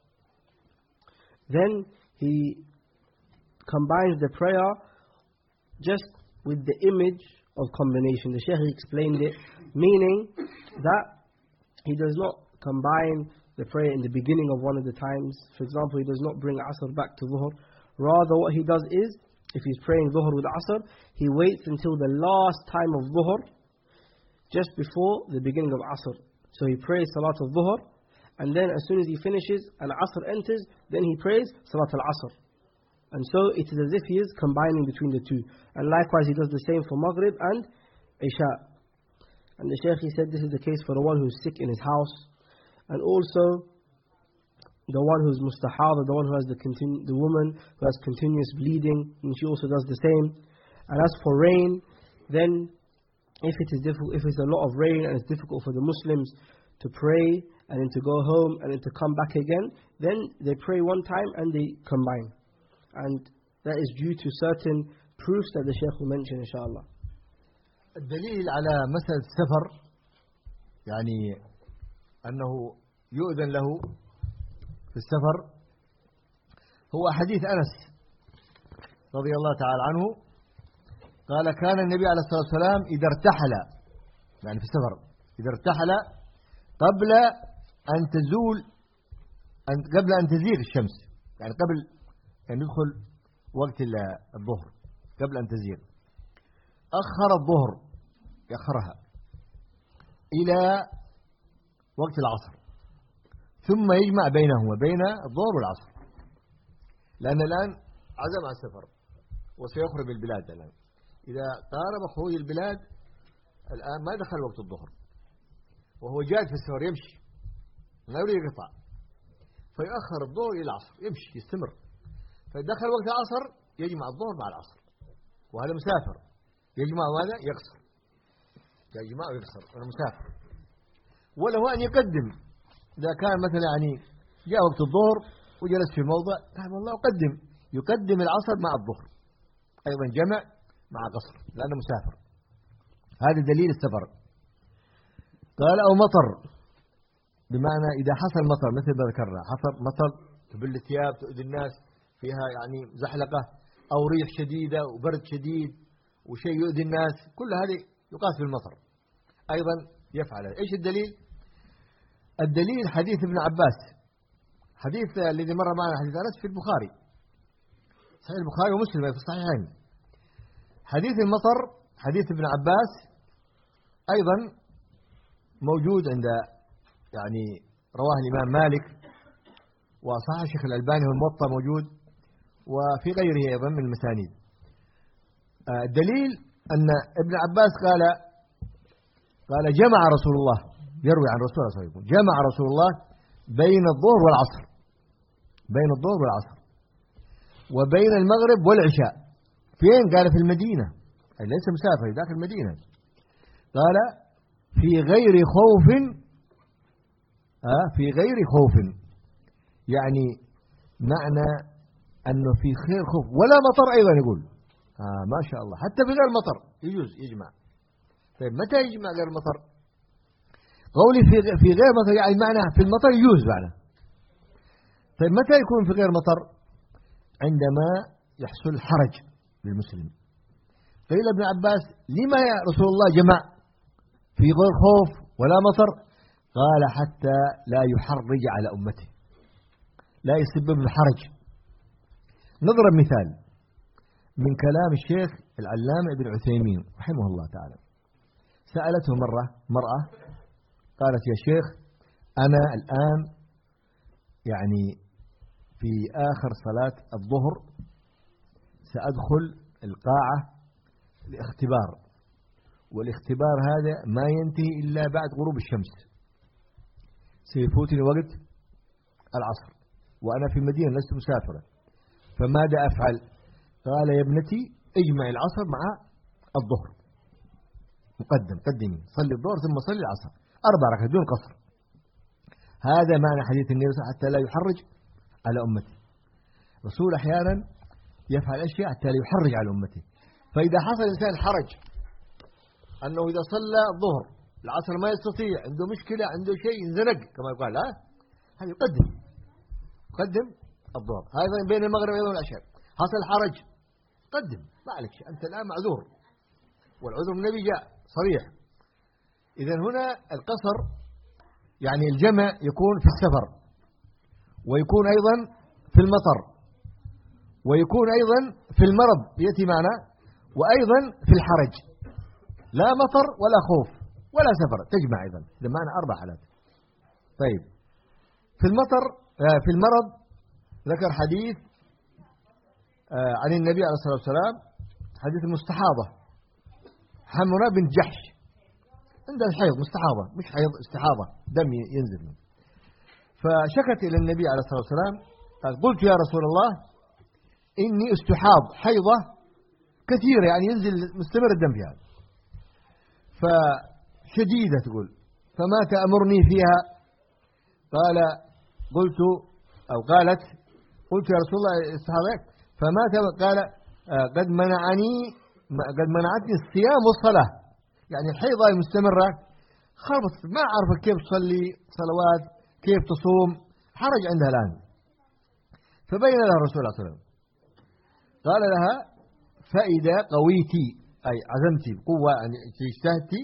then he combines the prayer just with the image of combination. The Shaykh explained it, meaning that he does not combine the prayer in the beginning of one of the times. For example, he does not bring Asr back to Dhuhr. Rather, what he does is, if he's praying Dhuhr with Asr, he waits until the last time of Dhuhr, just before the beginning of Asr. So he prays Salat al-Dhuhr, and then as soon as he finishes and Asr enters, then he prays Salat al-Asr. And so it is as if he is combining between the two. And likewise he does the same for Maghrib and Isha. And the Shaykh, he said this is the case for the one who is sick in his house, and also the one who is mustahada, the one who has the woman who has continuous bleeding, and she also does the same. And as for rain, then if it is difficult, if it's a lot of rain and it's difficult for the Muslims to pray and then to go home and then to come back again, then they pray one time and they combine. And that is due to certain proofs that the Shaykh will mention inshallah. الدليل على مسألة السفر، يعني أنه يؤذن له في السفر، هو حديث أنس رضي الله تعالى عنه، قال: كان النبي عليه الصلاة والسلام إذا ارتحل، يعني في السفر، إذا ارتحل قبل أن تزيغ الشمس، يعني قبل أن يدخل وقت الظهر، قبل أن تزيغ، أخر الظهر، يأخرها إلى وقت العصر، ثم يجمع بينهما بين الظهر والعصر، لأن الآن عزم على السفر وسيخرج البلاد. الآن إذا قارب خروج البلاد، الآن ما دخل وقت الظهر وهو جاد في السفر يمشي لا يريد يقطع، فيؤخر الظهر إلى العصر، يمشي يستمر، فدخل وقت العصر يجمع الظهر مع العصر، وهذا مسافر يجمع ماذا؟ يقصر، يجمع ويقصر وأنا مسافر. وله أن يقدم إذا كان مثلا يعني جاء وقت الظهر وجلس في موضع قال والله يقدم العصر مع الظهر، أيضا جمع مع قصر لأنه مسافر. هذا دليل السفر. قال أو مطر، بمعنى إذا حصل مطر مثل ما ذكرنا، حصل مطر تبل الثياب تؤذي الناس فيها يعني زحلقة، أو ريح شديدة وبرد شديد وشيء يؤذي الناس، كل هذه يقاس بالمطر أيضا يفعل. إيش الدليل؟ الدليل حديث ابن عباس، حديث الذي مر معنا حديث أنس في البخاري، صحيح البخاري ومسلم في الصحيحين. حديث المطر حديث ابن عباس أيضا موجود عند يعني رواه الإمام مالك، وصححه الشيخ الألباني والموطأ موجود، وفي غيره أيضا من المسانيد. الدليل أن ابن عباس قال جمع رسول الله، يروي عن رسول الله صلى الله عليه وسلم جمع رسول الله بين الظهر والعصر، بين الظهر والعصر وبين المغرب والعشاء. فين؟ قال في المدينة، أي ليس مسافر داخل المدينة. قال في غير خوف، في غير خوف، يعني معنى أنه في خير خوف ولا مطر أيضا يقول. ما شاء الله، حتى في غير مطر يجوز يجمع. طيب متى يجمع غير مطر؟ قولي في غير مطر يعني معنى في المطر يجوز معنى. طيب متى يكون في غير مطر؟ عندما يحصل حرج للمسلم. قيل ابن عباس لما يا رسول الله جمع في غير خوف ولا مطر؟ قال حتى لا يحرج على أمته، لا يسبب الحرج. نضرب مثال من كلام الشيخ العلامة ابن عثيمين رحمه الله تعالى. سألته مرأة قالت يا شيخ أنا الآن يعني في آخر صلاة الظهر سأدخل القاعة لاختبار، والاختبار هذا ما ينتهي إلا بعد غروب الشمس، سيفوتني وقت العصر وأنا في المدينة لست مسافرة، فماذا أفعل؟ قال يا ابنتي اجمع العصر مع الظهر، قدمي صلي الظهر ثم صلي العصر 4 ركعات دون قصر. هذا معنى حديث النبي صلى الله عليه وسلم حتى لا يحرج على أمته. رسول أحيانا يفعل أشياء حتى لا يحرج على أمته. فإذا حصل الإنسان حرج أنه إذا صلى الظهر العصر ما يستطيع، عنده مشكلة، عنده شيء انزنق كما يقال، هذا يقدم الظهر. هذا بين المغرب والعشاء حصل حرج قدم، ما عليك شيء، أنت الآن معذور، والعذر من النبي جاء صريح. إذا هنا القصر يعني الجمع يكون في السفر، ويكون أيضا في المطر، ويكون أيضا في المرض يأتي معنا، وأيضا في الحرج، لا مطر ولا خوف ولا سفر تجمع أيضا. إذا معنا 4 حالات. طيب في المطر في المرض ذكر حديث عن النبي عليه الصلاة والسلام، حديث المستحاضة حمراء بنت جحش، عندها الحيض مستحاضة، مش حيض استحاضة، دم ينزل منه. فشكت إلى النبي عليه الصلاة والسلام قال قلت يا رسول الله إني استحاض حيضة كثيرة، يعني ينزل مستمر الدم فيها، فشديدة تقول، فما تأمرني فيها؟ قال قلت يا رسول الله استحاضة، فما قال قد منعتني الصيام والصلاة، يعني الحيضة المستمرة خربت، ما عرفت كيف تصلي صلوات، كيف تصوم، حرج عندها الآن. فبين لها الرسول صلى الله عليه وسلم قال لها فإذا قويتي أي عزمتي بقوة يعني اجتهدتي،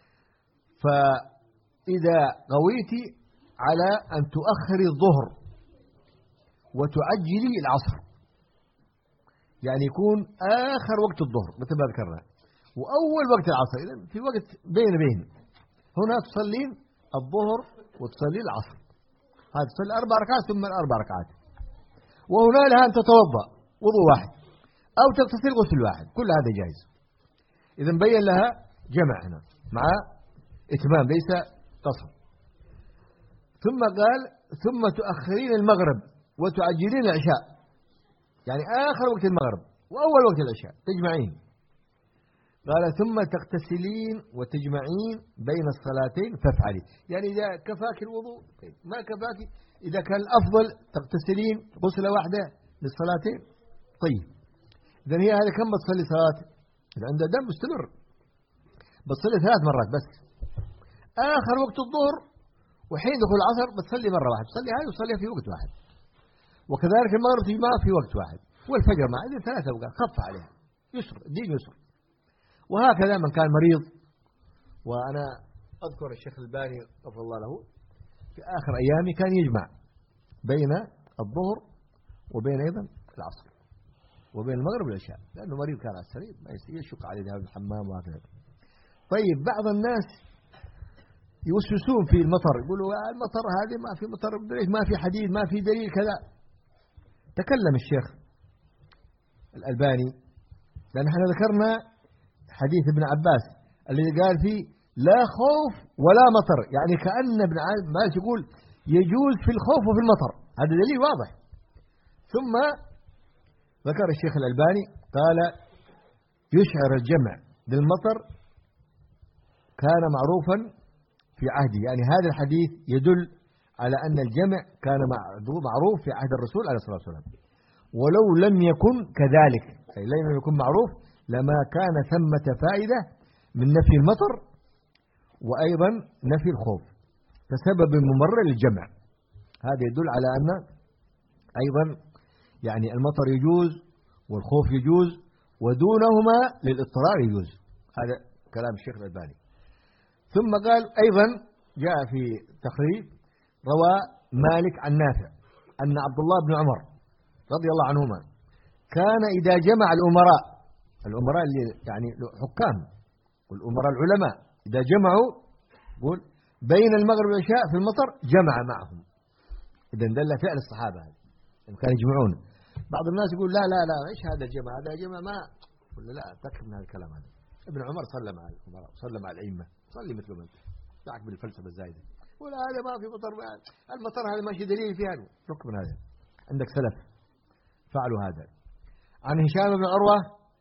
فإذا قويتي على أن تؤخري الظهر وتعجلي العصر، يعني يكون آخر وقت الظهر مثل ما ذكرنا وأول وقت العصر، إذن في وقت بين هنا تصلين الظهر وتصلي العصر، هذا تصلي 4 ركعات ثم 4 ركعات، وهنا لها أن تتوضأ وضوء واحد أو تغتسل غسل واحد، كل هذا جائز. إذن بين لها جمع هنا مع إتمام ليس قصر. ثم قال ثم تؤخرين المغرب وتعجلين العشاء، يعني آخر وقت المغرب وأول وقت العشاء تجمعين. قال ثم تغتسلين وتجمعين بين الصلاتين فافعلي. يعني إذا كفاك الوضوء طيب، ما كفاك إذا كان الأفضل تغتسلين غسلة واحدة للصلاتين. طيب إذن هي هذا كم بتصلي صلاة؟ إذا عندها دم مستمر بتصلي 3 مرات بس. آخر وقت الظهر وحين دخول العصر بتصلي مرة واحدة، تصلي هذه وتصليها في وقت واحد. وكذلك المغرب تجمعها في وقت واحد، والفجر مع إذن 3 أوقات خف عليها. يسر، الدين يسر. وهكذا من كان مريض. وأنا أذكر الشيخ الألباني غفر الله له في آخر أيامه كان يجمع بين الظهر وبين أيضا العصر وبين المغرب والعشاء، لأنه مريض كان على السرير ما يشق عليه ذهاب الحمام وهكذا. طيب بعض الناس يوسوسون في المطر، يقولوا المطر هذه ما في مطر، ما في حديث، ما في دليل كذا. تكلم الشيخ الألباني لأن احنا ذكرنا حديث ابن عباس الذي قال فيه لا خوف ولا مطر، يعني كأن ابن عباس يقول يجوز في الخوف وفي المطر، هذا دليل واضح. ثم ذكر الشيخ الألباني قال يشعر الجمع بالمطر كان معروفا في عهده، يعني هذا الحديث يدل على أن الجمع كان معروف في عهد الرسول عليه الصلاة والسلام، ولو لم يكن كذلك أي لم يكن معروف لما كان ثمة فائدة من نفي المطر وأيضا نفي الخوف كسبب ممرر للجمع. هذا يدل على أن أيضا يعني المطر يجوز والخوف يجوز ودونهما للاضطرار يجوز. هذا كلام الشيخ الألباني. ثم قال أيضا جاء في تقريب روى مالك عن نافع أن عبد الله بن عمر رضي الله عنهما كان إذا جمع الأمراء اللي يعني حكام والأمراء العلماء إذا جمعوا قول بين المغرب والعشاء في المطر جمع معهم. إذا دل فعل الصحابة هذا كانوا يجمعون. بعض الناس يقول لا لا لا إيش هذا الجمع، هذا جمع ما ولا لا تكفي من هذا الكلام. هذا ابن عمر صلى مع الأمراء صلى مع الأئمة، صلي مثل ما دعك بالفلسفة الزايدة ولا هذا ما في مطر، المطر هذا ماشي دليل فيها. رك من هذا، عندك سلف فعلوا هذا. عن هشام بن عروة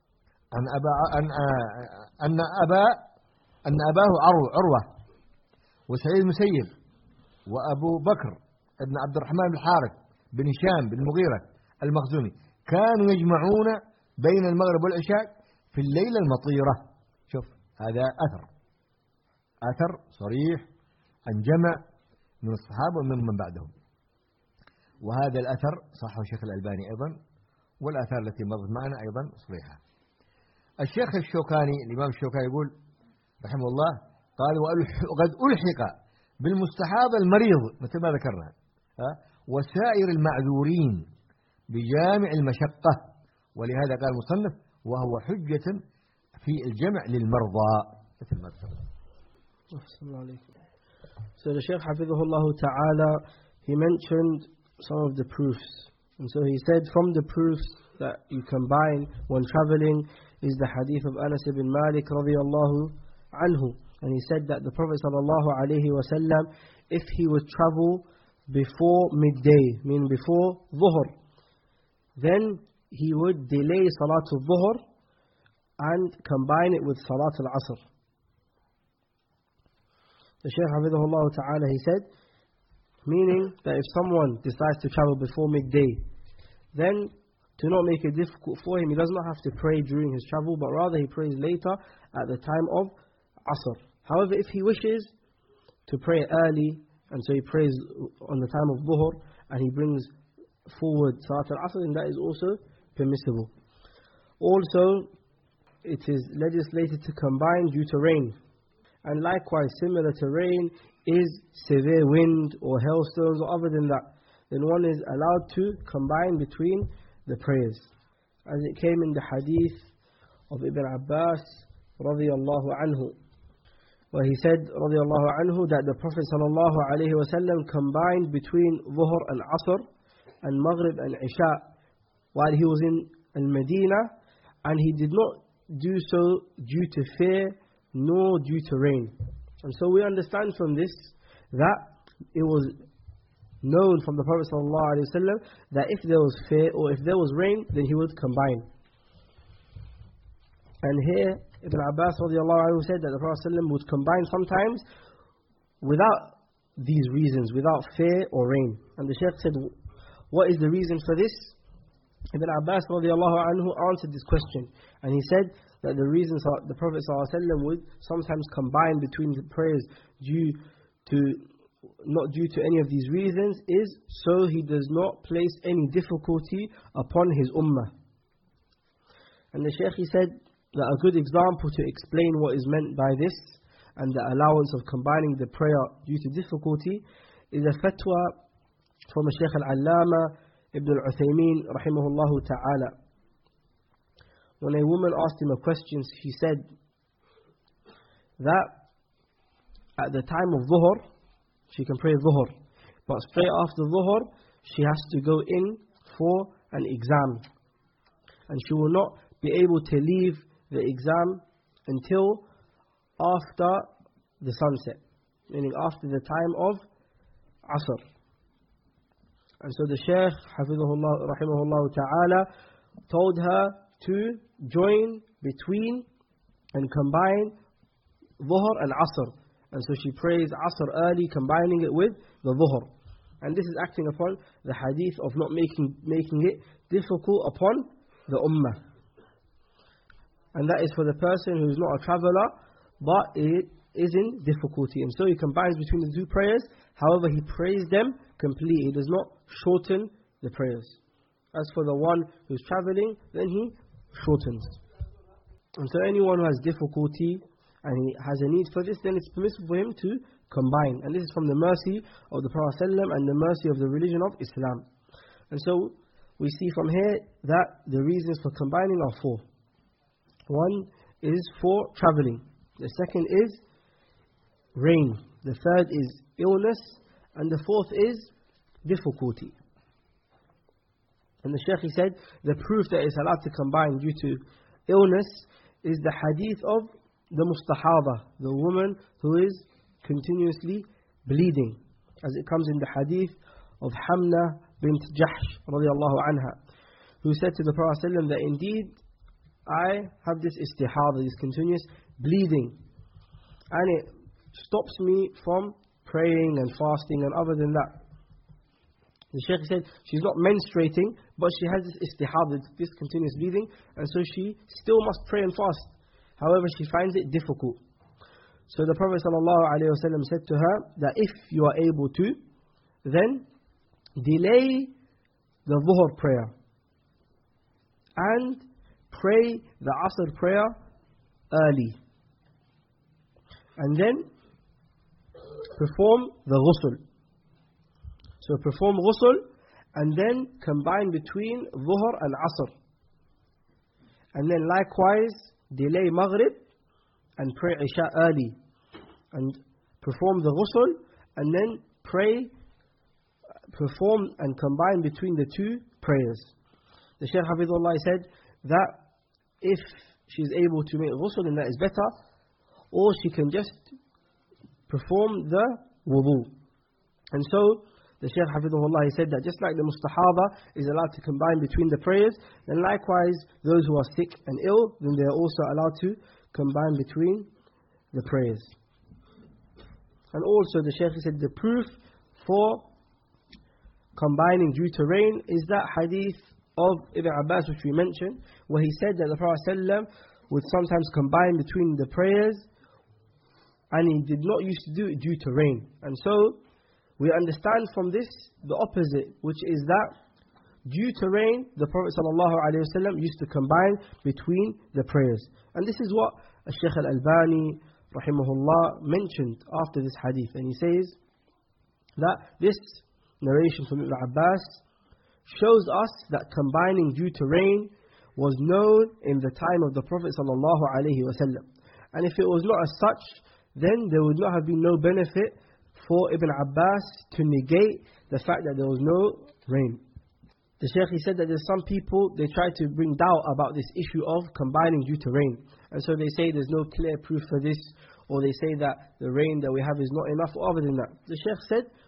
أن أباه عروة وسعيد المسيب وأبو بكر ابن عبد الرحمن بن الحارث بن هشام بن المغيرة المخزومي كانوا يجمعون بين المغرب والعشاء في الليلة المطيرة. شوف هذا أثر صريح عن جمع من الصحابة ومن بعدهم، وهذا الأثر صحه الشيخ الألباني أيضا، والآثار التي مضت معنا أيضا صريحة. الشيخ الشوكاني الإمام الشوكاني يقول رحمه الله قال وقد ألحق بالمستحاض المريض مثل ما ذكرنا وسائر المعذورين بجامع المشقة، ولهذا قال المصنف وهو حجة في الجمع للمرضى مثل ما ذكرنا. So the Shaykh Hafidhahullah Ta'ala, he mentioned some of the proofs, and so he said from the proofs that you combine when traveling is the hadith of Anas ibn Malik radiyallahu anhu, and he said that the Prophet sallallahu alayhi wa sallam, if he would travel before midday, meaning before dhuhr, then he would delay salatul dhuhr and combine it with salatul asr. The Shaykh Hafidhahullah Ta'ala, he said, meaning that if someone decides to travel before midday, then to not make it difficult for him, he does not have to pray during his travel, but rather he prays later at the time of Asr. However, if he wishes to pray early, and so he prays on the time of Dhuhr, and he brings forward Salat al-Asr, then that is also permissible. Also, it is legislated to combine due to rain. And likewise, similar to rain is severe wind or hailstones or other than that. Then one is allowed to combine between the prayers. As it came in the hadith of Ibn Abbas radiyallahu anhu, where he said radiyallahu anhu that the Prophet sallallahu alayhi wa sallam combined between Dhuhr and Asr and Maghrib and Isha while he was in Al-Madinah, and he did not do so due to fear nor due to rain. And so we understand from this that it was known from the Prophet ﷺ that if there was fear or if there was rain, then he would combine. And here Ibn Abbas radiallahu anhu said that the Prophet ﷺ would combine sometimes without these reasons, without fear or rain. And the Shaykh said, what is the reason for this? Ibn Abbas radiallahu anhu answered this question, and he said that the reasons the Prophet ﷺ would sometimes combine between the prayers not due to any of these reasons is so he does not place any difficulty upon his ummah. And the Shaykh, he said that a good example to explain what is meant by this and the allowance of combining the prayer due to difficulty is a fatwa from Shaykh al-Allama Ibn al-Uthaymeen rahimahullah ta'ala. When a woman asked him a question, she said that at the time of Dhuhr, she can pray Dhuhr, but straight after Dhuhr, she has to go in for an exam. And she will not be able to leave the exam until after the sunset, meaning after the time of Asr. And so the Shaykh, Hafidhahullah, Rahimahullah Ta'ala, told her to join between and combine Dhuhr and Asr. And so she prays Asr early, combining it with the Dhuhr. And this is acting upon the hadith of not making it difficult upon the ummah. And that is for the person who is not a traveller, but it is in difficulty. And so he combines between the two prayers. However, he prays them completely. He does not shorten the prayers. As for the one who is travelling, then he shortens. And so anyone who has difficulty and he has a need for this, then it's permissible for him to combine. And this is from the mercy of the Prophet ﷺ and the mercy of the religion of Islam. And so we see from here that the reasons for combining are four. One is for travelling. The second is rain. The third is illness. And the fourth is difficulty. And the Shaykh, he said, the proof that it's allowed to combine due to illness is the hadith of the mustahada, the woman who is continuously bleeding, as it comes in the hadith of Hamna bint Jahsh radiallahu anha, who said to the Prophet ﷺ that indeed I have this istihada, this continuous bleeding, and it stops me from praying and fasting and other than that. The Shaykh said she's not menstruating, but she has this istihada, this continuous bleeding, and so she still must pray and fast. However, she finds it difficult. So the Prophet ﷺ said to her that if you are able to, then delay the Dhuhr prayer and pray the Asr prayer early. And then perform the ghusl. So perform ghusl and then combine between Dhuhr and Asr. And then likewise delay Maghrib and pray Isha early. And perform the ghusl and then perform and combine between the two prayers. The Shaykh Hafidhullah said that if she is able to make ghusl, then that is better, or she can just perform the wudu. And so the Shaykh Hafidhullah, he said that just like the mustahaba is allowed to combine between the prayers, then likewise those who are sick and ill, then they are also allowed to combine between the prayers. And also the Shaykh said the proof for combining due to rain is that hadith of Ibn Abbas which we mentioned, where he said that the Prophet ﷺ would sometimes combine between the prayers, and he did not used to do it due to rain. And so we understand from this the opposite, which is that due to rain, the Prophet ﷺ used to combine between the prayers. And this is what Shaykh al-Albani rahimahullah mentioned after this hadith. And he says that this narration from Ibn Abbas shows us that combining due to rain was known in the time of the Prophet ﷺ. And if it was not as such, then there would not have been no benefit for Ibn Abbas to negate the fact that there was no rain. The Shaykh, he said that there's some people, they try to bring doubt about this issue of combining due to rain. And so they say there's no clear proof for this, or they say that the rain that we have is not enough, or other than that. The Shaykh said,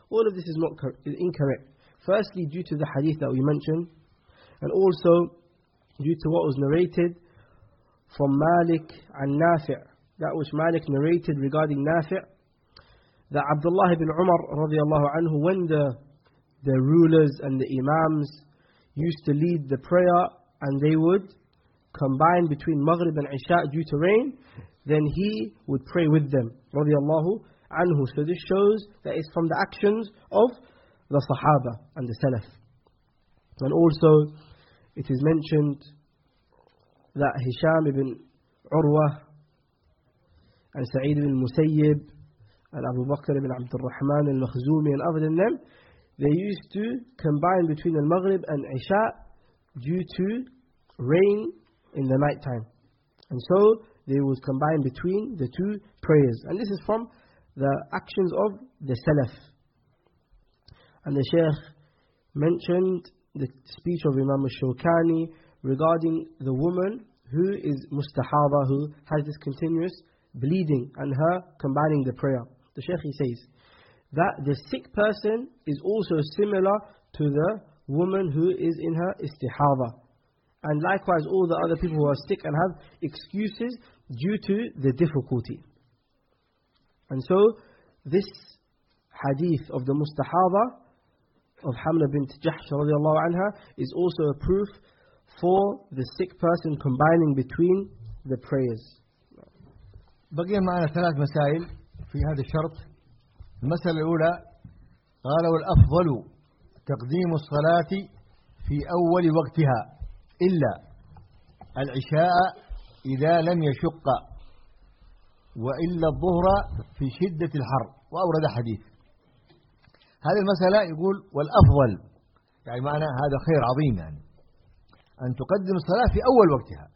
All of this is incorrect. Firstly, due to the hadith that we mentioned, and also due to what was narrated from Malik and Nafi', that which Malik narrated regarding Nafi', that Abdullah ibn Umar radiallahu anhu, when the rulers and the imams used to lead the prayer and they would combine between Maghrib and Isha due to rain, then he would pray with them radiallahu anhu. So this shows that it's from the actions of the Sahaba and the Salaf. And also it is mentioned that Hisham ibn Urwa and Sa'id ibn Musayyib and Abu Bakr ibn Abdul Rahman al-Makhzumi and other than them, they used to combine between al-Maghrib and Isha due to rain in the night time. And so they would combine between the two prayers. And this is from the actions of the Salaf. And the Shaykh mentioned the speech of Imam al-Shawkani regarding the woman who is mustahaba, who has this continuous bleeding, and her combining the prayer. The Shaykh, he says that the sick person is also similar to the woman who is in her istihaba. And likewise all the other people who are sick and have excuses due to the difficulty. And so this hadith of the mustahaba of Hamna bint Jahsh radiallahu anha is also a proof for the sick person combining between the prayers. بقي معنا 3 مسائل في هذا الشرط. المسألة الأولى قال والأفضل تقديم الصلاة في أول وقتها إلا العشاء إذا لم يشق، وإلا الظهر في شدة الحر، وأورد حديث. هذه المسألة يقول والأفضل، يعني معنى هذا خير عظيم، يعني أن تقدم الصلاة في أول وقتها،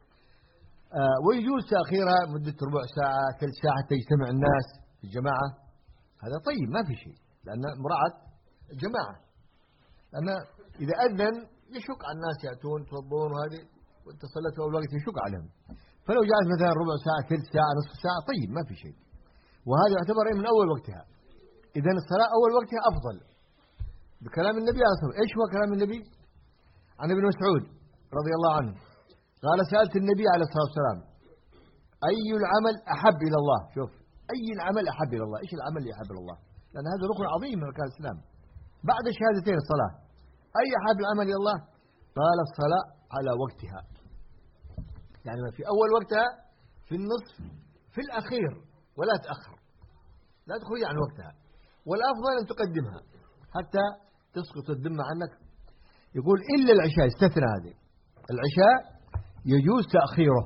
ويجوز تأخيرها مدة ربع ساعة ثلث ساعة حتى يجتمع الناس في الجماعة. هذا طيب، ما في شيء، لأن مراعاة الجماعة. لأن إذا أذن يشق على الناس يأتون يتوضون، وهذه وأنت صليت في أول وقت يشق عليهم. فلو جاءت مثلا ربع ساعة ثلث ساعة نصف ساعة طيب، ما في شيء، وهذا يعتبر من أول وقتها. إذن الصلاة أول وقتها أفضل بكلام النبي عليه الصلاة والسلام. إيش هو كلام النبي؟ عن ابن مسعود رضي الله عنه قال سألت النبي عليه الصلاة والسلام أي العمل أحب إلى الله. شوف، أي العمل أحب إلى الله. إيش العمل اللي أحب إلى الله؟ لأن هذا ركن عظيم من أركان الإسلام بعد الشهادتين الصلاة. أي أحب العمل إلى الله؟ قال الصلاة على وقتها، يعني في أول وقتها، في النصف، في الأخير، ولا تأخر، لا تخرج عن وقتها. والأفضل أن تقدمها حتى تسقط الذمة عنك. يقول إلا العشاء، استثنى هذه العشاء يجوز تأخيره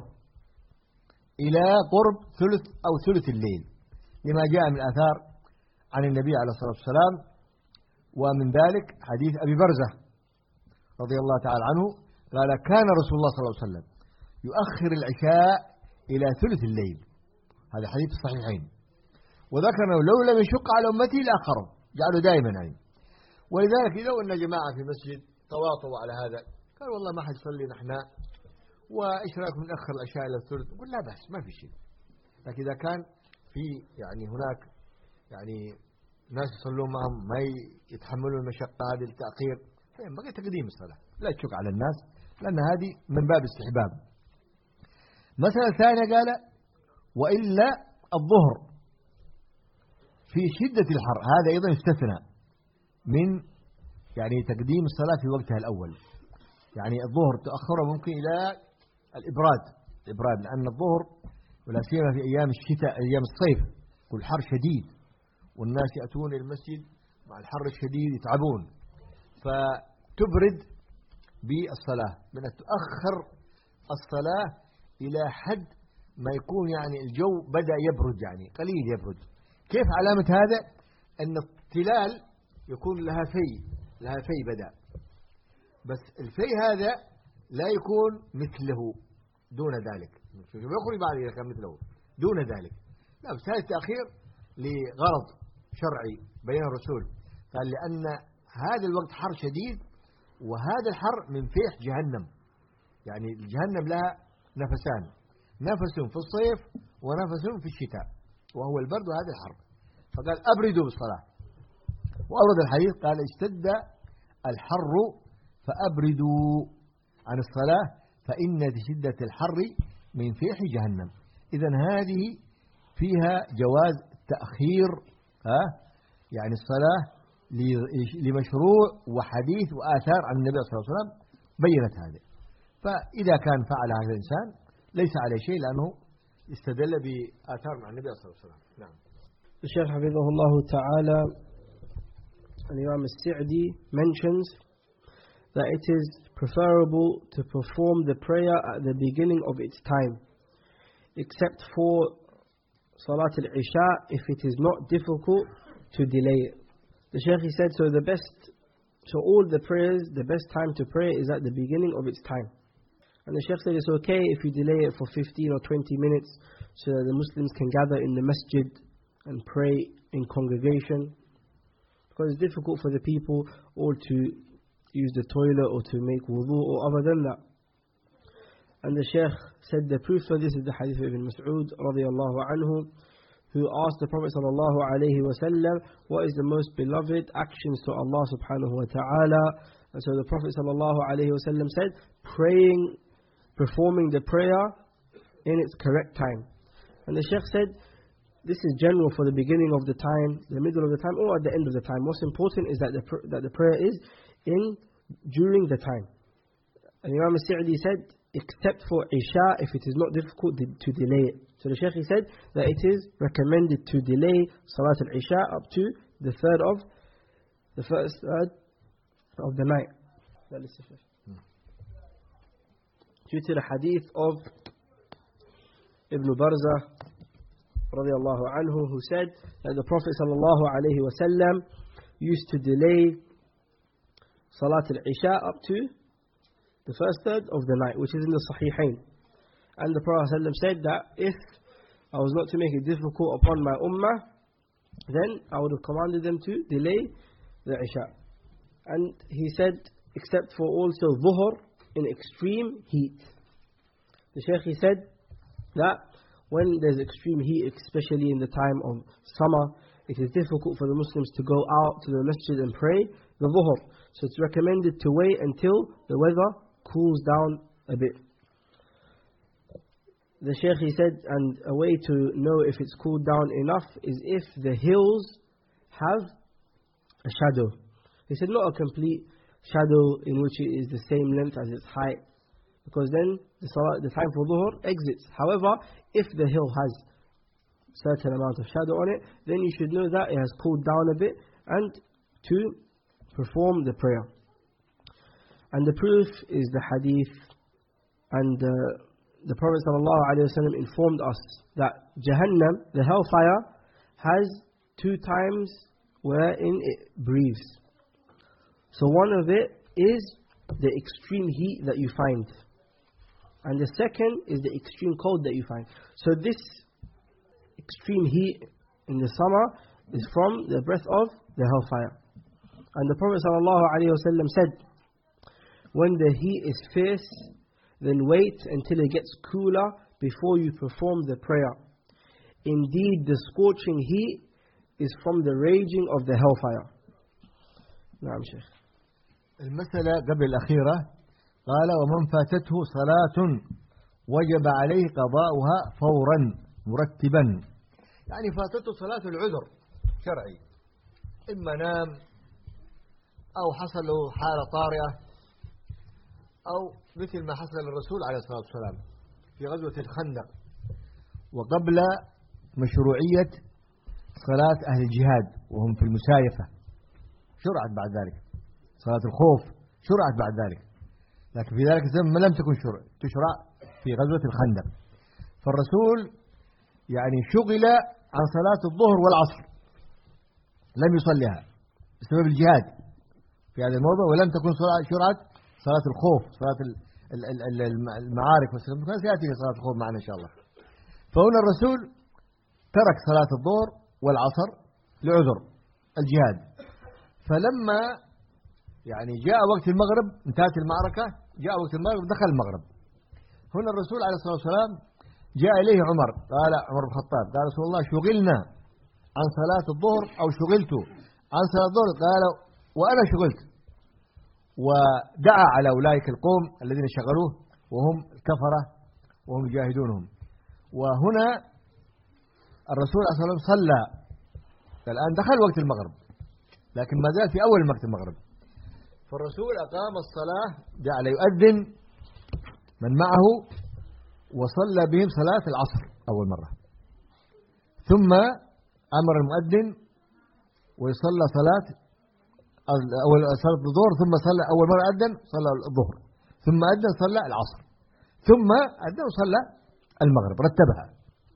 إلى قرب ثلث أو ثلث الليل، لما جاء من آثار عن النبي عليه الصلاة والسلام. ومن ذلك حديث أبي برزة رضي الله تعالى عنه قال كان رسول الله صلى الله عليه وسلم يؤخر العشاء إلى ثلث الليل. هذا حديث الصحيحين. وذكرنا لو لم يشق على أمتي لأخره، جعلوا دائما يعني. ولذلك إذا قلنا جماعة في مسجد تواطوا على هذا، قال والله ما حد يصلي نحن، وإيش رأيكم نأخر العشاء إلى الثلث؟ نقول لا بأس، ما في شيء. لكن إذا كان في يعني هناك يعني ناس يصلون معهم ما يتحملون المشقة هذه التأخير، فينبغي تقديم الصلاة، لا تشق على الناس، لأن هذه من باب استحباب. مثلا ثانية قال وإلا الظهر في شدة الحر، هذا أيضا يستثنى من يعني تقديم الصلاة في وقتها الأول. يعني الظهر تأخره ممكن إلى الإبراد، لأن الظهر ولا سيما في أيام الشتاء أيام الصيف والحر شديد، والناس يأتون إلى المسجد مع الحر الشديد يتعبون، فتبرد بالصلاة، من تؤخر الصلاة إلى حد ما يكون يعني الجو بدأ يبرد، يعني قليل يبرد. كيف علامة هذا؟ أن التلال يكون لها في بدأ، بس الفي هذا لا يكون مثله دون ذلك، يخرج بعد إذا كان مثله دون ذلك. لا، بس هذا التأخير لغرض شرعي بين الرسول، قال لأن هذا الوقت حر شديد، وهذا الحر من فيح جهنم، يعني جهنم لها نفسان، نفس في الصيف ونفس في الشتاء، وهو البرد وهذا الحر. فقال أبردوا بالصلاة، وأورد الحديث قال اشتد الحر فأبردوا عن الصلاة فإن شدة الحر من فيح جهنم. إذن هذه فيها جواز تأخير يعني الصلاة لمشروع وحديث وآثار عن النبي صلى الله عليه وسلم بينت هذا. فإذا كان فعل هذا الإنسان ليس عليه شيء لأنه استدل بآثار عن النبي صلى الله عليه وسلم. نعم. الشيخ حفظه الله تعالى Al-Imam al-Sa'di mentions that it is preferable to perform the prayer at the beginning of its time, except for Salat al-Isha if it is not difficult to delay it. The Shaykh, he said, so all the prayers, the best time to pray is at the beginning of its time. And the Shaykh said it's okay if you delay it for 15 or 20 minutes so that the Muslims can gather in the masjid and pray in congregation. Because it's difficult for the people all to use the toilet or to make wudu or other than that. And the Shaykh said the proof for this is the hadith of Ibn Mas'ud radiyallahu anhu, who asked the Prophet sallallahu alayhi wa sallam, what is the most beloved actions to Allah subhanahu wa ta'ala? And so the Prophet sallallahu alayhi wa sallam said, performing the prayer in its correct time. And the Shaykh said, this is general for the beginning of the time, the middle of the time, or at the end of the time. What's important is that the prayer is during the time. And Imam al-Sa'di said, except for Isha if it is not difficult to delay it. So the Shaykh, he said that it is recommended to delay Salat al-Isha up to the first third of the night. Due to the hadith of Ibn Barzah radiyallahu anhu, who said that the Prophet sallallahu alayhi wa sallam used to delay Salat al-Isha up to the first third of the night, which is in the Sahihain. And the Prophet ﷺ said that if I was not to make it difficult upon my ummah, then I would have commanded them to delay the Isha. And he said, except for also Dhuhr in extreme heat. The Shaykh, he said that when there's extreme heat, especially in the time of summer, it is difficult for the Muslims to go out to the masjid and pray the Dhuhr. So it's recommended to wait until the weather cools down a bit. The Shaykh, he said, and a way to know if it's cooled down enough is if the hills have a shadow. He said not a complete shadow in which it is the same length as its height, because then the time for Dhuhr exits. However, if the hill has certain amount of shadow on it, then you should know that it has cooled down a bit and to perform the prayer. And the proof is the hadith, and the Prophet ﷺ informed us that Jahannam, the hellfire, has 2 times wherein it breathes. So one of it is the extreme heat that you find, and the second is the extreme cold that you find. So this extreme heat in the summer is from the breath of the hellfire. And the Prophet ﷺ said, when the heat is fierce, then wait until it gets cooler before you perform the prayer. Indeed, the scorching heat is from the raging of the hellfire. نعم شيخ. المسألة قبل الأخيرة قال ومن فاتته صلاة وجب عليه قضاؤها فورا مرتبا. يعني فاتته صلاة العذر شرعي، إما نام أو حصل له حالة طارئة، أو مثل ما حصل للرسول عليه الصلاة والسلام في غزوة الخندق، وقبل مشروعية صلاة أهل الجهاد وهم في المسايفة شرعت بعد ذلك، صلاة الخوف شرعت بعد ذلك، لكن في ذلك الزمن لم تكن تشرع في غزوة الخندق. فالرسول يعني شغل عن صلاة الظهر والعصر، لم يصليها بسبب الجهاد في هذا الموضوع، ولم تكن شرعت صلاة الخوف، صلاة المعارك والسلام، سيأتي صلاة الخوف معنا إن شاء الله. فهنا الرسول ترك صلاة الظهر والعصر لعذر الجهاد، فلما يعني جاء وقت المغرب انتهت المعركة، جاء وقت المغرب دخل المغرب. هنا الرسول عليه الصلاة والسلام جاء إليه عمر، قال عمر بن الخطاب، قال رسول الله شغلنا عن صلاة الظهر أو شغلت عن صلاة الظهر قال وأنا شغلت، ودعا على أولئك القوم الذين شغلوه وهم الكفرة وهم يجاهدونهم. وهنا الرسول صلى الله عليه وسلم صلى، الآن دخل وقت المغرب لكن ما زال في أول وقت المغرب، فالرسول أقام الصلاة، جعل يؤذن من معه وصلى بهم صلاة العصر أول مرة، ثم أمر المؤذن ويصلى صلاة الظهر، ثم صلى أول مرة أذن صلى الظهر، ثم أذن صلى العصر، ثم أذن وصلى المغرب، رتبها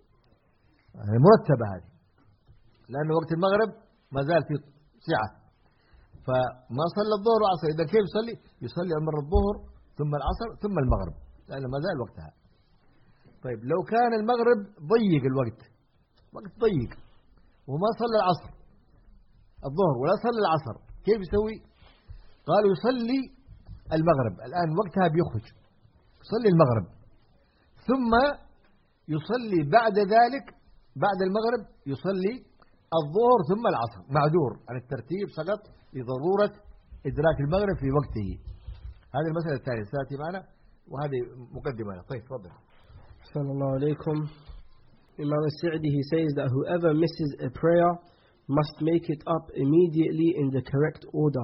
يعني مرتبة هذه، لأن وقت المغرب ما زال في سعة، فما صلى الظهر والعصر. إذا كيف يصلي مرة الظهر ثم العصر ثم المغرب، لأن ما زال وقتها. طيب لو كان المغرب ضيق الوقت، وقت ضيق وما صلى العصر الظهر ولا صلى العصر، كيف يسوي؟ قالوا يصلي المغرب، الآن وقتها بيخرج، يصلي المغرب ثم يصلي بعد ذلك بعد المغرب يصلي الظهر ثم العصر، معذور عن الترتيب سقط لضرورة إدراك المغرب في وقته. هذه المسألة الثانية ستأتي معنا، وهذه مقدمة. طيب تفضل. أحسن الله عليكم. Imam al-Sa'di, he says that whoever misses a prayer must make it up immediately in the correct order.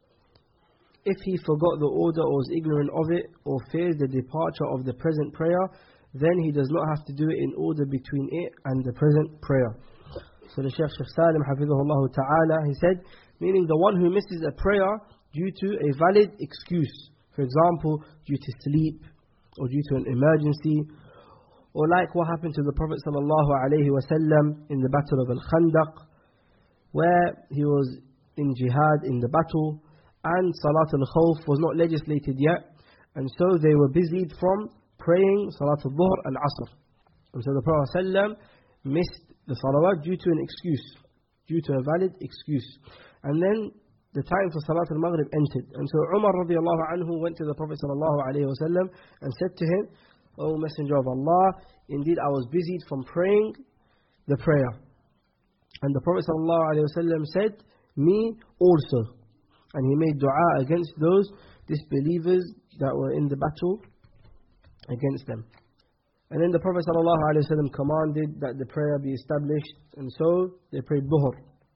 If he forgot the order or was ignorant of it or fears the departure of the present prayer, then he does not have to do it in order between it and the present prayer. So the Shaykh Salim Hafidhahullah Ta'ala, he said, meaning the one who misses a prayer due to a valid excuse, for example, due to sleep or due to an emergency, or like what happened to the Prophet sallallahu alaihi wasallam in the battle of Al-Khandaq, where he was in jihad in the battle and Salat al-Khawf was not legislated yet, and so they were busied from praying Salat al-Dhuhr and Asr. And so the Prophet sallam missed the salawat due to an excuse, due to a valid excuse. And then the time for Salat al-Maghrib entered, and so Umar radiallahu anhu went to the Prophet sallallahu alaihi wasallam and said to him, O Messenger of Allah, indeed I was busied from praying the prayer. And the Prophet ﷺ said, me also. And he made dua against those disbelievers that were in the battle against them. And then the Prophet ﷺ commanded that the prayer be established, and so they prayed Dhuhr.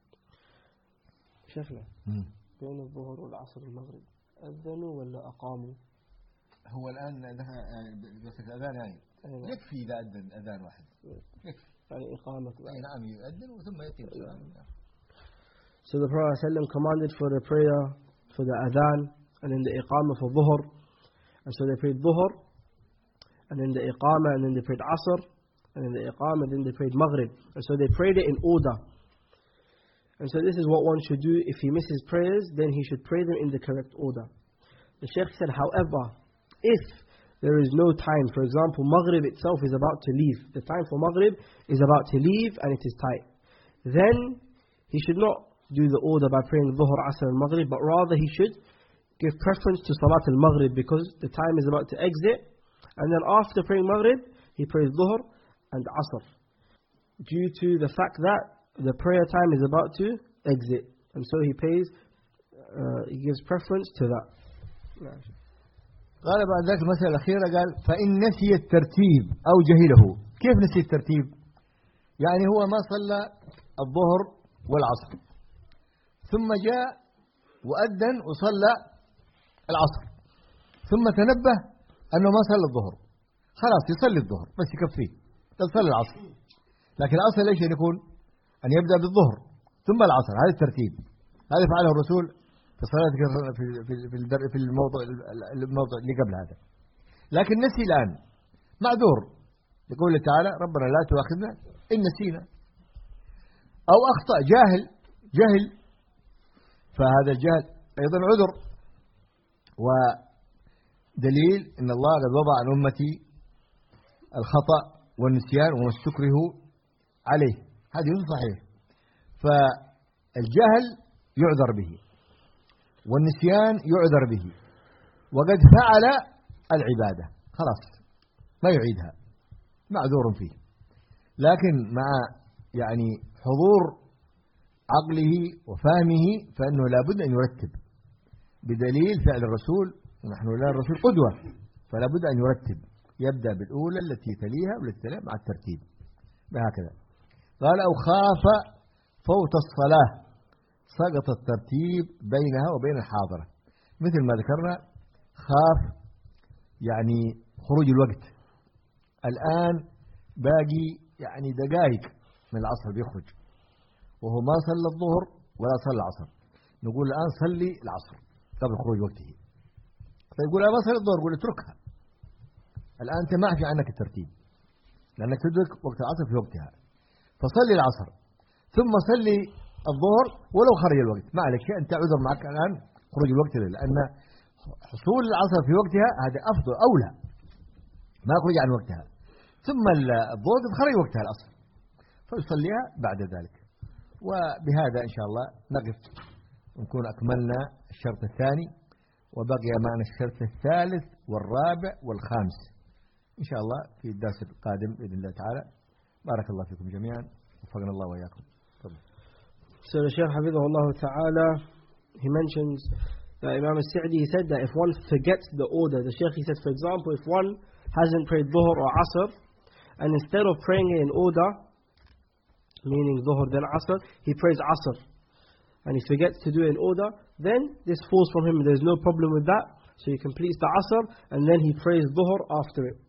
شيخنا بين الظهر والعصر والمغرب أذنوا ولا أقاموا؟ هو الآن الأذان يعني يكفي إذا أذن أذان واحد، يكفي يعني إقامة. نعم يؤذن وثم يتم الصلاة. So the Prophet ﷺ commanded for the prayer, for the adhan, and then the iqamah for dhuhr. And so they prayed dhuhr, and then the iqamah, and then they prayed asr, and then the iqamah, and then they prayed maghrib. And so they prayed it in order. And so this is what one should do. If he misses prayers, then he should pray them in the correct order. The Shaykh said, however, if there is no time, for example, maghrib itself is about to leave, the time for maghrib is about to leave and it is tight, then he should not do the order by praying dhuhr, asr and maghrib, but rather he should give preference to salat al-maghrib because the time is about to exit, and then after praying maghrib he prays dhuhr and asr, due to the fact that the prayer time is about to exit, and so he gives preference to that. قال بعد ذلك المسألة الأخيرة، قال فإن نسي الترتيب أو جهله. كيف نسي الترتيب؟ يعني هو ما صلى الظهر والعصر ثم جاء وأذن وصلى العصر، ثم تنبه أنه ما صلى الظهر، خلاص يصلي الظهر بس يكفيه، يصلي العصر. لكن الأصل ليش يكون أن يبدأ بالظهر ثم العصر، هذا الترتيب، هذا فعله الرسول في صلاة في الموضع اللي قبل هذا. لكن نسي الآن معذور، يقول تعالى ربنا لا تؤاخذنا إن نسينا، أو أخطأ جهل، فهذا الجهل أيضا عذر، ودليل إن الله قد وضع عن أمتي الخطأ والنسيان وما استكرهوا عليه، هذه صحيح. فالجهل يعذر به والنسيان يعذر به، وقد فعل العبادة خلاص ما يعيدها، معذور فيه. لكن مع يعني حضور عقله وفهمه فإنه لابد أن يرتب بدليل فعل الرسول، ونحن لا الرسول قدوة، فلا بد أن يرتب، يبدأ بالأولى التي تليها والتي تليها مع الترتيب بهكذا. قال أو خاف فوت الصلاة سقط الترتيب بينها وبين الحاضرة، مثل ما ذكرنا خاف يعني خروج الوقت، الآن باقي يعني دقائق من العصر بيخرج وهو ما صلى الظهر ولا صلى العصر، نقول الآن صلي العصر قبل خروج وقته، فيقول أنا ما صلي الظهر، يقول اتركها الآن أنت ما في عنك الترتيب لأنك تدرك وقت العصر في وقتها، فصلي العصر ثم صلي الظهر ولو خرج الوقت ما عليك شيء، أنت عذر معك الآن خروج الوقت لأن حصول العصر في وقتها هذا أفضل أولى ما يخرج عن وقتها، ثم الظهر خرج وقتها العصر فيصليها بعد ذلك. وبهذا إن شاء الله نقف ونكون أكملنا الشرط الثاني، وبقي معنا الشرط الثالث والرابع والخامس إن شاء الله في الدرس القادم بإذن الله تعالى. بارك الله فيكم جميعا، وفقنا الله وإياكم. So the Shaykh Hafidhahullah Ta'ala, he mentions that Imam al-Sa'di, he said that if one forgets the order, the Shaykh, he said, for example, if one hasn't prayed Dhuhr or Asr, and instead of praying it in order, meaning Dhuhr then Asr, he prays Asr, and he forgets to do it in order, then this falls from him. There's no problem with that. So he completes the Asr, and then he prays Dhuhr after it.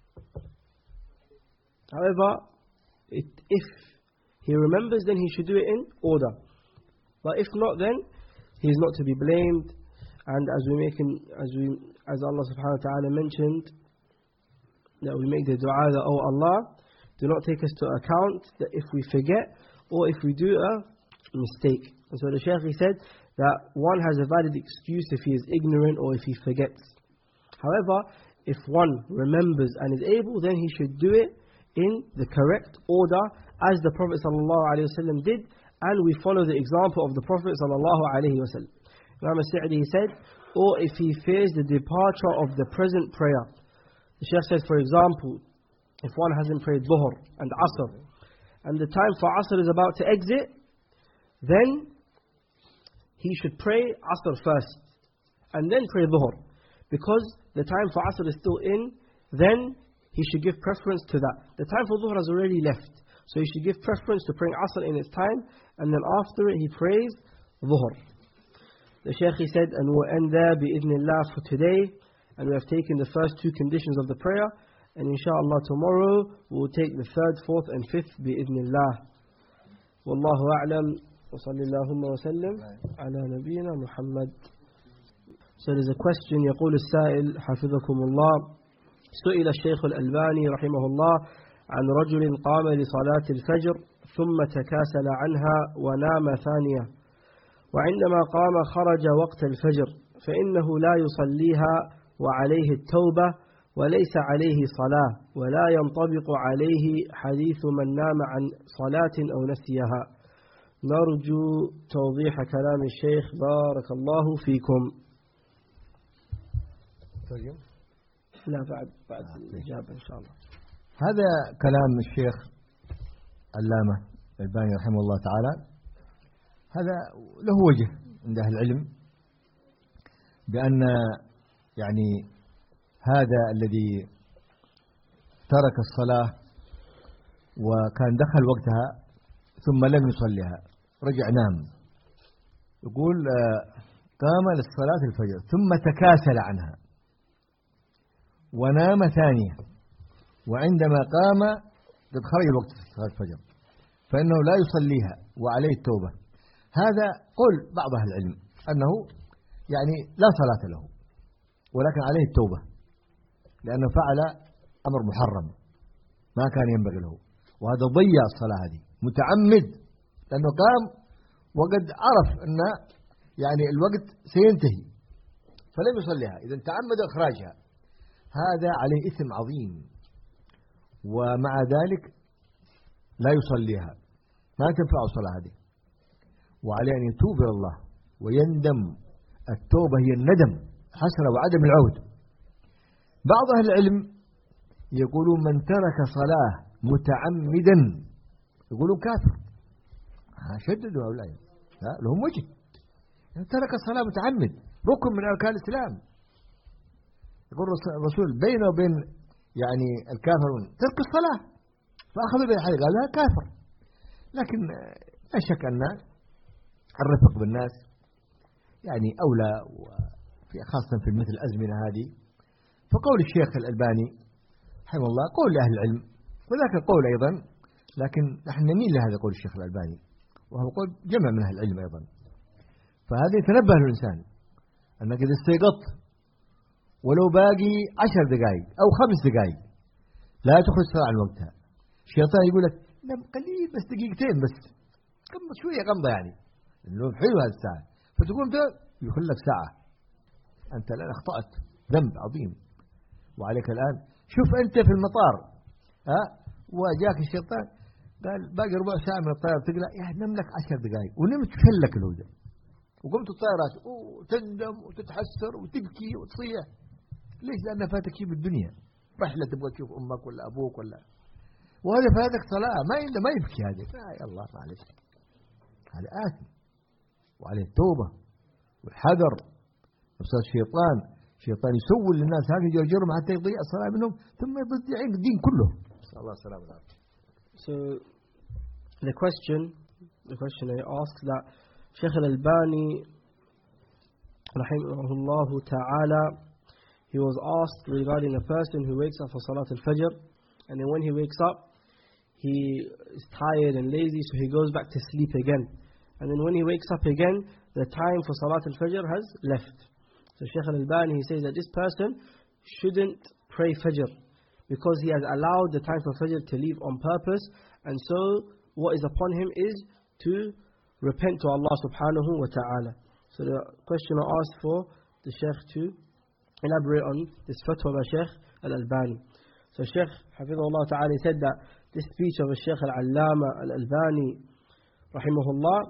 However, if he remembers, then he should do it in order. But if not, then he is not to be blamed. And as Allah subhanahu wa ta'ala mentioned, that we make the dua that, oh Allah, do not take us to account that if we forget or if we do a mistake. And so the Shaykh, he said that one has a valid excuse if he is ignorant or if he forgets. However, if one remembers and is able, then he should do it in the correct order as the Prophet ﷺ did, and we follow the example of the Prophet ﷺ. Imam al-Sa'di, he said, or if he fears the departure of the present prayer. The Shaykh said, for example, if one hasn't prayed Dhuhr and Asr, and the time for Asr is about to exit, then he should pray Asr first, and then pray Dhuhr. Because the time for Asr is still in, then he should give preference to that. The time for Dhuhr has already left, so he should give preference to praying Asr in its time, and then after it he prays Dhuhr. The Shaykh, he said, and we'll end there bi-idhnillah for today, and we have taken the first two conditions of the prayer, and inshallah tomorrow we'll take the third, fourth and fifth bi-idhnillah. Wallahu a'lam, wa sallallahu wa sallam ala nabiyyina Muhammad. So there's a question, يقول السائل حفظكم الله: سئل الشيخ الألباني رحمه الله عن رجل قام لصلاة الفجر ثم تكاسل عنها ونام ثانية، وعندما قام خرج وقت الفجر، فإنه لا يصليها وعليه التوبة وليس عليه صلاة، ولا ينطبق عليه حديث من نام عن صلاة أو نسيها. نرجو توضيح كلام الشيخ بارك الله فيكم. لا بعد الإجابة إن شاء الله. هذا كلام الشيخ علامة الألباني رحمه الله تعالى، هذا له وجه عند أهل العلم، بأن يعني هذا الذي ترك الصلاة وكان دخل وقتها ثم لم يصليها رجع نام، يقول قام للصلاة الفجر ثم تكاسل عنها ونام ثانية، وعندما قام قد خرج وقت صلاة الفجر فإنه لا يصليها وعليه التوبة. هذا قول بعض أهل العلم أنه يعني لا صلاة له ولكن عليه التوبة، لأنه فعل أمر محرم ما كان ينبغي له، وهذا ضيع الصلاة هذه متعمد، لأنه قام وقد عرف أن يعني الوقت سينتهي فلم يصليها، إذا تعمد إخراجها، هذا عليه إثم عظيم، ومع ذلك لا يصليها، ما تنفع الصلاة هذه، وعليه أن يتوب إلى الله ويندم. التوبة هي الندم، حسرة وعدم العود. بعض أهل العلم يقولون من ترك صلاة متعمدا يقولون كافر، شددوا هؤلاء لهم وجه. ترك الصلاة متعمد ركن من أركان الإسلام. يقول الرسول بينه وبين يعني الكافرون ترك الصلاة، فأخذوا بالحديث قال لا كافر. لكن لا شك أن الرفق بالناس يعني أولى، خاصة في مثل الأزمنة هذه. فقول الشيخ الألباني رحمه الله قول لأهل العلم، وذاك القول أيضا، لكن نحن نميل لهذا قول الشيخ الألباني، وهو قول جمع من أهل العلم أيضا. فهذا يتنبه الإنسان أنك إذا استيقظت ولو باقي 10 دقائق أو 5 دقائق لا تخرج صلاة عن وقتها. الشيطان يقول لك نم قليل بس دقيقتين بس، قمض شوية قمضة يعني إنه حلو هذه الساعة، فتقوم يخل لك ساعة. أنت الآن أخطأت ذنب عظيم. وعليك الآن شوف أنت في المطار وجاك الشيطان قال باقي ربع ساعة من الطيارة تقلع، نم لك 10 دقائق ونمت فلك الهدى، وقمت الطائرات وتندم وتتحسر وتبكي وتصيح. ليش؟ لأن فاتك شيء بالدنيا، رحلة تبغى تشوف أمك ولا أبوك ولا، وهذا فاتك صلاة ما يبكي هذا. يا الله معلش، هذا آثم وعليه التوبة والحذر. نفس الشيطان يسول للناس هذا يجرجرهم حتى يضيع الصلاة منهم ثم يضيع الدين كله. نسأل الله السلامة والعافية. So the questioner asks that Sheikh Al-Albani rahimahullah ta'ala, he was asked regarding a person who wakes up for Salat al-Fajr, and then when he wakes up he is tired and lazy, so he goes back to sleep again, and then when he wakes up again the time for Salat al-Fajr has left. So Sheikh Al-Albani, he says that this person shouldn't pray Fajr because he has allowed the time for Fajr to leave on purpose, and so what is upon him is to repent to Allah subhanahu wa ta'ala. So the questioner asked for the Sheikh to elaborate on this fatwa by Sheikh Al-Albani. So Sheikh Hafidhullah ta'ala said that this speech of Sheikh Al-Allama Al-Albani rahimahullah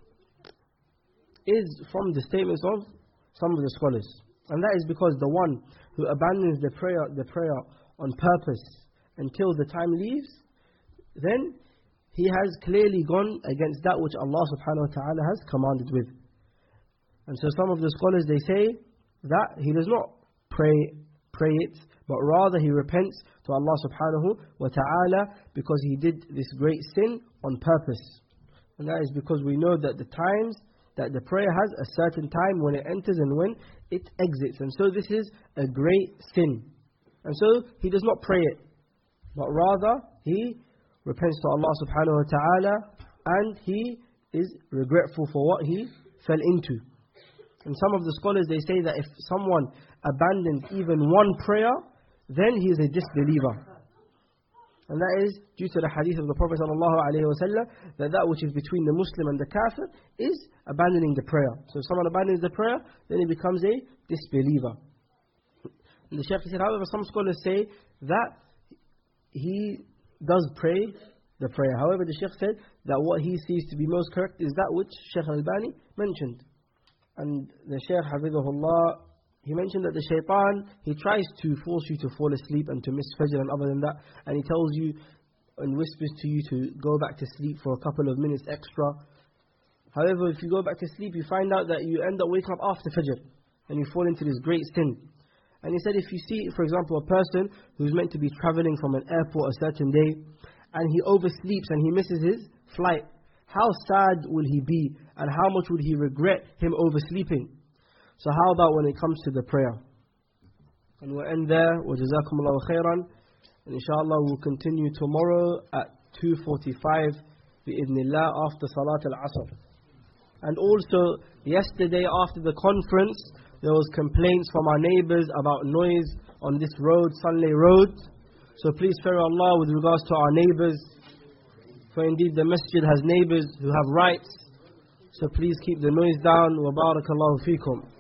is from the statements of some of the scholars, and that is because the one who abandons the prayer on purpose until the time leaves, then he has clearly gone against that which Allah subhanahu wa ta'ala has commanded with. And so some of the scholars, they say that he does not pray it, but rather he repents to Allah subhanahu wa ta'ala because he did this great sin on purpose. And that is because we know that the times that the prayer has a certain time when it enters and when it exits. And so this is a great sin. And so he does not pray it, but rather he repents to Allah subhanahu wa ta'ala, and he is regretful for what he fell into. And some of the scholars, they say that if someone abandons even one prayer, then he is a disbeliever. And that is due to the hadith of the Prophet sallallahu alaihi wasallam, that which is between the Muslim and the Kafir is abandoning the prayer. So if someone abandons the prayer, then he becomes a disbeliever. And the Shaykh said, however, some scholars say that he does pray the prayer. However, the Shaykh said that what he sees to be most correct is that which Shaykh Al-Albani mentioned. And the Shaykh Hafidhahullah, he mentioned that the shaitan, he tries to force you to fall asleep and to miss Fajr and other than that, and he tells you and whispers to you to go back to sleep for a couple of minutes extra. However, if you go back to sleep, you find out that you end up waking up after Fajr and you fall into this great sin. And he said, if you see, for example, a person who's meant to be traveling from an airport a certain day, and he oversleeps and he misses his flight, how sad will he be, and how much would he regret him oversleeping? So how about when it comes to the prayer? And we'll end there. وَجَزَاكُمُ اللَّهُ خَيْرًا. And inshallah we'll continue tomorrow at 2:45 bi'idhnillah after Salat al-Asr. And also, yesterday after the conference, there was complaints from our neighbors about noise on this road, Sunley Road. So please fear Allah with regards to our neighbors, for indeed the masjid has neighbors who have rights. So please keep the noise down. Wa barakallahu feekum.